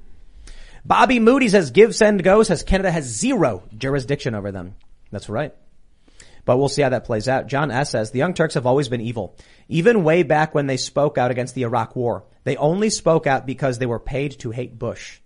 Bobby Moody says, give, send, go, says Canada has zero jurisdiction over them. That's right. But we'll see how that plays out. John S. says, the Young Turks have always been evil. Even way back when they spoke out against the Iraq War. They only spoke out because they were paid to hate Bush.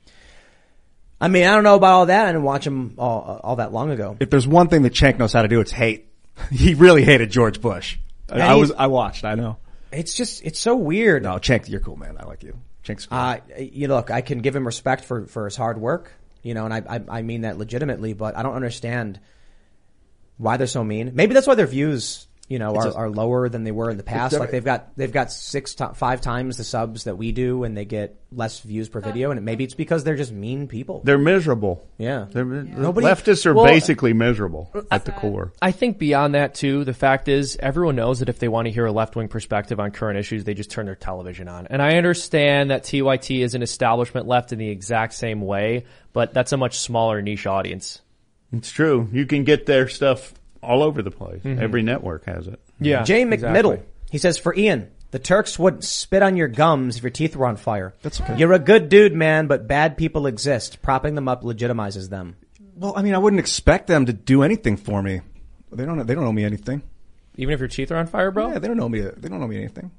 I mean, I don't know about all that. I didn't watch him all, all that long ago. If there's one thing that Cenk knows how to do, it's hate. He really hated George Bush. And I was, I watched, I know. It's just, it's so weird. No, Cenk, you're cool, man. I like you. Cenk's cool. Uh, you look, I can give him respect for, for his hard work, you know, and I, I, I mean that legitimately, but I don't understand why they're so mean. Maybe that's why their views, you know, are, a, are lower than they were in the past. Like they've got, they've got six, to, five times the subs that we do and they get less views per video. And maybe it's because they're just mean people. They're miserable. Yeah. They're, Nobody, leftists are well, basically miserable at the core. I think beyond that too, the fact is everyone knows that if they want to hear a left-wing perspective on current issues, they just turn their television on. And I understand that T Y T is an establishment left in the exact same way, but that's a much smaller niche audience. It's true. You can get their stuff all over the place. Mm-hmm. Every network has it. Yeah. Jay McMiddle. Exactly. He says, for Ian, the Turks wouldn't spit on your gums if your teeth were on fire. That's okay. You're a good dude, man, but bad people exist. Propping them up legitimizes them. Well, I mean, I wouldn't expect them to do anything for me. They don't, they don't owe me anything. Even if your teeth are on fire, bro? Yeah, they don't owe me, they don't owe me anything.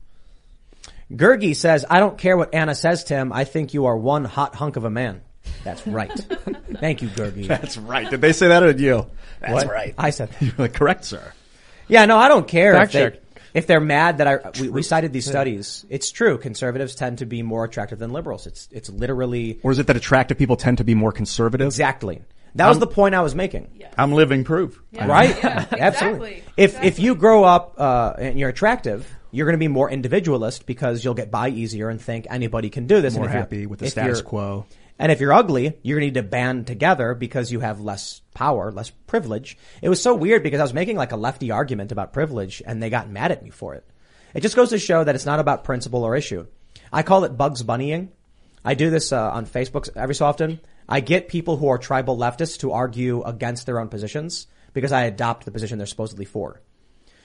Gergie says, I don't care what Anna says to him. I think you are one hot hunk of a man. That's right. Thank you, Gergie. That's right. Did they say that or did you? That's what? right. I said that. You're like, correct, sir. Yeah, no, I don't care Fact if, they, check. if they're mad that I, we, we cited these studies. It's true. Conservatives tend to be more attractive than liberals. It's, it's literally. Or is it that attractive people tend to be more conservative? Exactly. That was I'm, the point I was making. Yeah. I'm living proof. Yeah. Right? Yeah, absolutely. Exactly. If, exactly. if you grow up, uh, and you're attractive, you're going to be more individualist because you'll get by easier and think anybody can do this. More and if happy with the if status quo. And if you're ugly, you're going to need to band together because you have less power, less privilege. It was so weird because I was making like a lefty argument about privilege and they got mad at me for it. It just goes to show that it's not about principle or issue. I call it Bugs Bunnying. I do this uh, on Facebook every so often. I get people who are tribal leftists to argue against their own positions because I adopt the position they're supposedly for.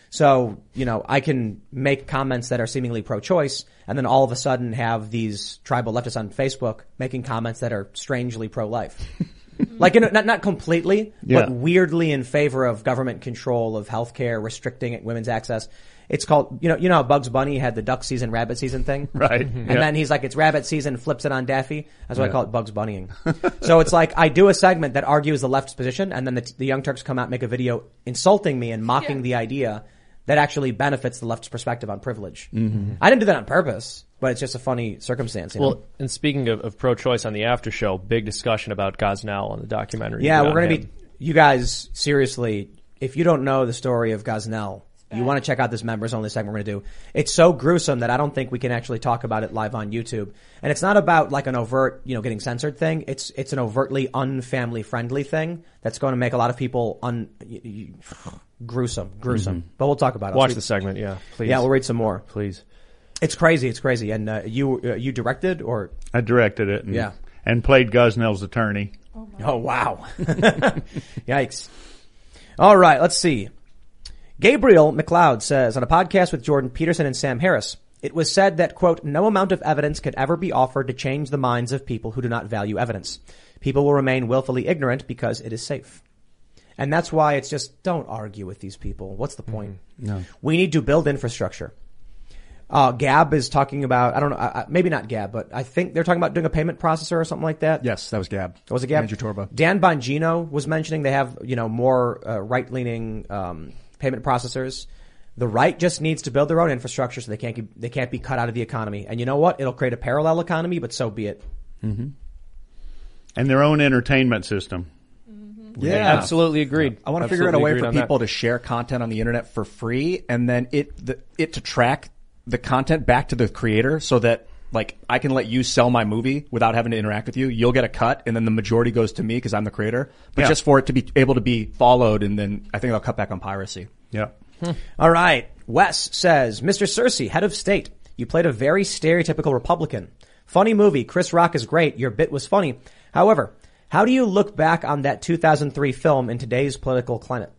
So, you know, I can make comments that are seemingly pro-choice and then all of a sudden have these tribal leftists on Facebook making comments that are strangely pro-life. Like, you know, not, not completely, Yeah. but weirdly in favor of government control of healthcare, restricting women's access. It's called, you know, you know how Bugs Bunny had the duck season, rabbit season thing? Right. And Yeah. then he's like, it's rabbit season, flips it on Daffy. That's why Yeah. I call it Bugs Bunnying. So it's like, I do a segment that argues the left's position, and then the, the Young Turks come out and make a video insulting me and mocking the idea that actually benefits the left's perspective on privilege. Mm-hmm. I didn't do that on purpose, but it's just a funny circumstance. You know? Well, and speaking of, of pro-choice on the after show, big discussion about Gosnell on the documentary. Yeah, on we're going to him. be, you guys, seriously, if you don't know the story of Gosnell, you want to check out this members only segment we're going to do. It's so gruesome that I don't think we can actually talk about it live on YouTube. And it's not about like an overt, you know, getting censored thing. It's, it's an overtly unfamily friendly thing that's going to make a lot of people un, y- y- gruesome, gruesome. Mhm. But we'll talk about it. Watch I'll the see- segment, yeah, please. Yeah, we'll read some more. Please. It's crazy, it's crazy. And, uh, you, uh, you directed or? I directed it. And, Yeah. And played Gosnell's attorney. Oh, wow. Yikes. All right, let's see. Gabriel McLeod says on a podcast with Jordan Peterson and Sam Harris, it was said that, quote, no amount of evidence could ever be offered to change the minds of people who do not value evidence. People will remain willfully ignorant because it is safe. And that's why it's just don't argue with these people. What's the point? No. We need to build infrastructure. Uh, Gab is talking about, I don't know, uh, maybe not Gab, but I think they're talking about doing a payment processor or something like that. Yes, that was Gab. Was it Gab? Andrew Torba. Dan Bongino was mentioning they have, you know, more uh, right-leaning um, payment processors. The right just needs to build their own infrastructure so they can't keep, they can't be cut out of the economy. And you know what? It'll create a parallel economy, but so be it. Mm-hmm. And their own entertainment system. Yeah, absolutely agreed. I want to Absolutely figure out a way agreed for on that. people to share content on the internet for free, and then it the, it to track the content back to the creator, so that like I can let you sell my movie without having to interact with you. You'll get a cut, and then the majority goes to me because I'm the creator. But Yeah. just for it to be able to be followed, and then I think they'll cut back on piracy. Yeah. All right. Wes says, Mister Cersei, head of state, you played a very stereotypical Republican. Funny movie. Chris Rock is great. Your bit was funny. However, how do you look back on that two thousand three film in today's political climate?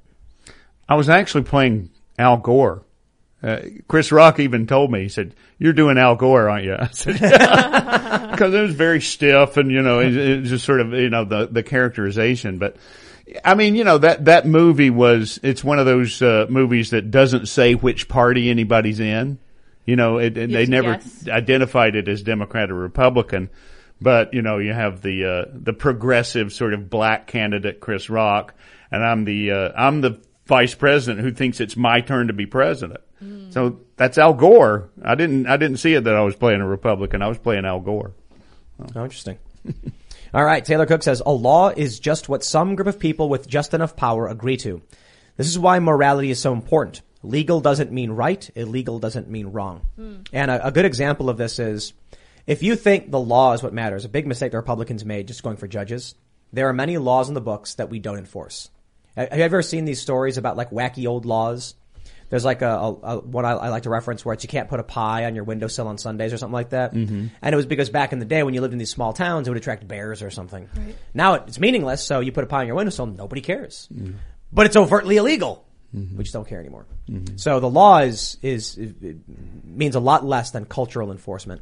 I was actually playing Al Gore. Uh, Chris Rock even told me, he said, you're doing Al Gore, aren't you? I said, yeah. Because it was very stiff and, you know, it, it was just sort of, you know, the, the characterization. But, I mean, you know, that, that movie was, it's one of those, uh, movies that doesn't say which party anybody's in. You know, it, it, they never Yes. identified it as Democrat or Republican. But, you know, you have the, uh, the progressive sort of black candidate, Chris Rock, and I'm the, uh, I'm the vice president who thinks it's my turn to be president. Mm. So that's Al Gore. I didn't, I didn't see it that I was playing a Republican. I was playing Al Gore. Oh, interesting. All right. Taylor Cook says, a law is just what some group of people with just enough power agree to. This is why morality is so important. Legal doesn't mean right. Illegal doesn't mean wrong. Mm. And a, a good example of this is, if you think the law is what matters, a big mistake the Republicans made just going for judges. There are many laws in the books that we don't enforce. Have you ever seen these stories about like wacky old laws? There's like a, a, a what I, I like to reference where it's you can't put a pie on your windowsill on Sundays or something like that. Mm-hmm. And it was because back in the day when you lived in these small towns, it would attract bears or something. Right. Now it's meaningless, so you put a pie on your windowsill, nobody cares. Mm-hmm. But it's overtly illegal. Mm-hmm. We just don't care anymore. Mm-hmm. So the law is, is, is it means a lot less than cultural enforcement.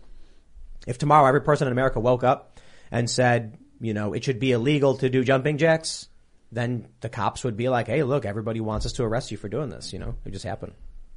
If tomorrow every person in America woke up and said, you know, it should be illegal to do jumping jacks, then the cops would be like, hey, look, everybody wants us to arrest you for doing this. You know, it just happened.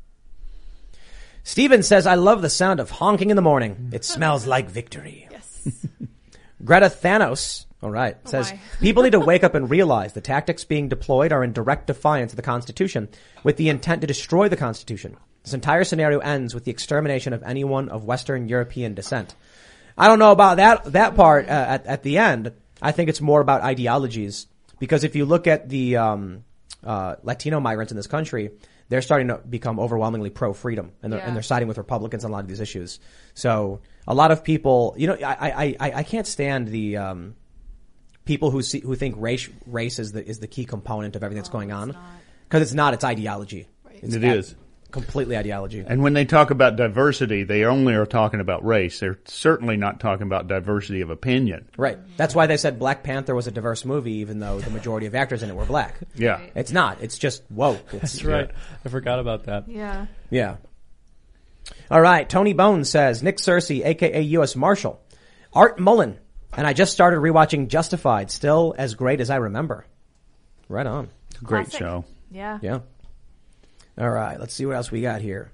Steven says, I love the sound of honking in the morning. It smells like victory. Yes. Greta Thanos, all right, oh says, people need to wake up and realize the tactics being deployed are in direct defiance of the Constitution with the intent to destroy the Constitution. This entire scenario ends with the extermination of anyone of Western European descent. I don't know about that, that part uh, at, at the end. I think it's more about ideologies. Because if you look at the um, uh, Latino migrants in this country, they're starting to become overwhelmingly pro-freedom, and they're, yeah. and they're siding with Republicans on a lot of these issues. So a lot of people, you know, I I I, I can't stand the um, people who see who think race race is the is the key component of everything that's oh, going on, because it's not. It's ideology. Right. It's It ad- is. completely ideology. And when they talk about diversity, they only are talking about race. They're certainly not talking about diversity of opinion. Right. That's why they said Black Panther was a diverse movie, even though the majority of actors in it were black. Yeah. It's not. It's just woke. It's, That's right. I forgot about that. Yeah. Yeah. All right. Tony Bones says, Nick Searcy, a k a. U S Marshal. Art Mullen. And I just started rewatching Justified. Still as great as I remember. Right on. Great Classic. show. Yeah. Yeah. All right. Let's see what else we got here.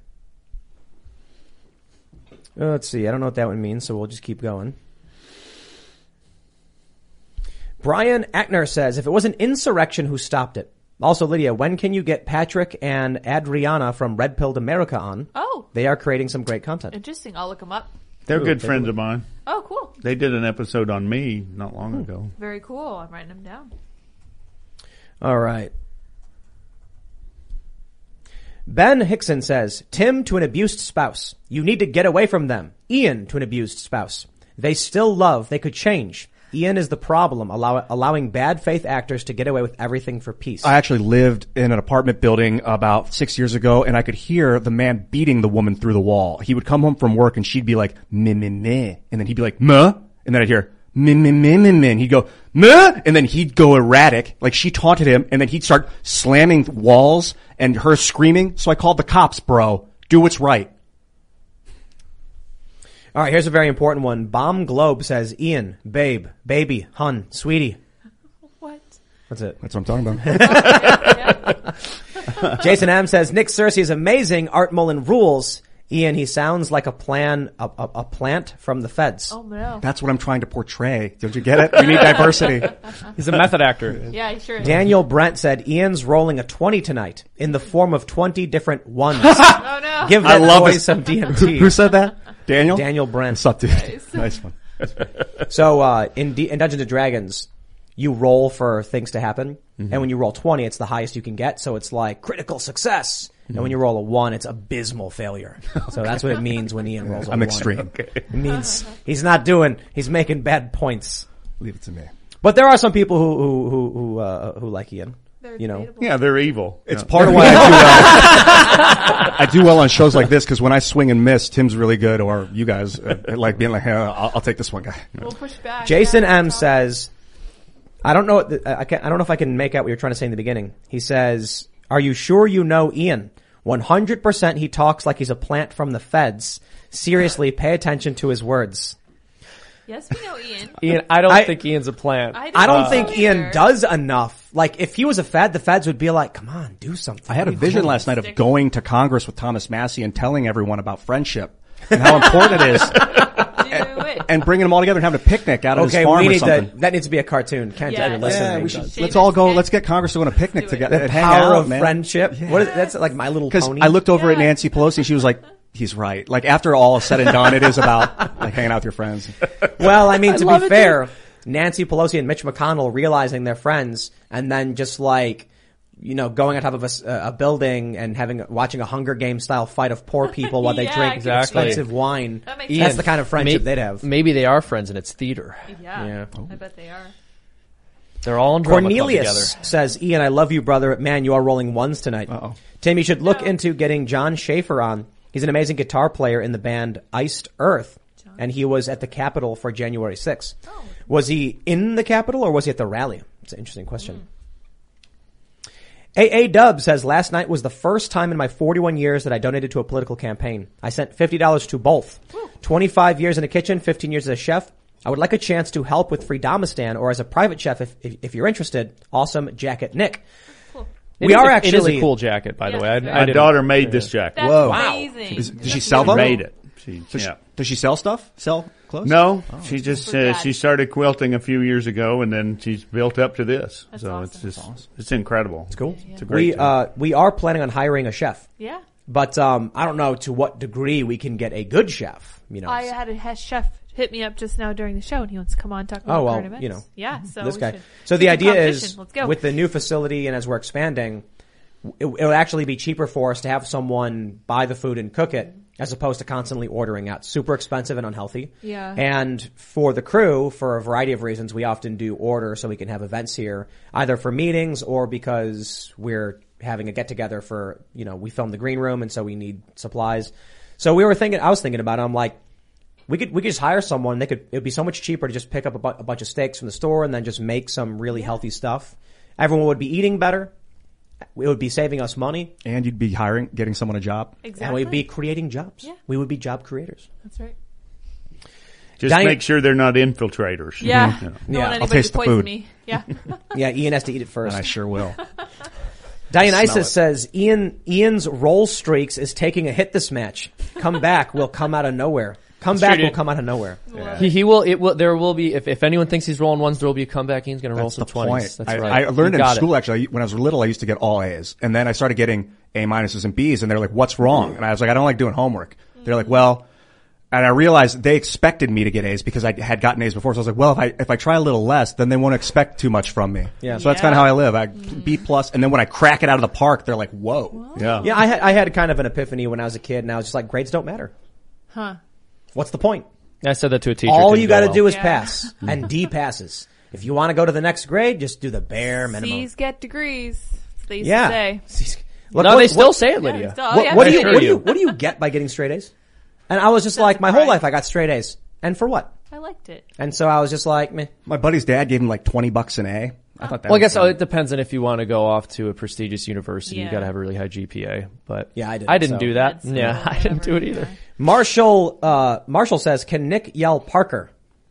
Uh, let's see. I don't know what that one means, so we'll just keep going. Brian Ackner says, if it was an insurrection, who stopped it? Also, Lydia, when can you get Patrick and Adriana from Red Pilled America on? Oh. They are creating some great content. Interesting. I'll look them up. They're Ooh, good take a friends look. of mine. Oh, cool. They did an episode on me not long ago. Very cool. I'm writing them down. All right. Ben Hickson says, Tim to an abused spouse. You need to get away from them. Ian to an abused spouse. They still love. They could change. Ian is the problem, allow, allowing bad faith actors to get away with everything for peace. I actually lived in an apartment building about six years ago, and I could hear the man beating the woman through the wall. He would come home from work, and she'd be like, meh, meh, meh. And then he'd be like, meh. And then I'd hear, meh, meh, meh, meh, meh. And he'd go, meh. And then he'd go erratic, like she taunted him, and then he'd start slamming walls and her screaming. So I called the cops, bro. Do what's right. All right, here's a very important one. Bomb Globe says, Ian, babe, baby, hun, sweetie. What? That's it. That's what I'm talking about. Jason M says, Nick Searcy is amazing. Art Mullen rules. Ian, he sounds like a plan, a, a, a plant from the feds. Oh, no. That's what I'm trying to portray. Don't you get it? We need diversity. He's a method actor. Yeah, he sure is. Daniel Brent said, Ian's rolling a twenty tonight in the form of twenty different ones. Oh, no. Give I that love boy this. some D M Who, T. who said that? Daniel? Daniel Brent. What's up, dude? Nice. Nice one. So, uh, in, D- in Dungeons and Dragons, you roll for things to happen. Mm-hmm. And when you roll twenty, it's the highest you can get. So it's like critical success. Mm-hmm. And when you roll a one, it's abysmal failure. So that's what it means when Ian rolls a I'm one. extreme. Okay. It means he's not doing, he's making bad points. Leave it to me. But there are some people who, who, who, who, uh, who like Ian. They're You know. debatable. Yeah, they're evil. It's Yeah. part of why I do well. I do well on shows like this because when I swing and miss, Tim's really good, or you guys uh, like being like, hey, I'll, I'll take this one guy. We'll push back. Jason Yeah, M that's all. says, I don't know what the, I, can, I don't know if I can make out what you're trying to say in the beginning. He says, are you sure you know Ian? one hundred percent he talks like he's a plant from the feds. Seriously, pay attention to his words. Yes, we know Ian. Ian, I don't I- think Ian's a plant. I don't, I don't know think either. Ian does enough. Like, if he was a fed, the feds would be like, come on, do something. I had a What are you vision doing? last night of going to Congress with Thomas Massey and telling everyone about friendship and how important it is, Do it. and bringing them all together and having a picnic out at Okay, his farm we or need something. to, that needs to be a cartoon. Kent, Yeah, if you're yeah, listening. Yeah, we should. Seamus Let's all go. Kent. Let's get Congress to go on a picnic Do it. together The and hang power out, of man. friendship. What is, that's like My Little Because Pony. I looked over at Yeah. Nancy Pelosi and she was like, "He's right." Like after all is said and done, it is about like hanging out with your friends. Well, I mean, I to love be it, fair, Nancy Pelosi and Mitch McConnell realizing they're friends and then just like, you know, going on top of a, s- a building and having, watching a Hunger Games style fight of poor people while they Yeah, drink exactly. expensive wine. That makes That's sense. the kind of friendship May- they'd have. Maybe they are friends and it's theater. Yeah, Yeah. I bet they are. They're all in drama club Cornelius together. says, Ian, I love you, brother. Man, you are rolling ones tonight. Uh-oh. Tim, you should look No. into getting John Schaefer on. He's an amazing guitar player in the band Iced Earth. And he was at the Capitol for January sixth. Oh. Was he in the Capitol or was he at the rally? It's an interesting question. A A Dub says, last night was the first time in my forty-one years that I donated to a political campaign. I sent fifty dollars to both. twenty-five years in a kitchen, fifteen years as a chef. I would like a chance to help with Freedomistan or as a private chef if, if, if you're interested. Awesome jacket, Nick. Cool. It We is are a, actually- It is a cool jacket, by the Yeah, way. I, it's very I My didn't- daughter made this jacket. That's Whoa. amazing. Is- does That's she sell really them? Made cool. it. She, Does, yeah. she, does she sell stuff? Sell clothes? No, Oh. she just For uh, dad. she started quilting a few years ago, and then she's built up to this. That's so awesome. it's just it's incredible. It's cool. It's a great. We, job. uh, we are planning on hiring a chef. Yeah. But, um, I don't know to what degree we can get a good chef, you know. I had a he- chef hit me up just now during the show, and he wants to come on and talk about Oh, well, current events. you know, yeah. So this we guy. should So do the some idea competition. is Let's go. with the new facility and as we're expanding, it, it would actually be cheaper for us to have someone buy the food and cook it as opposed to constantly ordering out. Super expensive and unhealthy. Yeah. And for the crew, for a variety of reasons, we often do order so we can have events here, either for meetings or because we're having a get together for, you know, we filmed the green room and so we need supplies. So we were thinking, I was thinking about it. I'm like, we could, we could just hire someone. They could, it would be so much cheaper to just pick up a, bu- a bunch of steaks from the store and then just make some really healthy stuff. Everyone would be eating better. It would be saving us money. And you'd be hiring, getting someone a job. Exactly. And we'd be creating jobs. Yeah. We would be job creators. That's right. Just Diane- make sure they're not infiltrators. Yeah. You know. Don't Yeah. want I'll anybody taste to the poison food. me. Yeah. Yeah, Ian has to eat it first. And I sure will. Dionysus says, Ian, Ian's roll streaks is taking a hit this match. Come back, we'll come out of nowhere. Come back, true, we'll dude. come out of nowhere. Yeah. He, he will, it will, there will be, if, if anyone thinks he's rolling ones, there will be a comeback. Ian's going to roll That's some the twenties. point. That's I, right. I learned You in got it. school, actually, when I was little, I used to get all A's. And then I started getting A minuses and B's, and they're like, what's wrong? And I was like, I don't like doing homework. They're like, well, and I realized they expected me to get A's because I had gotten A's before. So I was like, well, if I, if I try a little less, then they won't expect too much from me. Yeah. So that's Yeah. kind of how I live. I B plus, and then when I crack it out of the park, they're like, whoa. Yeah. Yeah, I had, I had kind of an epiphany when I was a kid and I was just like, grades don't matter. Huh. What's the point? I said that to a teacher. All Didn't you go gotta well. do is Yeah. pass. And D passes. If you want to go to the next grade, just do the bare minimum. C's get degrees. That's what they used Yeah. to say. C's- Look, No, what- they still what- say it, Yeah, Lydia. still- oh, What, yeah, what do they you, do. what do you, what do you get by getting straight A's? And I was just like, my whole life I got straight A's. And for what? I liked it. And so I was just like, meh. My buddy's dad gave him like twenty bucks an A. I thought that Well, I was guess fun. it depends on if you want to go off to a prestigious university. You Yeah. got to have a really high G P A. But Yeah, I didn't, I didn't so- do that. That's Yeah, cool, I didn't do it whatever, either. yeah. Marshall, uh, Marshall says, can Nick yell Parker?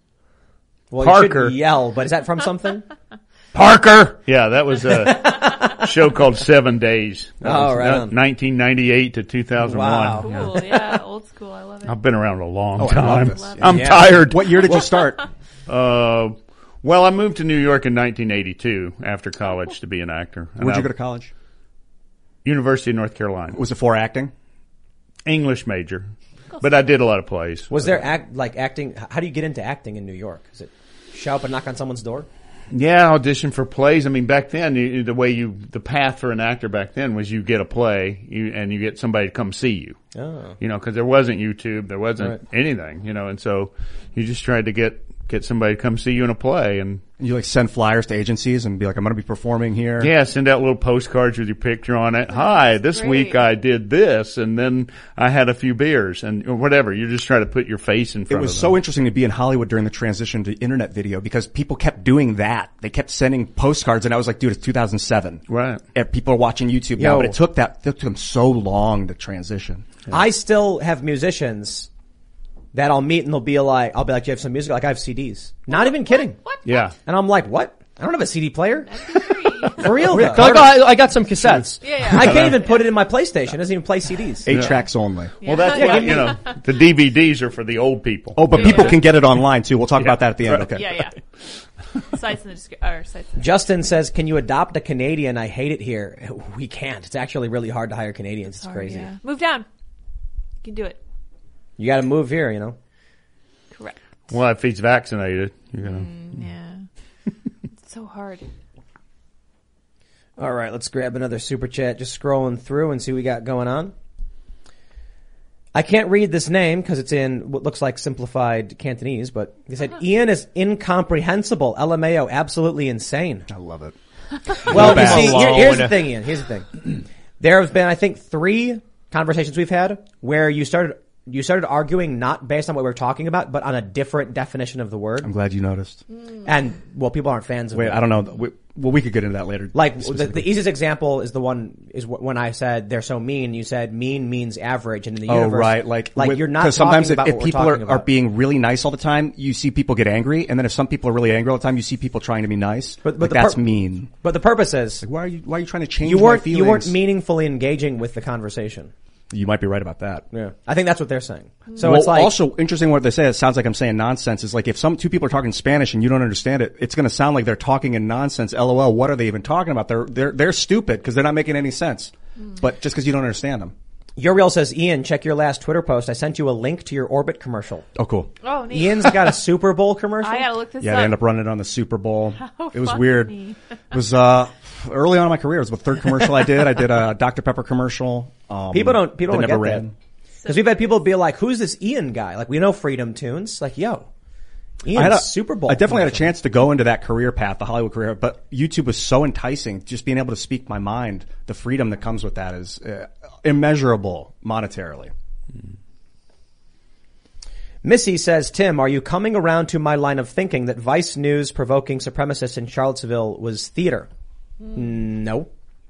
Well, Parker. you should yell, but is that from something? Parker. Yeah, that was a show called Seven Days. That Oh, was right uh, on. nineteen ninety-eight to two thousand one. Wow. Cool. Yeah. Old school. I love it. I've been around a long Oh, I time. love this. I'm Yeah. tired. What year did you start? Uh, well, I moved to New York in nineteen eighty-two after college to be an actor. And Where'd I- you go to college? University of North Carolina. Was it for acting? English major. But I did a lot of plays. Was there act, like acting? How do you get into acting in New York? Is it show up and knock on someone's door? Yeah, audition for plays. I mean, back then, you, the way you, the path for an actor back then was you get a play you, and you get somebody to come see you. Oh. You know, cause there wasn't YouTube, there wasn't Right. anything, you know, and so you just tried to get, get somebody to come see you in a play and You like send flyers to agencies and be like, I'm going to be performing here. yeah, send out little postcards with your picture on it. Hi, this great. week I did this and then I had a few beers and or whatever. You're just trying to put your face in It front was of so them. interesting to be in Hollywood during the transition to internet video because people kept doing that. They kept sending postcards and I was like, dude, it's two thousand seven. Right. And people are watching YouTube Yo. now, but it took that, it took them so long to transition. I still have musicians that I'll meet and they'll be like, I'll be like, do you have some music? Like, I have C Ds. Not even kidding. What? Yeah. And I'm like, what? I don't have a C D player. That'd be great. For real though. So I, got, I got some cassettes. Yeah. Yeah. I can't even put it in my PlayStation. It doesn't even play C Ds. Eight tracks only. Well, that's Yeah. why, you know, the D V Ds are for the old people. Oh, but people can get it online too. We'll talk about that at the end. Okay. Yeah. Yeah. Sites in the description. Or sites. In the- Justin says, can you adopt a Canadian? I hate it here. We can't. It's actually really hard to hire Canadians. It's Sorry, crazy. yeah. Move down. You can do it. You gotta move here, you know. Correct. Well, if he's vaccinated, you're gonna. Yeah. It's so hard. All right, let's grab another super chat. Just scrolling through and see what we got going on. I can't read this name because it's in what looks like simplified Cantonese, but they said Ian is incomprehensible. L M A O, absolutely insane. I love it. Well, you bad. see, here, Alone. here's the thing, Ian. Here's the thing. There have been, I think, three conversations we've had where you started you started arguing not based on what we were talking about, but on a different definition of the word. I'm glad you noticed. And well, people aren't fans of Wait, it. I don't know. We, well, we could get into that later. Like the, specifically. the easiest example is the one is wh- when I said they're so mean. You said mean means average, and in the Oh, universe, right. Like, like with- you're not 'cause talking sometimes about if, what if we're people talking are, are about. being really nice all the time, you see people get angry. And then if some people are really angry all the time, you see people trying to be nice. But- but like, the that's pur- mean. But the purpose is Like, why are you, why are you trying to change you my weren't feelings? you weren't meaningfully engaging with the conversation. You might be right about that. Yeah, I think that's what they're saying. So well, it's like also interesting what they say. It sounds like I'm saying nonsense. Is like if some two people are talking Spanish and you don't understand it, it's going to sound like they're talking in nonsense. L O L. What are they even talking about? They're they're they're stupid because they're not making any sense. But just because you don't understand them. Uriel says, Ian, check your last Twitter post. I sent you a link to your Orbit commercial. Oh, cool. Oh, neat. Ian's got a Super Bowl commercial. I gotta look this Yeah, up. they end up running it on the Super Bowl. How It was funny. weird. It was uh early on in my career. It was the third commercial I did. I did a Doctor Pepper commercial. Um, People don't people that don't never get ran. that because we've had people be like, "Who's this Ian guy?" Like we know Freedom Tunes. Like, yo, Ian's I had a Super Bowl. I definitely had a commercial. chance to go into that career path, the Hollywood career, but YouTube was so enticing. Just being able to speak my mind, the freedom that comes with that is uh, immeasurable monetarily. Missy says, Tim, are you coming around to my line of thinking that Vice News provoking supremacists in Charlottesville was theater? Mm. No.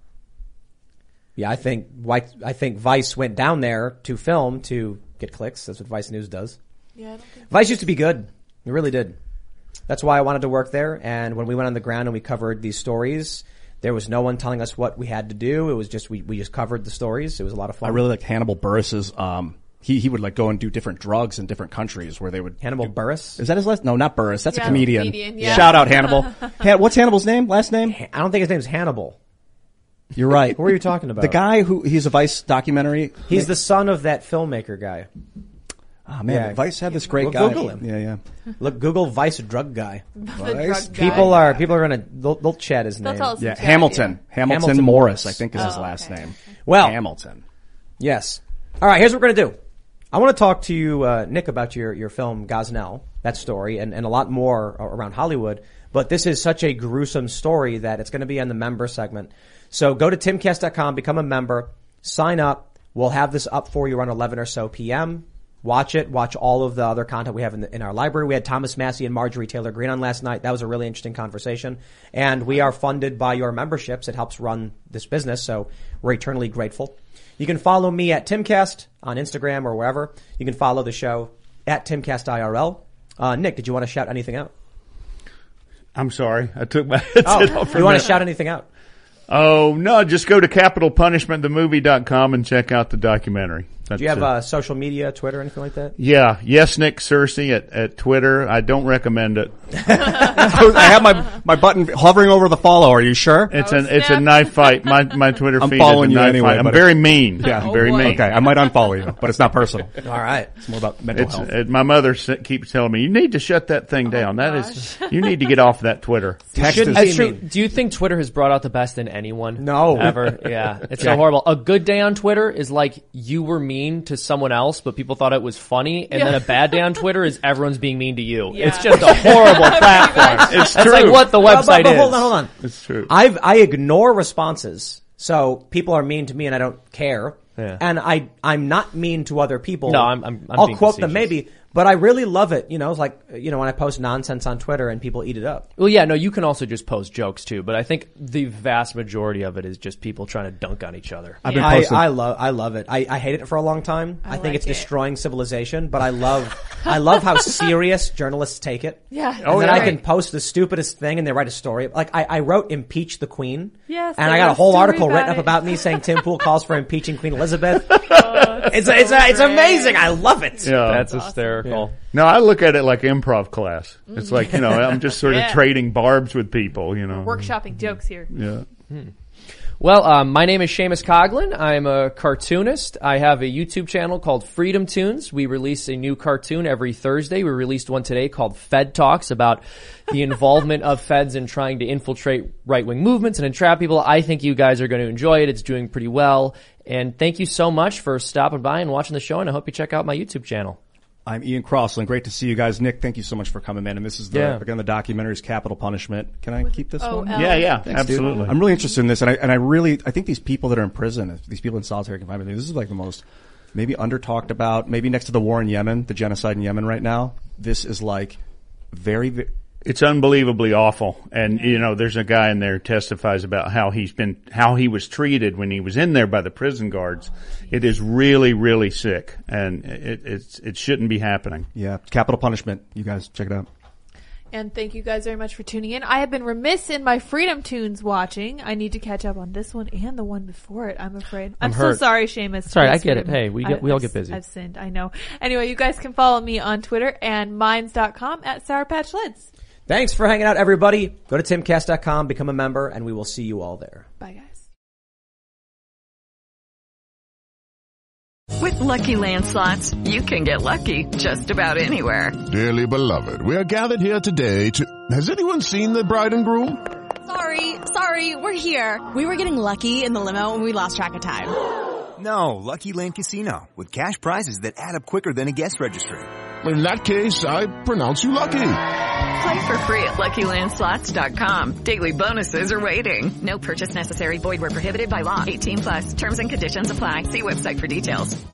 Yeah, I think White, I think Vice went down there to film to get clicks. That's what Vice News does. Yeah, I don't think Vice used to be good. It really did. That's why I wanted to work there. And when we went on the ground and we covered these stories, there was no one telling us what we had to do. It was just, we, we just covered the stories. It was a lot of fun. I really liked Hannibal Buress's, um, he, he would like go and do different drugs in different countries where they would. Hannibal do, Buress? Is that his last? No, not Buress. That's Yeah, a comedian. comedian, yeah. Shout out Hannibal. Han- what's Hannibal's name? Last name? I don't think his name's Hannibal. You're right. Who are you talking about? The guy who, he's a Vice documentary. He's the son of that filmmaker guy. Oh man, Yeah. Vice had this great Well, guy. Google him. Yeah, yeah. Look, Google Vice drug guy. the Vice drug guy. People are, people are gonna, they'll, they'll chat his They'll name. tell us Yeah, the chat, Hamilton. yeah. Hamilton. Hamilton Morris, Morris. I think is his Oh, last okay. name. Well, Hamilton. yes. All right, here's what we're going to do. I want to talk to you, uh, Nick, about your, your film Gosnell, that story, and, and a lot more around Hollywood. But this is such a gruesome story that it's going to be on the member segment. So go to timcast dot com, become a member, sign up. We'll have this up for you around eleven or so p.m. Watch it. Watch all of the other content we have in, the, in our library. We had Thomas Massey and Marjorie Taylor Greene on last night. That was a really interesting conversation. And we are funded by your memberships. It helps run this business, so we're eternally grateful. You can follow me at Timcast on Instagram or wherever. You can follow the show at Timcast I R L. Uh, Nick, did you want to shout anything out? I'm sorry. I took my headset Oh, off for you a want minute. to shout anything out? Oh, no, just go to capital punishment the movie dot com and check out the documentary. That's Do you have it. uh, social media, Twitter, anything like that? Yeah. Yes, Nick Cersei at, at Twitter. I don't recommend it. I have my, my button hovering over the follow. Are you sure? It's Oh, an, it's a snap. knife fight. My, my Twitter I'm feed following is a you knife anyway, fight. I'm but very it- mean. Yeah. I'm very Oh, boy. mean. Okay, I might unfollow you, but it's not personal. All right. It's more about mental It's, health. it, my mother s- keeps telling me, you need to shut that thing down. That is, you need to get off that Twitter. Text shouldn't is- be That's true. mean. Do you think Twitter has brought out the best in anyone? No. Ever? Yeah. It's so horrible. A good day on Twitter is like you were mean to someone else, but people thought it was funny. And Yeah. then a bad day on Twitter is everyone's being mean to you. Yeah. It's just a horrible platform. It's That's true. like what the Well, website but, but is. hold on, hold on. It's true. I've, I ignore responses. So people are mean to me and I don't care. Yeah. And I, I'm not mean to other people. No, I'm- I'm- I'm I'll being quote them facetious. maybe, but I really love it. You know, it's like, you know, when I post nonsense on Twitter and people eat it up. Well, yeah, no, you can also just post jokes too, but I think the vast majority of it is just people trying to dunk on each other. I've been I, posting. I love, I love it. I, I hated it for a long time. I, I think like it's it. destroying civilization, but I love, I love how serious journalists take it. Yeah. And then yeah. I can post the stupidest thing and they write a story. Like I, I wrote impeach the queen. Yes, And they I got wrote a a whole story article about written up it. about me saying Tim Pool calls for impeaching Queen Elizabeth. Oh, It's, it's, so it's great. amazing. I love it. Yeah. That's hysterical. No, I look at it like improv class. It's like, you know, I'm just sort of Yeah. trading barbs with people, you know. Workshopping jokes here. Yeah. Well, um, my name is Seamus Coughlin. I'm a cartoonist. I have a YouTube channel called Freedom Tunes. We release a new cartoon every Thursday. We released one today called Fed Talks about the involvement of feds in trying to infiltrate right-wing movements and entrap people. I think you guys are going to enjoy it. It's doing pretty well. And thank you so much for stopping by and watching the show, and I hope you check out my YouTube channel. I'm Ian Crossland. Great to see you guys. Nick, thank you so much for coming in. And this is the, Yeah. again, the documentary's Capital Punishment. Can I keep this Oh, one? L. Yeah, yeah, Thanks, dude. absolutely. I'm really interested in this, and I and I really I think these people that are in prison, these people in solitary confinement, this is like the most maybe under talked about. Maybe next to the war in Yemen, the genocide in Yemen right now. This is like very. very It's unbelievably awful. And, you know, there's a guy in there who testifies about how he's been, how he was treated when he was in there by the prison guards. It is really, really sick. And it, it's, it shouldn't be happening. yeah, Capital Punishment. You guys check it out. And thank you guys very much for tuning in. I have been remiss in my Freedom Tunes watching. I need to catch up on this one and the one before it, I'm afraid. I'm, I'm so hurt. sorry, Seamus. Sorry, I Please get it. forgive me. Hey, we get- we all I've- get busy. I've sinned, I know. Anyway, you guys can follow me on Twitter and minds dot com at Sour Patch Lids. Thanks for hanging out, everybody. Go to timcast dot com, become a member, and we will see you all there. Bye, guys. With Lucky Land Slots, you can get lucky just about anywhere. Dearly beloved, we are gathered here today to... Has anyone seen the bride and groom? Sorry, sorry, we're here. We were getting lucky in the limo and we lost track of time. No, Lucky Land Casino, with cash prizes that add up quicker than a guest registry. in that case, I pronounce you lucky. Play for free at Lucky Land Slots dot com. Daily bonuses are waiting. No purchase necessary. Void where prohibited by law. eighteen plus. Terms and conditions apply. See website for details.